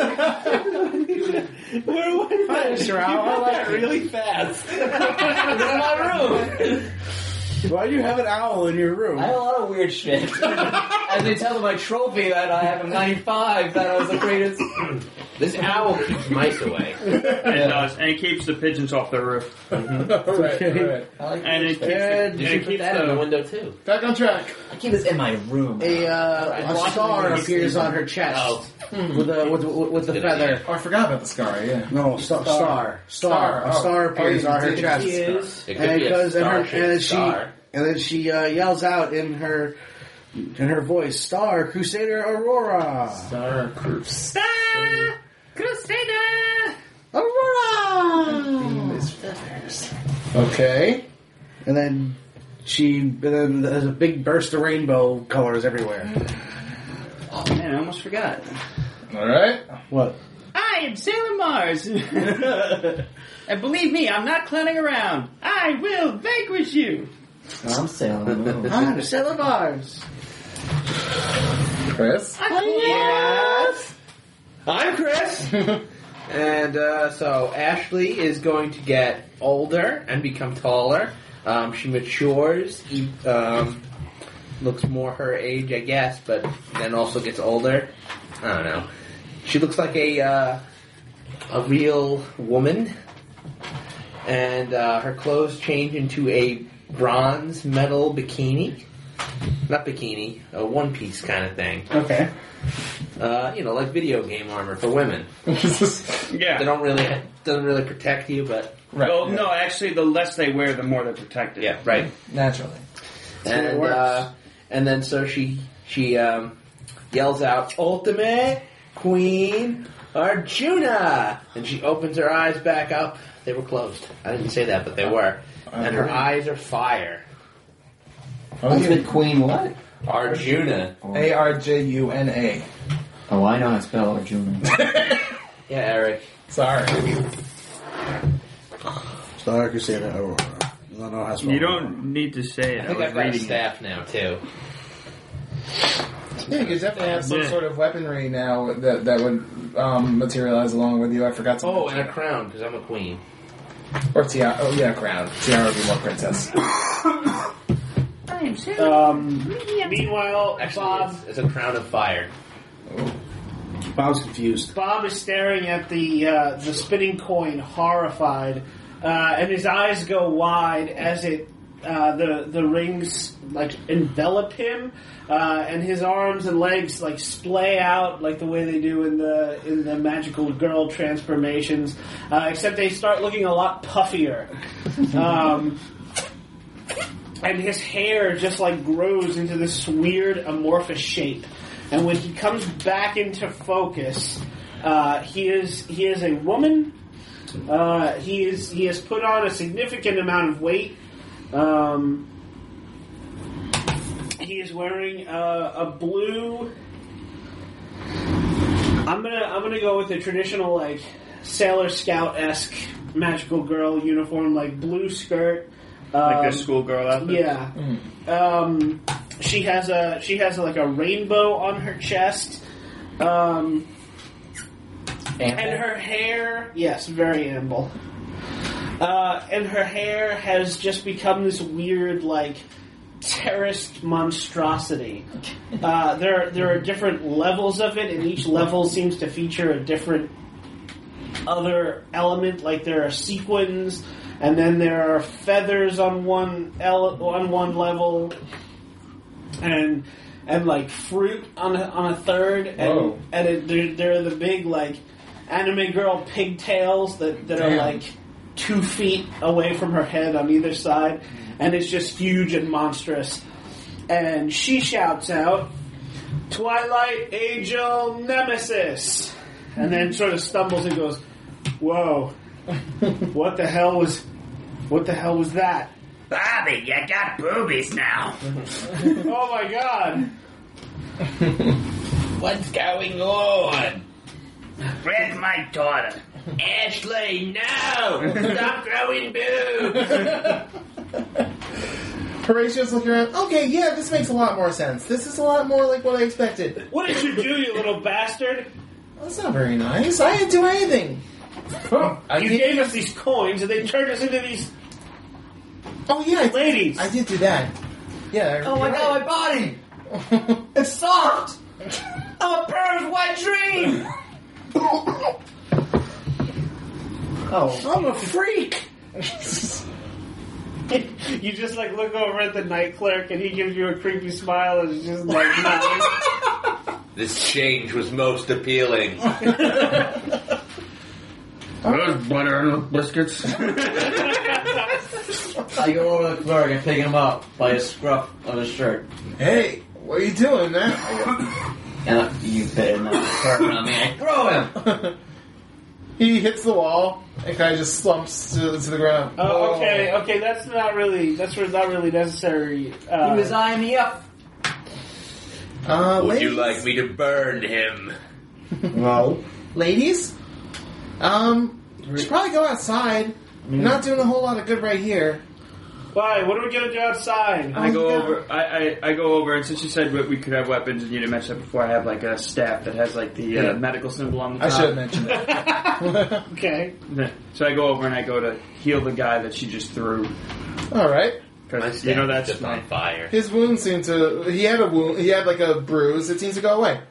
Where went Hi, Mister Owl. I like you. Really fast. It's in my room. Why do you have an owl in your room? I have a lot of weird shit. As they tell them my trophy that I have a ninety-five, that I was the greatest. This owl keeps mice away. It does, and it keeps the pigeons off the roof. Alright, alright. I like And it keeps, And the, You and should it put keeps that in the the window too. Back on track. I keep this in my room. A, uh, a star appears on her chest Oh. with a with with, with the Good feather. idea. Oh, I forgot about the scar, yeah. No, star, star, star, Star, A oh. star appears Oh, on her you chest, She is. It could and be it a goes and her and star-shaped then she star. and then she uh, yells out in her in her voice, "Star Crusader Aurora, Star Cruise. Star Crusader! Aurora!" Okay. And then she and then there's a big burst of rainbow colors everywhere. Oh man, I almost forgot. Alright. What? I am Sailor Mars! And believe me, I'm not clowning around. I will vanquish you! I'm sailing. I'm Sailor Mars. Chris? Yes. I'm Chris. And uh, so Ashley is going to get older and become taller. Um, she matures, e- um, looks more her age, I guess, but then also gets older. I don't know. She looks like a uh, a real woman, and uh, her clothes change into a bronze metal bikini. Not bikini, a one piece kind of thing. Okay. Uh, you know, like video game armor for women. Yeah. They don't really doesn't really protect you, but Right. Well, no, actually, the less they wear, the more they're protected. yeah, right. Naturally. And it works. uh, and then so she she um, yells out, "Ultimate Queen Arjuna!" And she opens her eyes back up. They were closed. I didn't say that, but they were. And her eyes are fire. Ultimate Queen what? Arjuna. A R J U N A. Oh, I know how to spell Arjuna. Yeah, Eric. Sorry. Star Crusader Aurora. I don't know how to spell You Aurora. don't need to say it. I I, think was I've got a reading it. staff now too. Yeah, you could definitely have some Yeah. sort of weaponry now that that would um, materialize along with you. I forgot to Oh, and mention. a crown, because I'm a queen. Or tiara. Oh, yeah, crown. Tiara would be more princess. Um, meanwhile, Actually, Bob it's, it's a crown of fire. Bob's confused. Bob is staring at the uh, the spinning coin, horrified, uh, and his eyes go wide as it uh, the the rings like envelop him, uh, and his arms and legs like splay out like the way they do in the in the magical girl transformations, uh, except they start looking a lot puffier. Um, and his hair just like grows into this weird amorphous shape. And when he comes back into focus, uh, he is he is a woman. Uh, he is he has put on a significant amount of weight. Um, he is wearing a, a blue. I'm gonna I'm gonna go with the traditional like Sailor Scout esque magical girl uniform, like blue skirt. Like um, their schoolgirl outfit. Yeah. Um, she has a she has like a rainbow on her chest. Um, and her hair, yes, very amble. Uh, and her hair has just become this weird, like, terraced monstrosity. Uh, there, there are different levels of it, and each level seems to feature a different other element. Like there are sequins, and then there are feathers on one ele- on one level, and and like fruit on a, on a third, and Whoa. and it, there, there are the big like anime girl pigtails that that are Damn. like two feet away from her head on either side, and it's just huge and monstrous. And she shouts out, "Twilight Angel Nemesis!" And then sort of stumbles and goes, "Whoa, what the hell was, what the hell was that?" Bobby, you got boobies now. Oh my god! What's going on? Where's my daughter? Ashley, no! Stop growing boobs! Horatio's looking around. Okay, yeah, this makes a lot more sense. This is a lot more like what I expected. What did you do, you little bastard? That's not very nice. I didn't do anything. I You did- gave us these coins, and they turned us into these Oh yeah, I did, ladies. I did do that. Yeah. Oh my you're god, my body! It's soft! I'm a bird's wet dream! Oh. I'm a freak! You just like look over at the night clerk, and he gives you a creepy smile, and it's just like, nice. This change was most appealing. Those butter and biscuits. I go over to the clerk and pick him up by his scruff of his shirt. Hey, what are you doing, man? And I, you better not start on me. I throw him! He hits the wall and kind of just slumps to, to the ground. Oh, okay, okay, that's not really, that's not really necessary. He Uh, was eyeing me up. Uh, Would ladies? you like me to burn him? No. Ladies? Um, we should probably go outside. You're not doing a whole lot of good right here. why? What are we gonna do outside? I go yeah. over. I, I, I go over, and since you said we we could have weapons, and you didn't mention that before, I have like a staff that has like the Yeah. uh, medical symbol on the I top. should have mentioned that. Okay. So I go over and I go to heal the guy that she just threw. All right. My Because you know staff is that's just on fire. His wound seemed to. He had a wound. He had like a bruise. It seems to go away.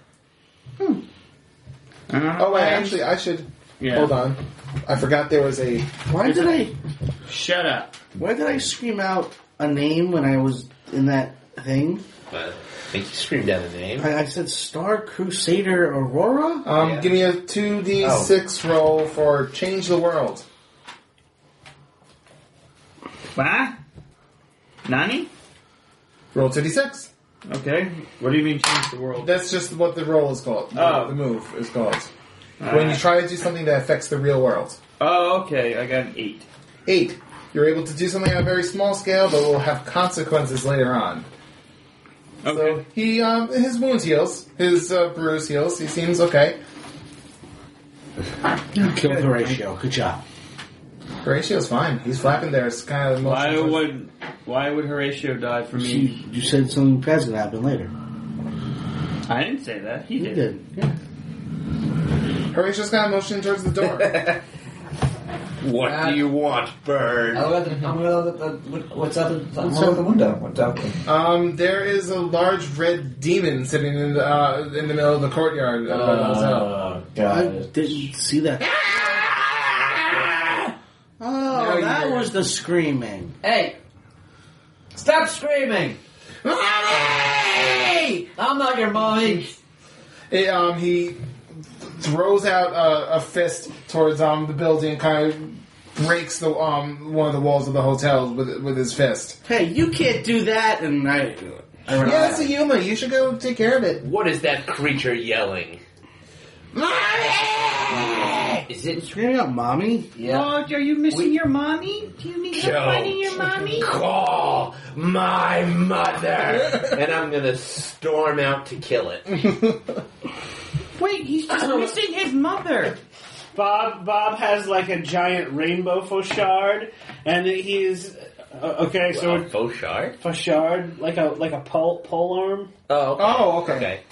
Oh wait, actually, I should. Yeah. Hold on. I forgot there was a. Why did I... Shut up. Why did I scream out a name when I was in that thing? But I think you screamed out a name. I, I said Star Crusader Aurora? Um, Yeah. Give me a two d six roll for change the world. What? Nani? Roll two d six. Okay. What do you mean change the world? That's just what the roll is called. Oh. The move is called. When Alright. you try to do something that affects the real world. Oh, okay. I got an eight. Eight. You're able to do something on a very small scale, but will have consequences later on. Okay. So he, um, his wounds heals, his uh, bruise heals. He seems okay. Killed Horatio. Good job. Horatio's fine. He's flapping there. It's kind of Why motion- would Why would Horatio die for me? You, you said something bad's gonna happen later. I didn't say that. He You did. did. Yeah. Horatio's kind of motioning towards the door. What do you want, bird? I'll look at the, I'm gonna look at the, what- what's out the, I'm gonna look at the window. What's out there? Um, there is a large red demon sitting in the uh, in the middle of the courtyard of the hotel. Oh, I God. didn't see that. Oh, Now that you're- was the screaming. Hey! Stop screaming! Mommy! I'm not your mommy! It, um, he throws out a, a fist towards um the building and kind of breaks the um one of the walls of the hotel with with his fist. Hey, you can't do that, and I. I run Yeah, out. it's a Yuma. You should go take care of it. What is that creature yelling? Mommy! Is it Screaming out, mommy? Yeah. Oh, are you missing your mommy? Do you need help finding your mommy? Call my mother! And I'm gonna storm out to kill it. Wait, he's just missing his mother. Bob Bob has like a giant rainbow fauchard, and he's uh, okay. So Well, Fauchard? fauchard, like a like a pole pole arm. Oh, okay. Oh, okay. Okay.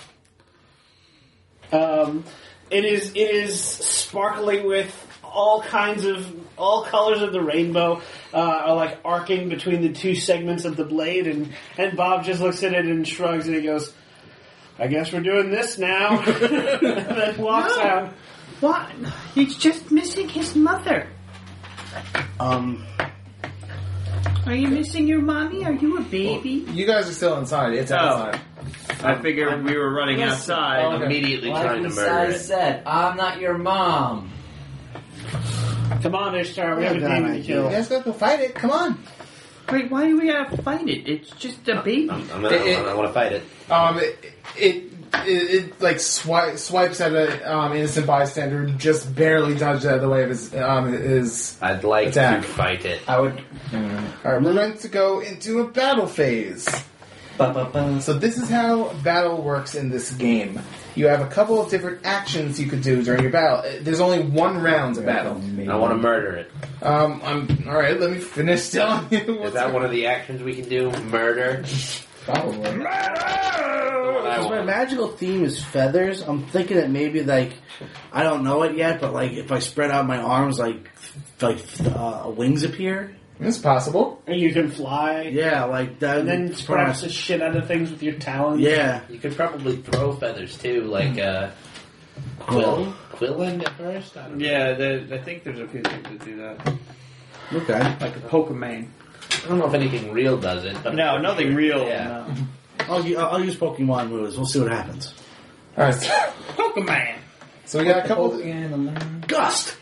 Um, it is it is sparkling with all kinds of all colors of the rainbow, uh, are like arcing between the two segments of the blade, and and Bob just looks at it and shrugs, and he goes, "I guess we're doing this now," and then walks No. out. What? He's just missing his mother. Um, Are you missing your mommy? Are you a baby? You guys are still inside. It's outside. I figured we were running Yes. outside. Okay. Immediately Like trying to we murder I it. said, I'm not your mom. Come on, Ishtar, we Yeah, have a that demon to idea. kill. You guys got to fight it. Come on. Wait, why do we gotta fight it? It's just a baby. I'm, I'm gonna, It- it- I want to fight it. Um, it it, it, it like swi- swipes at an um, innocent bystander, who just barely dodged out of the way of his um his. I'd like Attack. to fight it. I would. All right, we're going to go into a battle phase. Ba-ba-ba. So this is how battle works in this game. You have a couple of different actions you could do during your battle. Uh, There's only one round of battle. I want to murder it. Um, I'm all right. Let me finish telling you. Is What's that one of the actions we can do? Murder? Probably. What I Because my want. magical theme is feathers, I'm thinking that maybe, like, I don't know it yet, but, like, if I spread out my arms, like, like uh, wings appear. It's possible. And you can fly, Yeah, like that. and then scratch the shit out of things with your talons. Yeah. You could probably throw feathers too, like uh, quill. Quilling at first? I don't know. Yeah, there, I think there's a few things that do that. Okay. Like a Pokemon. I don't know if anything real does it. But No, nothing real. Yeah. No. I'll, u- I'll use Pokemon moves. We'll see what happens. All right. Pokemon! So we got a couple. Gust!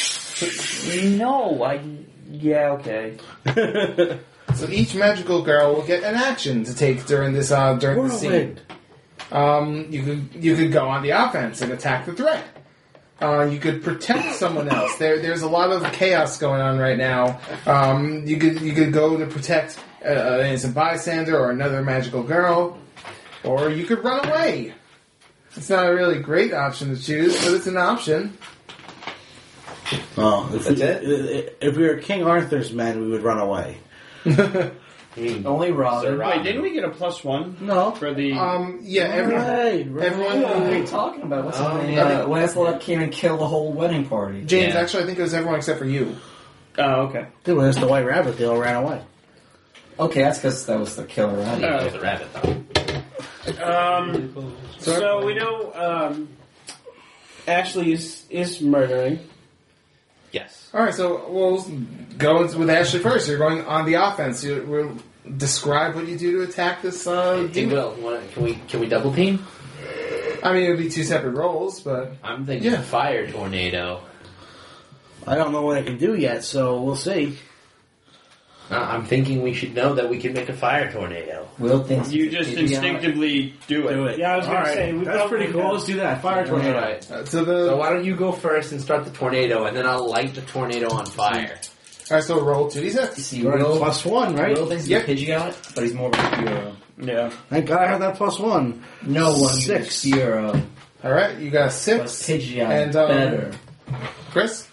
No, I... Yeah, okay. So each magical girl will get an action to take during this uh, during the scene. Whirlwind. Um, you could you could go on the offense and attack the threat. Uh, you could protect someone else. There, there's a lot of chaos going on right now. Um, you could you could go to protect uh, an innocent bystander or another magical girl, or you could run away. It's not a really great option to choose, but it's an option. Oh, if, That's we, it? if we were King Arthur's men, we would run away. I mean, Only Robin. Sir Wait, didn't we get a plus one No. for the... Um, yeah, everyone. Right, right. everyone- What are you talking about? What's Oh, his name? yeah. Uh, Lancelot came and killed the whole wedding party. James, Yeah. actually, I think it was everyone except for you. Oh, okay. Dude, when it's the White Rabbit, they all ran away. Okay, that's because that was the killer I rabbit. need to kill the rabbit though. Um, so we know um, Ashley is is murdering. Yes. All right, so we'll go with Ashley first. You're going on the offense. You will describe what you do to attack this. Uh, Hey, demon. Will, wanna- can we can we double team? I mean, it would be two separate roles, but I'm thinking Yeah. fire tornado. I don't know what I can do yet, so we'll see. Uh, I'm thinking we should know that we can make a fire tornado. Will thinks You just instinctively do it. Do it. Yeah, I was going All to right. say we That's probably pretty cool. have- Let's do that. Fire All tornado. right. uh, so the So why don't you go first and start the tornado, and then I'll light the tornado on fire. all right. So roll two d six. See, You're Will, plus one, right? Will thinks Yep. he's a Pidgeot, but he's more of a hero. Yeah. Thank God I have that plus one. No one Six. is hero. All right, you got a But six. Pidgeot And, um, better. Chris,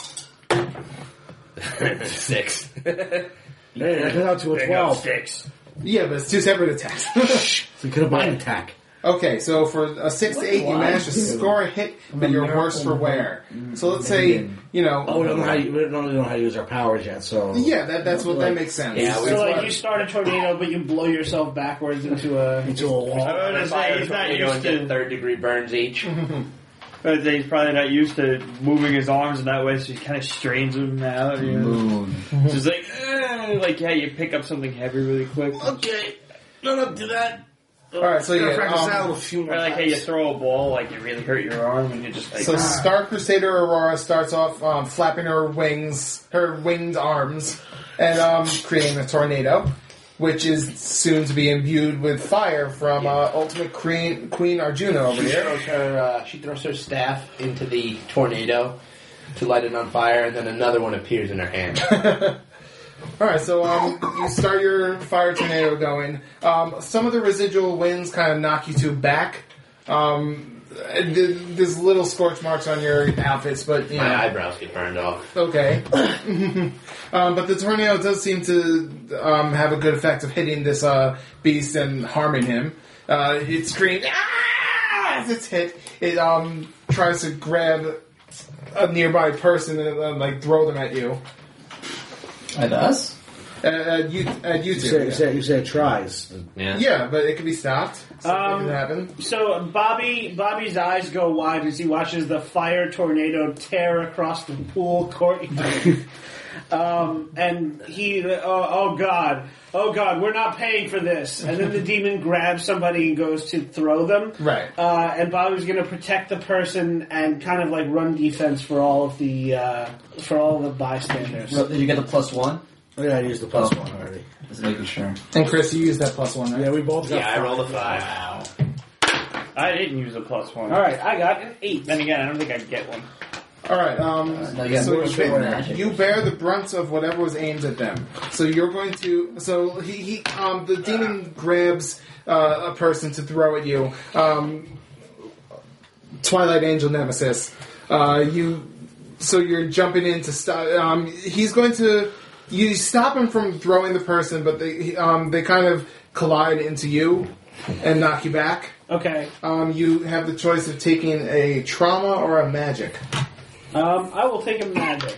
Six. Hey, that got out to a There you go, twelve. six. Yeah, but it's two separate attacks. So you could have bought an attack. Okay, so for a six to eight, you manage to score a hit, but you're worse for wear. So let's say, you know... Oh, we don't know how, you, we don't know how to use our powers yet, so... Yeah, that, that's what that makes sense. Yeah, So like you start a tornado, but you blow yourself backwards into a Into a wall. I would say he's not used to. third degree burns each. I would say he's probably not used to moving his arms in that way, so he kind of strains them out. You know? Moon. So it's like, eh, like yeah, you pick up something heavy really quick. Okay, not up to that. Alright, so Gotta yeah, practice um, that a few more Or like, hey, you times. throw a ball, like you really hurt your arm, and you just like. So ah. Star Crusader Aurora starts off um, flapping her wings, her winged arms, and um, creating a tornado, which is soon to be imbued with fire from uh, Ultimate Queen, Queen Arjuna over She here. throws her, uh, she throws her staff into the tornado to light it on fire, and then another one appears in her hand. Alright, so um, you start your fire tornado going. Um, some of the residual winds kind of knock you two back. Um, th- there's little scorch marks on your outfits, but you know. My eyebrows get burned off. Okay. um, but the tornado does seem to um, have a good effect of hitting this uh, beast and harming him. Uh, it screams, ah! As it's hit. It um, tries to grab a nearby person and uh, like throw them at you. At us? Uh, at you, at you You two. said, you, yeah. said, you said it tries. Yeah. Yeah, but it can be stopped. So Um, it can happen. So Bobby, Bobby's eyes go wide as he watches the fire tornado tear across the pool courtyard. um, and he, oh, oh God, oh God, we're not paying for this. And then the demon grabs somebody and goes to throw them. Right. Uh, and Bobby's going to protect the person and kind of like run defense for all of the uh, for all of the bystanders. Did you get the plus one? Oh, yeah, I used the plus one already. Just making sure. And Chris, you used that plus one, right? Yeah, we both got Yeah, I five. rolled a five. I didn't use a plus one. All right, I got an eight. Then again, I don't think I'd get one. Alright, um, no, you got so more you, short bear, magic. you bear the brunt of whatever was aimed at them. So you're going to, so he, he um, the demon grabs uh, a person to throw at you. Um, Twilight Angel Nemesis. Uh, you, so you're jumping in to stop, um, he's going to, you stop him from throwing the person, but they, um, they kind of collide into you and knock you back. Okay. Um, you have the choice of taking a trauma or a magic. Um, I will take a magic.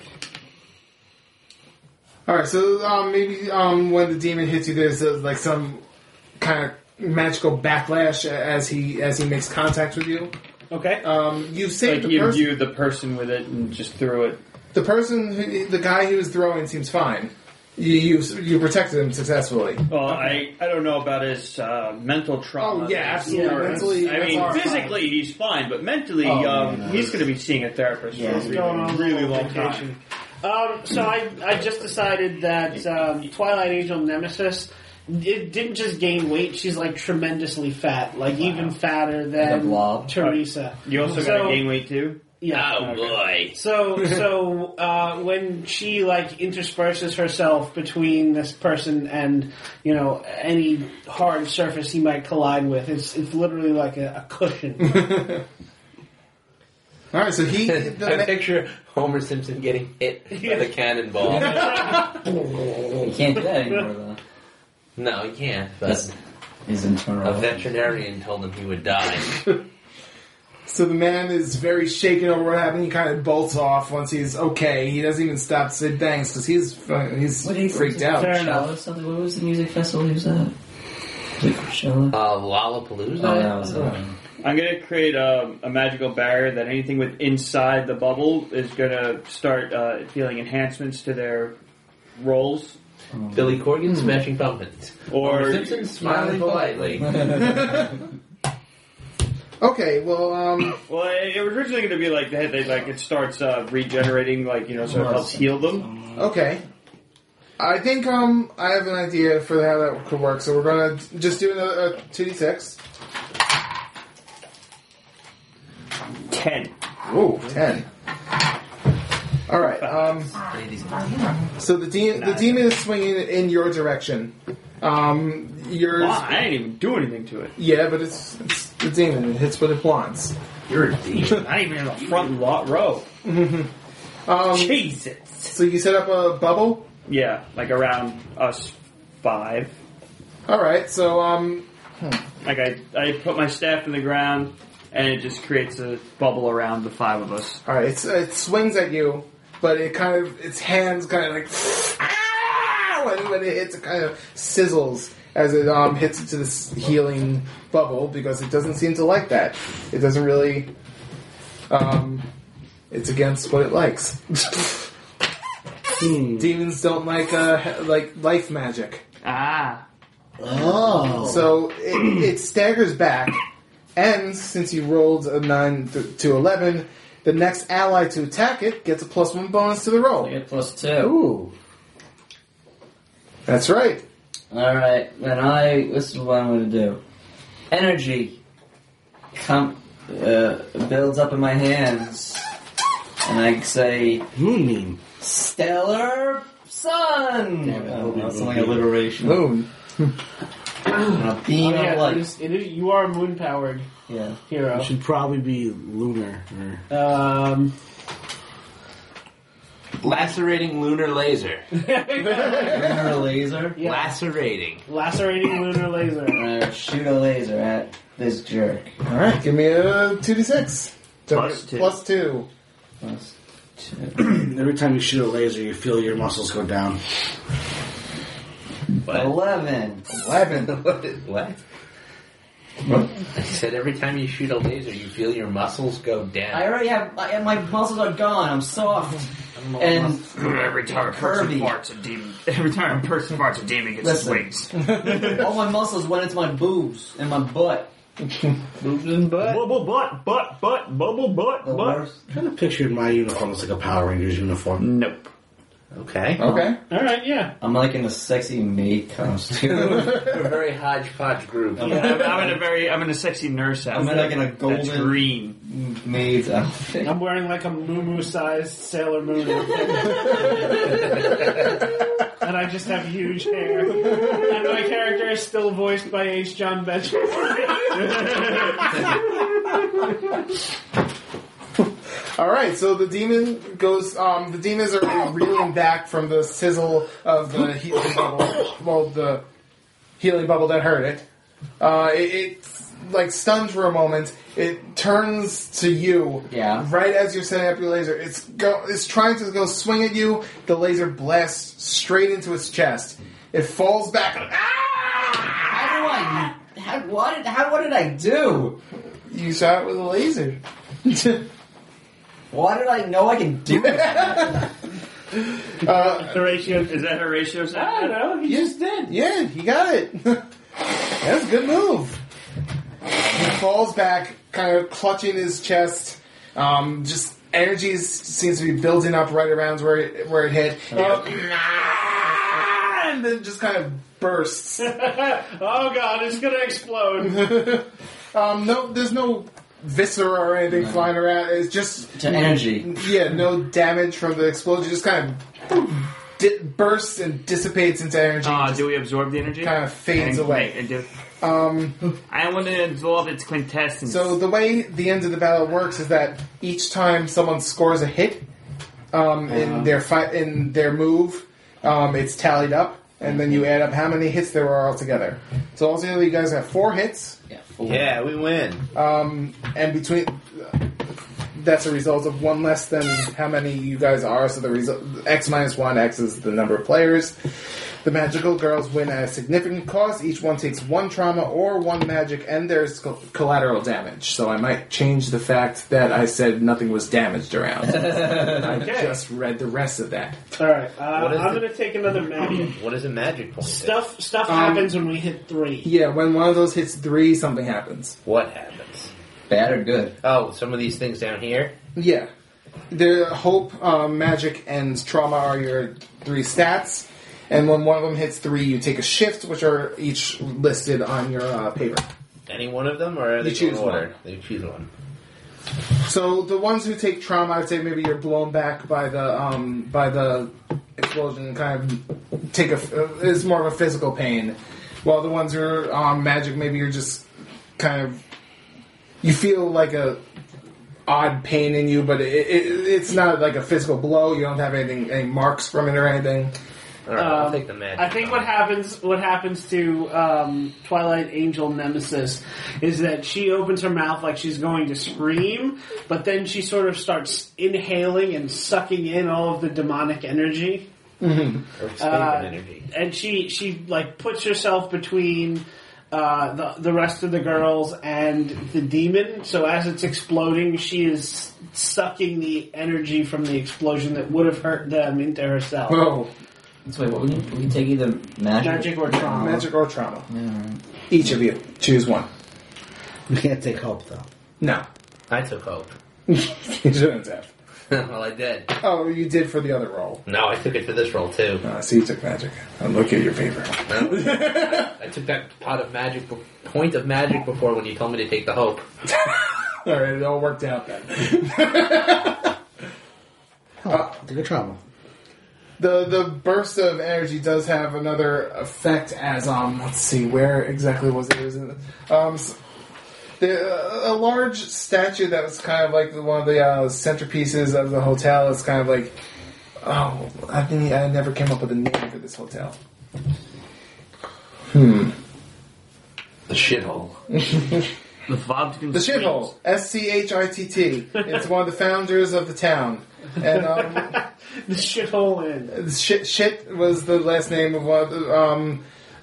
Alright, so um, maybe um, when the demon hits you, there's uh, like some kind of magical backlash as he as he makes contact with you. Okay. Um, you saved Like the you person. viewed the person with it and just threw it. The person, who, the guy he was throwing, seems fine. You you, you protected him successfully. Well, I, I don't know about his uh, mental trauma. Oh, yeah, absolutely. Yeah, Mentally, I that's mean, horrifying. physically he's fine, but mentally, Oh, um, yeah, no. he's going to be seeing a therapist Yeah, for a he's really, going on a really little long vacation. time. Um, so I, I just decided that um, Twilight Angel Nemesis it didn't just gain weight; she's like tremendously fat, like even fatter Like a than blob? Teresa. You also So- got to gain weight too. Yeah. Oh boy. So, so uh, when she like intersperses herself between this person and you know any hard surface he might collide with, it's it's literally like a, a cushion. Alright, so he. I The, picture Homer Simpson getting hit by the cannonball. You can't do that anymore, though. No, he can't. But That's his internal. a veterinarian told him he would die. so the man is very shaken over what happened. He kind of bolts off once he's okay. He doesn't even stop to say thanks because he's uh, he's What did he freaked out. Fair enough. Coachella, something? What was the music festival he was at? Was it Coachella? Uh, Lollapalooza? Oh, that was uh, I'm going to create a, a magical barrier that anything with inside the bubble is going to start uh, feeling enhancements to their rolls. Billy Corgan smashing pumpkins. Or Homer Simpson smiling politely. Okay, well, um, well, it was originally going to be like they, they, like it starts uh, regenerating, like you know, so it helps heal them. okay. I think um, I have an idea for how that could work. So we're gonna just do a, a two d six. Ten. Ooh, ten. All right. Um, so the de- the demon is swinging in your direction. Um, you're Wow, I didn't even do anything to it. yeah, but it's, it's the demon. It hits what it wants. You're a demon. Not even in the front lot row. Um, Jesus. so you set up a bubble. Yeah, like around us five. All right, so um, Like I, I put my staff in the ground, and it just creates a bubble around the five of us. all right, it's, it swings at you, but it kind of its hands kind of like ah! when, when it hits, it kind of sizzles as it um hits into this healing bubble because it doesn't seem to like that. It doesn't really. Um, it's against what it likes. Demons don't like uh, like life magic. Ah. Oh. So it, it staggers back, and since you rolled a nine th- to eleven, the next ally to attack it gets a plus one bonus to the roll. I get plus two. Ooh. That's right. Alright, then I. This is what I'm going to do. Energy com- uh, builds up in my hands, and I say, Moon. Stellar Sun! Oh, that's like alliteration. Moon. A beam Oh, yeah, of light. it is, it is, you are a moon-powered Yeah. hero. It should probably be lunar. Or... Um, Lacerating lunar laser. Lunar laser. yeah. Lacerating. Lacerating lunar laser. Uh, shoot a laser at this jerk. All right, give me a two d six. Plus two. Plus two. Plus two. Every time you shoot a laser, you feel your muscles go down. Eleven. Eleven. What? I said every time you shoot a laser, you feel your muscles go down. I already have. I, my muscles are gone. I'm soft. And Every time a person Curvy. farts, a demon. Every time a person farts, a demon gets Listen. swings. all my muscles went into my boobs and my butt. Boobs and butt. Bubble butt, butt, butt, bubble butt, The butt. worst. I kind of pictured my uniform as like a Power Rangers uniform. Nope. Okay. Okay. All right, yeah. I'm like in a sexy maid costume. We're a very hodgepodge group. I'm, I'm in a very, I'm in a sexy nurse I'm outfit. like in a That's golden green. maid's outfit. I'm wearing like a moo-moo-sized Sailor Moon outfit. And I just have huge hair. And my character is still voiced by H. John Benjamin. All right, so the demon goes. Um, the demons are reeling back from the sizzle of the healing bubble. Well, the healing bubble that hurt it. Uh, it, it like stuns for a moment. It turns to you. Yeah. Right as you're setting up your laser, it's go. It's trying to go swing at you. The laser blasts straight into its chest. It falls back. Ah! How do I? How, what did? How? What did I do? You shot it with a laser. Why did I know I can do that? uh, Horatio, is that Horatio? I don't know. He just did. Yeah, he got it. That's a good move. He falls back, kind of clutching his chest. Um, just energy is, seems to be building up right around where it, where it hit. Uh, and then just kind of bursts. Oh god, it's gonna explode. um, no, there's no viscera or anything no. flying around. It's just to energy. Yeah, no damage from the explosion. Just kind of di- bursts and dissipates into energy. Uh, do we absorb the energy? Kind of fades and, away. And do, um, I want to absorb its quintessence. So the way the end of the battle works is that each time someone scores a hit um, uh-huh. in their fight in their move, um, it's tallied up. And then you add up how many hits there were altogether. So altogether, you guys have four hits. Yeah, four. Yeah, we win. Um, and between that's a result of one less than how many you guys are. So the result X minus one, X is the number of players. The magical girls win at a significant cost. Each one takes one trauma or one magic, and there's co- collateral damage. So I might change the fact that I said nothing was damaged around. I Okay. just read the rest of that. All right, uh, What is I'm the- going to take another magic. What is a magic point? Stuff stuff Um, happens when we hit three. Yeah, when one of those hits three, something happens. What happens? Bad or good? Oh, some of these things down here? Yeah. The hope, um, magic, and trauma are your three stats. And when one of them hits three, you take a shift, which are each listed on your uh, paper. Any one of them, or are they You choose in order? one. They choose one. So the ones who take trauma, I would say maybe you're blown back by the um, by the explosion, and kind of take a uh, it's more of a physical pain. While the ones who are um, magic, maybe you're just kind of you feel like a odd pain in you, but it, it, it's not like a physical blow. You don't have anything any marks from it or anything. All right, I'll Um, take the magic. I think what happens what happens to um, Twilight Angel Nemesis is that she opens her mouth like she's going to scream, but then she sort of starts inhaling and sucking in all of the demonic energy. Or space Uh, energy. and she she like puts herself between uh, the the rest of the girls and the demon. So as it's exploding, she is sucking the energy from the explosion that would have hurt them into herself. Whoa. So wait, what we, we can take either magic, Magic or trauma. Magic or trauma. Yeah. Each of you. Choose one. We can't take hope though. No. I took hope. You shouldn't have. Well, I did. Oh, you did for the other roll. No, I took it for this roll too. Uh, so you took magic. I'll look at your paper. No. I, I took that pot of magic, be- point of magic before when you told me to take the hope. Alright, it all worked out then. Oh, take a trauma. The the burst of energy does have another effect as, um, let's see, where exactly was it? It was in, um, s- the, uh, a large statue that was kind of like one of the uh, centerpieces of the hotel is kind of like, oh, I think I never came up with a name for this hotel. Hmm. The shithole. The Vobskin The shithole. S C H I T T. It's one of the founders of the town. And, um, The shithole in. Shit, shit was the last name of one of the, um,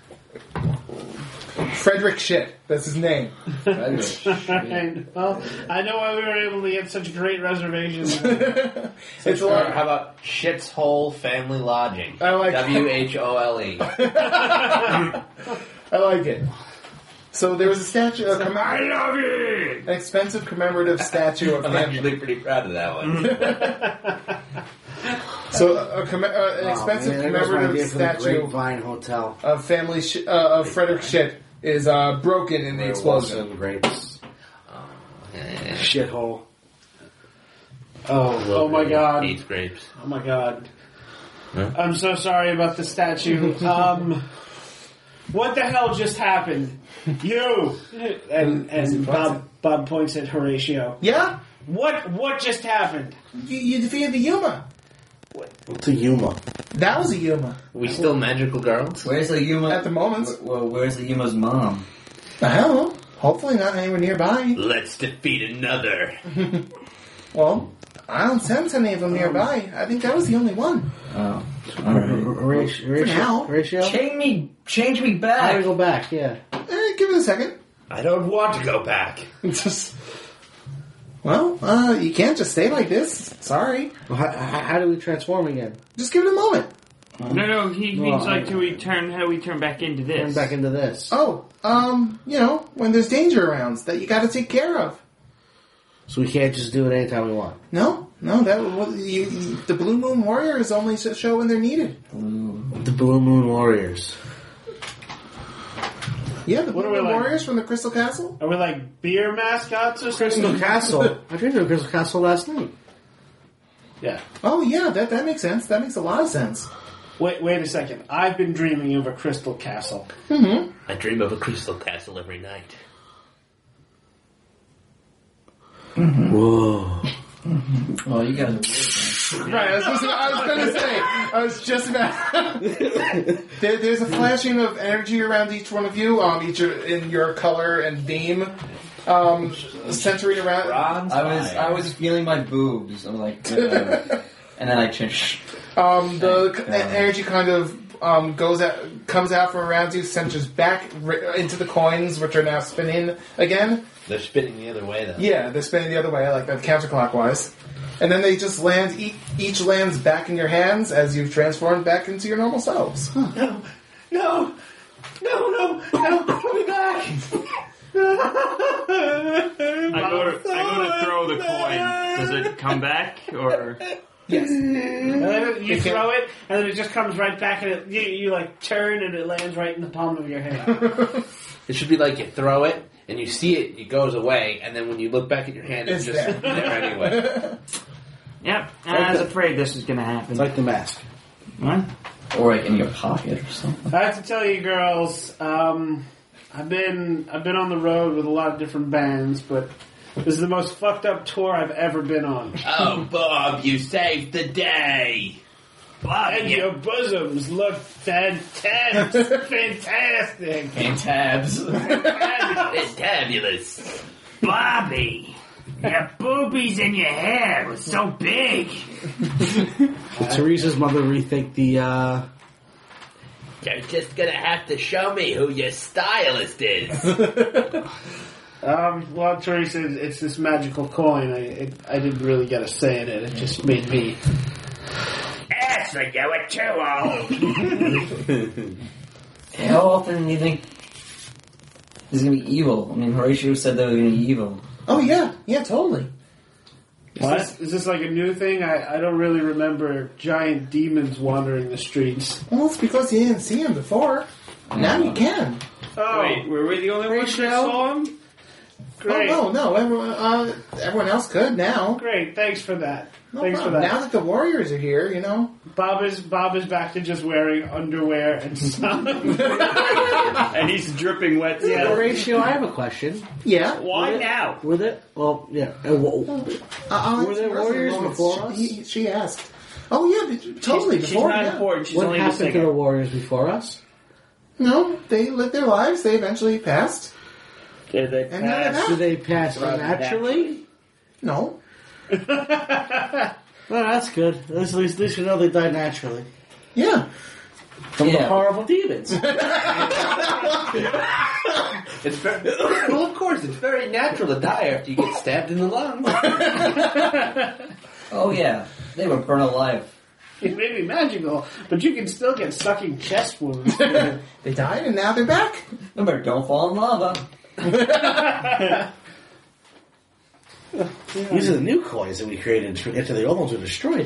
Frederick Shit. That's his name. And, well, I know why we were able to get such great reservations. It's a Or lot. how about Shit's Hole Family Lodging? I like W H O L E. I like it. So there was a statue. A comm- I love it! an expensive commemorative statue of I'm him. actually pretty proud of that one. So a, comm- uh, an Oh, expensive man, there goes my commemorative idea for the statue Grapevine Hotel. of family sh- uh, of Frederick Shit is uh, broken in the explosion. Wilson grapes. Eh, Shithole. Oh, oh my god. Hates grapes. Oh my god. Huh? I'm so sorry about the statue. Um, what the hell just happened? You! And, and Bob, Bob points at Horatio. Yeah, What what just happened? you, you defeated the Yuma. What's a Yuma? That was a Yuma We still magical girls? Where's the Yuma? at the moment. Well, where's the Yuma's mom? I don't know. Hopefully not anywhere nearby. Let's defeat another. Well, I don't sense any of them nearby. I think that was the only one. Oh, alright. Horatio? For now. Horatio? Change me, change me I back. gotta go back, yeah. Eh, give it a second. I don't want to go back. Just, well, uh, you can't just stay like this. Sorry. Well, how, how, how do we transform again? Just give it a moment. No, no, he Well, means like I- do we turn how we turn back into this? Turn back into this. Oh, um, you know, when there's danger around that you gotta take care of. So we can't just do it anytime we want. No, no, that well, you, you, the Blue Moon Warriors only show when they're needed. The Blue Moon Warriors. Yeah, the What Blue are we Moon like? Warriors from the Crystal Castle. Are we like beer mascots or Crystal something? Castle. I dreamed of Crystal Castle last night. Yeah. Oh yeah, that that makes sense. That makes a lot of sense. Wait, wait a second. I've been dreaming of a crystal castle. Mm-hmm. I dream of a crystal castle every night. Whoa. Oh, you guys are weird, man. Right, I was, just, I was gonna say, I was just about. there, there's a flashing of energy around each one of you, um, each in your color and theme, um, centering around. I was, I was feeling my boobs. I'm like, uh, and then I changed. Um, the Thank c- God. energy kind of um, goes out, comes out from around you, centers back ri- into the coins, which are now spinning again. They're spinning the other way, though. Yeah, they're spinning the other way, like that, counterclockwise. And then they just land. E- each lands back in your hands as you've transformed back into your normal selves. No, no, no, no, no, put me back. I go to I go to throw the coin. Does it come back or? Yes. And then you It can- throw it, and then it just comes right back, and it, you, you like turn, and it lands right in the palm of your hand. It should be like you throw it, and you see it, it goes away, and then when you look back at your hand, it's, It's just there. there anyway. Yep, I was afraid this was gonna happen. It's like the mask. What? Or like in your pocket or something. I have to tell you, girls, um, I've been I've been on the road with a lot of different bands, but this is the most fucked up tour I've ever been on. Oh, Bob, you saved the day. And your bosoms look fantastic. Fantastic. Fantabs. Fantabulous. Bobby, your boobies and your hair was so big. Did Teresa's mother rethink the, uh... You're just gonna have to show me who your stylist is. Um, well, Teresa, it's this magical coin. I it, I didn't really get a say in it. It just made me. Ashley, you were too old. How often do you think he's gonna be evil? I mean, Horatio said they were gonna be evil. Oh yeah, yeah, totally. Is this, is this like a new thing? I, I don't really remember giant demons wandering the streets. Well, it's because you didn't see him before. Now you can. Oh, Wait, were we the only ones that saw him? great. Oh no, no, everyone, uh, everyone else could now. Great, thanks for that. No thanks problem. for that. Now that the Warriors are here, you know. Bob is Bob is back to just wearing underwear and stuff. And he's dripping wet. Yeah, still. Horatio, I have a question. Yeah. Why With it- now? With it? Well, yeah. Uh, wh- Uh, I'll Were there answer Warriors first. before she, us? He, she asked. Oh yeah, but totally She's, she's before. not yeah. important. She's what only the happened to the singer. Warriors before us? No, they lived their lives. They eventually passed. Did they And now they're pass? back. Did they pass Rather naturally? No. Well, that's good. At least, at least, at least you know they died naturally. Yeah. From the Yeah. horrible demons. It's very, well, of course, it's very natural to die after you get stabbed in the lung. Oh yeah, they were burned alive. It may be magical, but you can still get sucking chest wounds. They died and now they're back. Remember, don't fall in lava. These are the new coins that we created after the old ones were destroyed.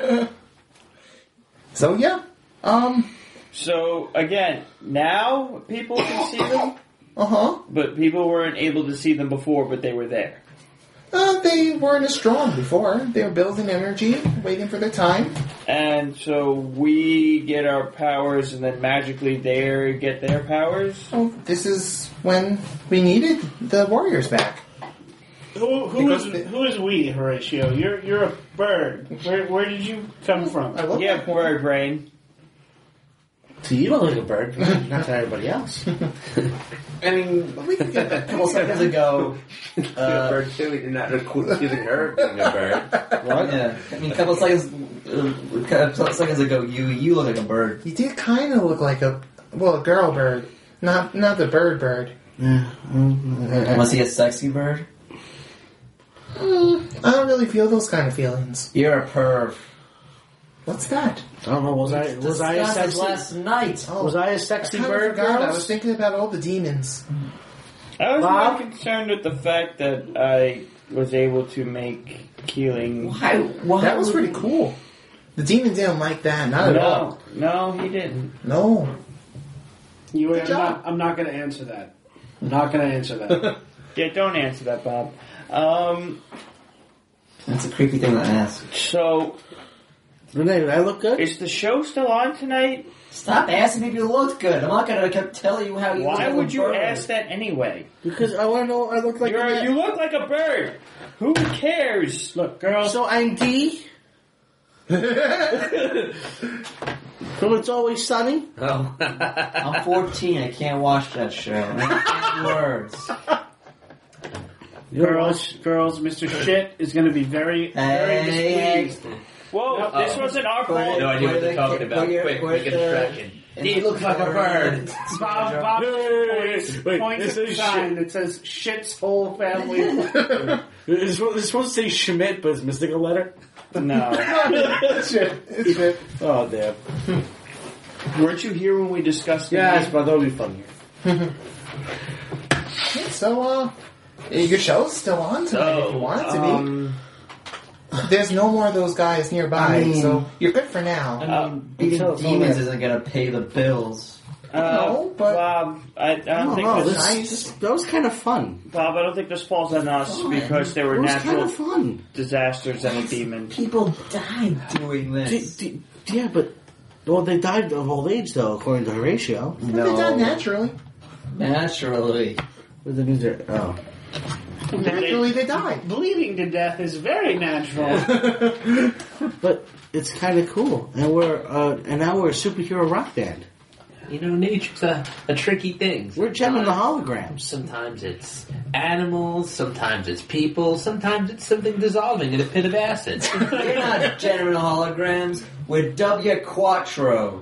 So yeah. Um. So again, now people can see them, Uh huh. but people weren't able to see them before, but they were there. Uh, they weren't as strong before. They were building energy, waiting for their time. And so we get our powers, and then magically they get their powers. Oh, this is when we needed the Warriors back. who who is Because the- who is we, Horatio? You're you're a bird. Where where did you come from? I look Yeah, like one. bird brain. To you, look like a bird, not to everybody else. I mean, We can get A that. couple seconds ago, a uh, bird too. You're not accusing her of being a bird. What? yeah, I mean, a couple seconds, uh, a couple seconds ago, you you look like a bird. You did kind of look like a well, a girl bird, not not the bird bird. Was he a sexy bird? Mm, I don't really feel those kind of feelings. You're a perv. What's that? I don't know. Was I was I a Discussed sexy? last night. Oh, Was I a I sexy kind of bird? forgot. I girls? was thinking about all the demons. I was Bob? more concerned with the fact that I was able to make Keeling. Why? Why That was would- pretty cool. The demon didn't like that, not at all. No, no, he didn't. No. You, Good I'm job. not. I'm not going to answer that. I'm not going to answer that. Yeah, don't answer that, Bob. Um, That's a creepy thing to ask. so Renee, did I look good? is the show still on tonight? Stop asking me if you looked good. I'm not gonna tell you how you look Why as a would you bird. ask that anyway? Because I want to know. I look like. You're, a, you look like a bird. Who cares? Look, girls. So I'm D. So it's always sunny. Oh. I'm fourteen. I can't watch that show. I can't words. Girls, girls, Mister Shit is going to be very, very Hey, displeased. Whoa, this wasn't our Put fault. it- No idea what put they're it- talking put about. your- Quick, put make a the- distraction. in He the looks like a bird. Bob, Bob points, wait, points this at the is sign that says "Shit's whole family." It's supposed it's supposed to say Schmidt, but it's missing a letter. No. It's shit. It's shit. Oh damn! Weren't you here when we discussed Yes, it? but that'll be funny. So, uh, your show's still on tonight if you want it to be. Um, There's no more of those guys nearby, I mean- so you're good for now. uh, Beating Until- demons isn't gonna pay the bills. uh, No, but- Bob, I, I don't Oh, think no, this, this, nice. this- that was kind of fun. Bob, I don't think this falls on us because there were It was kind natural of fun. disasters and a demon. People died doing D- this. d- yeah, but well, they died of old age, though, according to Horatio. They died naturally. Naturally. But that means they're oh. Naturally, they die. Bleeding to death is very natural. But it's kind of cool, and we're uh, and now we're a superhero rock band. You know, nature's a, a tricky thing. We're jamming the holograms. Sometimes it's animals, sometimes it's people, sometimes it's something dissolving in a pit of acid. We're not genuine holograms. We're W Quattro.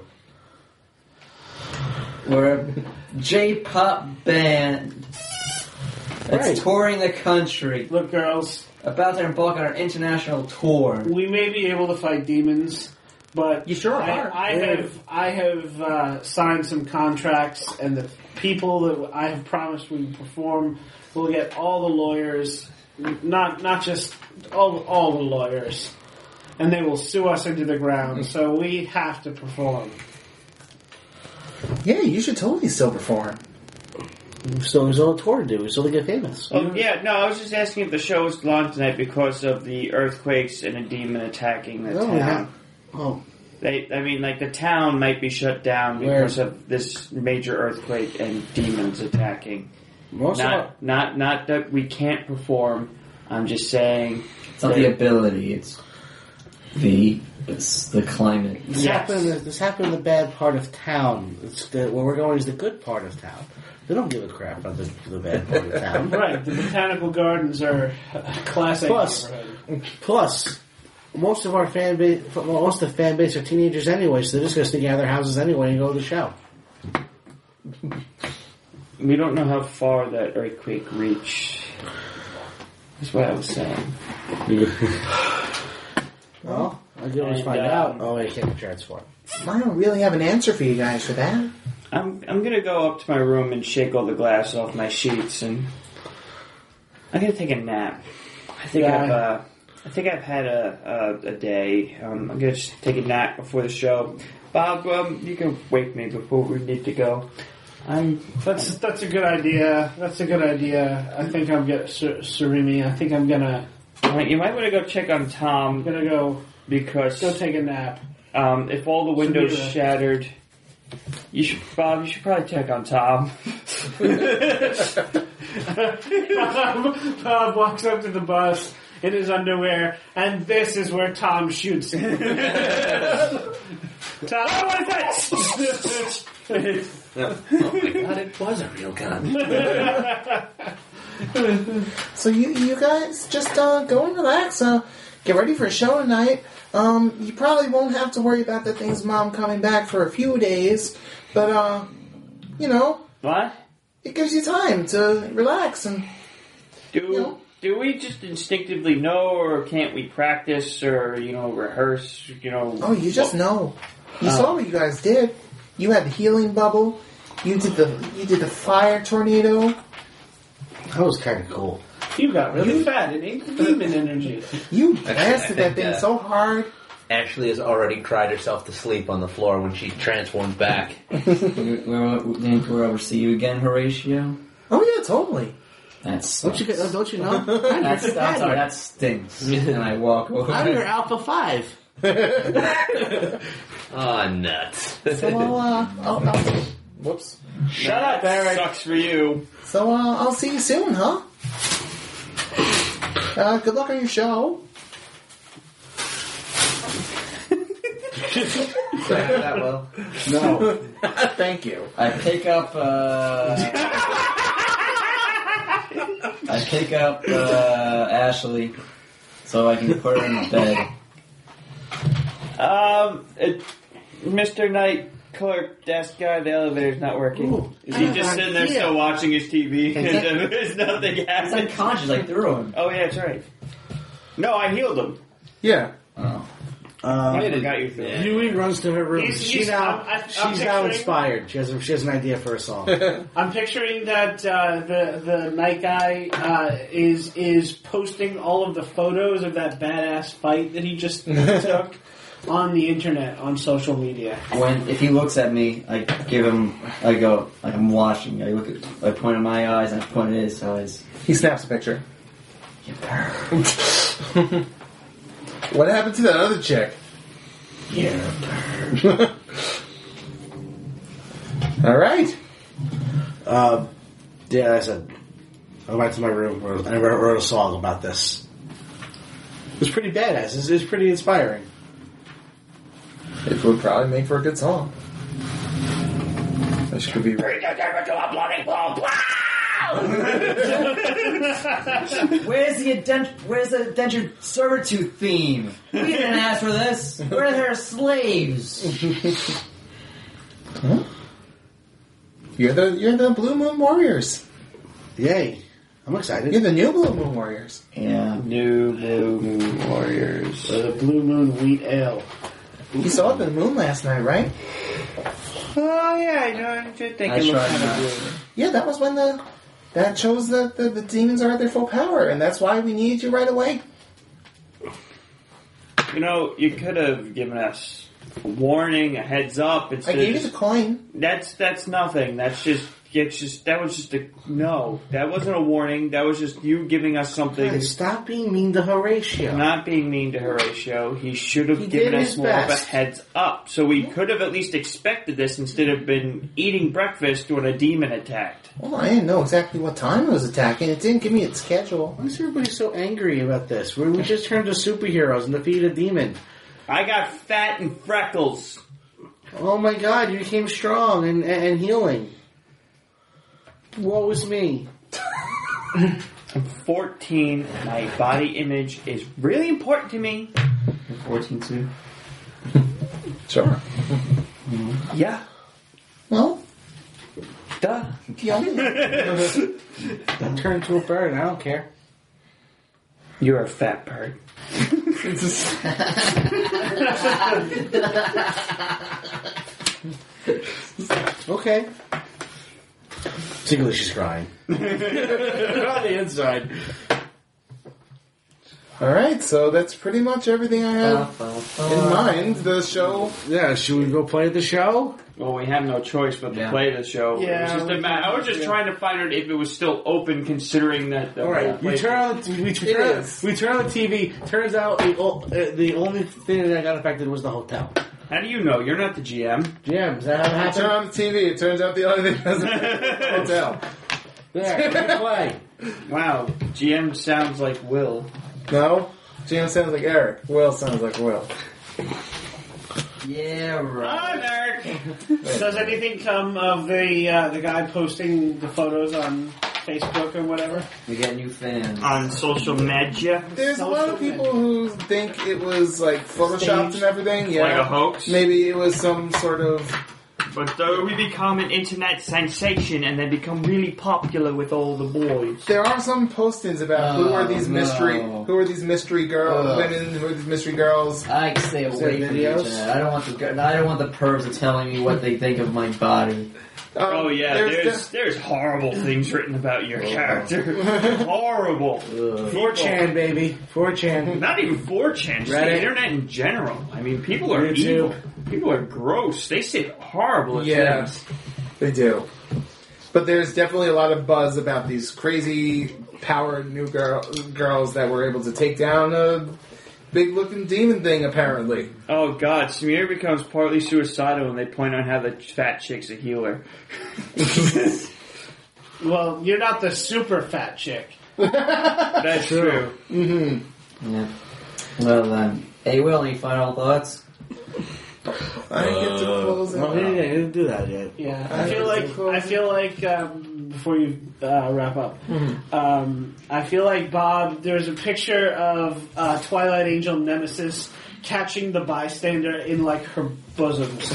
We're a J-pop band that's Right. touring the country. Look, girls, About to embark on our international tour. we may be able to fight demons, but You sure I, are. I Yeah. have I have uh, signed some contracts, and the people that I have promised we would perform will get all the lawyers, not not just all all the lawyers, and they will sue us into the ground. So we have to perform. Yeah, you should totally still perform. So there's all a tour to do. We still to get famous. Oh, yeah, no, I was just asking if the show was on tonight because of the earthquakes and a demon attacking the Oh, town. yeah. Oh, They, I mean, like, the town might be shut down Where? because of this major earthquake and demons attacking. most of our, Not, not, not that we can't perform. I'm just saying. It's not the ability, it's the it's the climate. this happened. In the, this happened in the bad part of town. It's the, where we're going is the good part of town. They don't give a crap about the, the bad part of town. Right, the botanical gardens are a classic. Plus, plus, most of our fan base, most of the fan base are teenagers anyway, so they're just going to stay out of their houses anyway and go to the show. We don't know how far that earthquake reached. That's what I was saying. Well, I can always And, find um, out. Oh, I can't transform. I don't really have an answer for you guys for that. I'm I'm gonna go up to my room and shake all the glass off my sheets, and I'm gonna take a nap. I think Yeah. I've uh, I think I've had a a, a day. Um, I'm gonna just take a nap before the show. Bob, um, you can wake me before we need to go. I'm That's that's a good idea. That's a good idea. I think I'm gonna Sur- Surimi. I think I'm gonna you might want to go check on Tom I'm gonna go because go take a nap. um, if all the windows Should be the- shattered. You should, Bob. You should probably check on Tom. Bob, Bob walks up to the bus in his underwear, and this is where Tom shoots him. Tom, what is that? Oh my god, it was a real gun. So you you guys just uh, go and relax. Uh, get ready for a show tonight. Um, you probably won't have to worry about the thing's mom coming back for a few days, but uh, you know, What? it gives you time to relax and Do You know. do we just instinctively know, or can't we practice, or you know, rehearse? You know. oh, you just what- know. You Oh. saw what you guys did. You had the healing bubble. You did the you did the fire tornado. That was kind of cool. You got really fat and ate demon energy. You Actually, I blasted that think, thing uh, so hard. Ashley has already cried herself to sleep on the floor when she transforms back. We're, we're, we're over to see you again, Horatio. Oh yeah, totally. That's Don't you get- don't you know? that's, that's sorry, that stinks. And I walk over. I'm your Alpha Five. Oh, nuts. So I'll, uh, I'll, I'll whoops. Shut up, Eric. Sucks for you. So uh, I'll see you soon, huh? Uh, good luck on your show. that well. No. Thank you. I pick up. Uh, I pick up uh, Ashley so I can put her in bed. Um, it, Mister Knight, clerk, desk guy, the elevator's not working. Ooh. Is he just sitting there still watching his T V? There's nothing He's happening. unconscious. I threw him. Oh yeah, that's right. No, I healed him. Yeah. Oh. Um, I forgot you threw him. Yui runs to her room. He's- She he's- now, I'm- I'm she's now picturing- inspired. She has, she has an idea for a song. I'm picturing that uh, the the night guy uh, is is posting all of the photos of that badass fight that he just took on the internet, on social media. When if he looks at me, I give him. I go like I'm watching. I look at. I point at my eyes and I point at his eyes. He snaps a picture. You bird. What happened to that other chick? Yeah. All right. Um, yeah, I said, I went back to my room and I wrote, wrote a song about this. It was pretty badass. It was, it was pretty inspiring. It would probably make for a good song. This could be. Bring the devil to a bloody ball. Where's the indent- Where's the indentured servitude theme? We didn't ask for this. We're her slaves. Huh? You're the you're the Blue Moon Warriors. Yay! I'm excited. You're the new Blue Moon Warriors. Yeah. New Blue Moon Warriors. Or the Blue Moon Wheat Ale. You saw the moon last night, right? Oh yeah, I know. I did think I it looked tried kind not. of good. Yeah, that was when the that shows that the, the demons are at their full power, and that's why we needed you right away. You know, you could have given us a warning, a heads up. It's I gave you the coin. That's that's nothing. That's just it's just that was just a no. That wasn't a warning. That was just you giving us something. Guys, stop being mean to Horatio. Not being mean to Horatio. He should have He given did us his more of a best. heads up. So we could have at least expected this instead of been eating breakfast when a demon attacked. Well, I didn't know exactly what time it was attacking. It didn't give me its schedule. Why is everybody so angry about this? We, we just turned to superheroes and defeated a demon. I got fat and freckles. Oh my god, you became strong and, and, and healing. Woe is me. I'm fourteen. My body image is really important to me. fourteen too. Sure. Yeah. Well, Duh. Don't turn into a bird, I don't care. You're a fat bird. Okay. Secretly, she's crying. On the inside. all right. So that's pretty much everything I have in mind. The show. Yeah, should we go play the show? Well, we have no choice but to Yeah. play the show. Yeah, It was just a we ma- I was just yeah. trying to find out if it was still open, considering that. The All right, whole we place- turn on the, we, It turn, is. we turn on the T V. Turns out the, o- uh, the only thing that got affected was the hotel. How do you know? You're not the G M. Jim, is that how it I happened? turn on the T V. It turns out the only thing that's a hotel. There, we play. Wow, G M sounds like Will. No, G M sounds like Eric. Will sounds like Will. Yeah, right. Does anything come of the uh, the guy posting the photos on Facebook or whatever? We get new fans. On social media, There's a lot of people who think it was like photoshopped and everything. Yeah, like a hoax. maybe it was some sort of. But though we become an internet sensation and then become really popular with all the boys. There are some postings about who are these Oh, mystery, no. who are these mystery girls, Ugh. women, who are these mystery girls. I can stay away there from the videos? internet. I don't want the I don't want the pervs telling me what they think of my body. Um, Oh yeah, there's there's there's horrible things written about your character. Horrible. four chan, baby. four chan. Not even four chan, just the Reddit. internet in general. I mean, people are YouTube. evil. People are gross. They say horrible Yeah. things. They do. But there's definitely a lot of buzz about these crazy powered new girl, girls that were able to take down a big looking demon thing, apparently. Oh god, Samir becomes partly suicidal when they point out how the fat chick's a healer. Well, you're not the super fat chick. That's true. Mm-hmm. Yeah. Well then, hey Will, any final thoughts? I didn't get to close it No, he out. didn't, he didn't do that yet. Yeah, I I feel think like so. I feel like um, before you uh, wrap up, um, I feel like Bob. There's a picture of uh, Twilight Angel Nemesis catching the bystander in like her bosoms.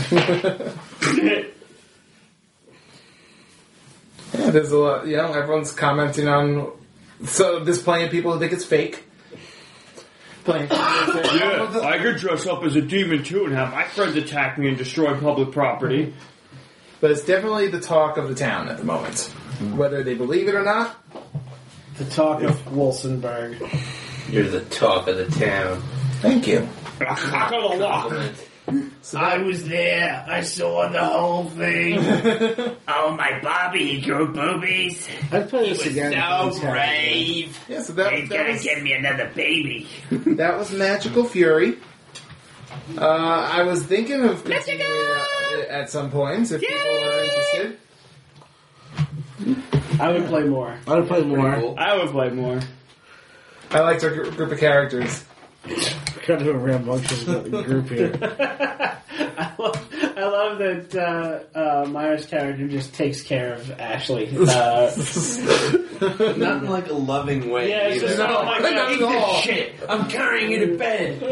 Yeah, there's a lot, you know, everyone's commenting on, so there's plenty of people who think it's fake. Plenty of people who say, Yeah, "Oh, the- I could dress up as a demon too and have my friends attack me and destroy public property. But it's definitely the talk of the town at the moment. Whether they believe it or not. The talk of Wilsonburg. You're the talk of the town. Thank you. Cock of the walk. So I was there. I saw the whole thing. Oh, my Bobby, he grew boobies. I'd play He this was again. so brave. yeah, so that, He's that, gonna was, give me another baby. that was Magical Fury. Uh, I was thinking of continuing it at some point if people are interested. I would play more. I would play more. Cool. I would play more. I liked our gr- group of characters. Kind of a rambunctious group here. I love, I love that uh, uh, Myra's character just takes care of Ashley. Uh, Not in like a loving way. Yeah, it's either. just not like that. Eat this shit. I'm carrying you to bed.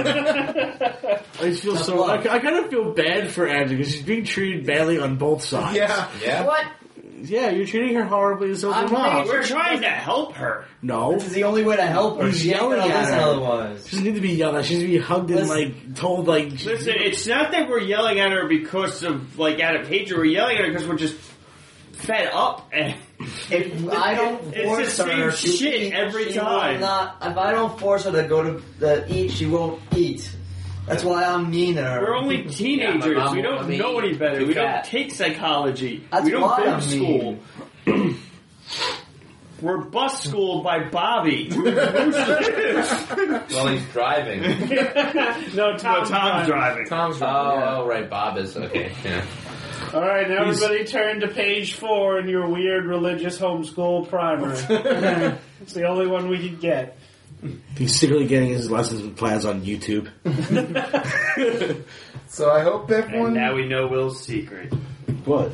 I just feel Tough so. I, love. I kind of feel bad for Angela because she's being treated badly on both sides. Yeah. Yeah. What? Yeah, you're treating her horribly as well as I'm your mom. thinking- We're trying to help her. No. This is the only way to help her. He's She ain't yelling gonna at listen her. otherwise. She doesn't need to be yelled at. She needs to be hugged and, Listen. like, told, like... Listen, it's not that we're yelling at her because of, like, out of hatred. We're yelling at her because we're just fed up. And If I don't It's force the her same to shit eat, every she will time. Not, if I don't force her to go to the eat, she won't eat. That's why I'm mean to her. we're only teenagers. Yeah, my mom we don't won't let me know any eat. better. Too We don't fat. take psychology. That's we don't why go to I'm school. mean. We're bus schooled by Bobby. Well, he's driving. no, Tom's, Tom's driving. driving. Tom's Oh, yeah. oh, right. Bob is okay. Yeah. All right, now everybody turn to page four in your weird religious homeschool primer. It's the only one we could get. He's secretly getting his lessons and plans on YouTube. So I hope And everyone. now we know Will's secret. What?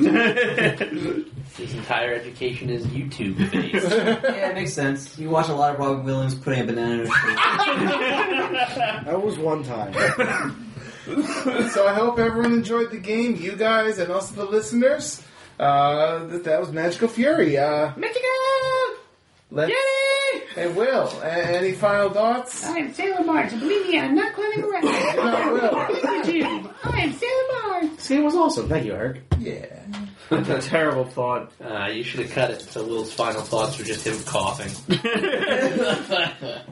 His entire education is YouTube based. Yeah, it makes sense. You watch a lot of Robin Williams putting a banana in her face. That was one time. So I hope everyone enjoyed the game. You guys and also the listeners. Uh, that, that was Magical Fury. Uh, Mexico! let's. Yay! Hey, Will. A- any final thoughts? I am Sailor Mars, and believe me, I'm not climbing around. No, Will. Look at you. I am Sailor Mars. This game was awesome. Thank you, Eric. Yeah. Terrible thought. Uh, you should have cut it so Will's final thoughts were just him coughing.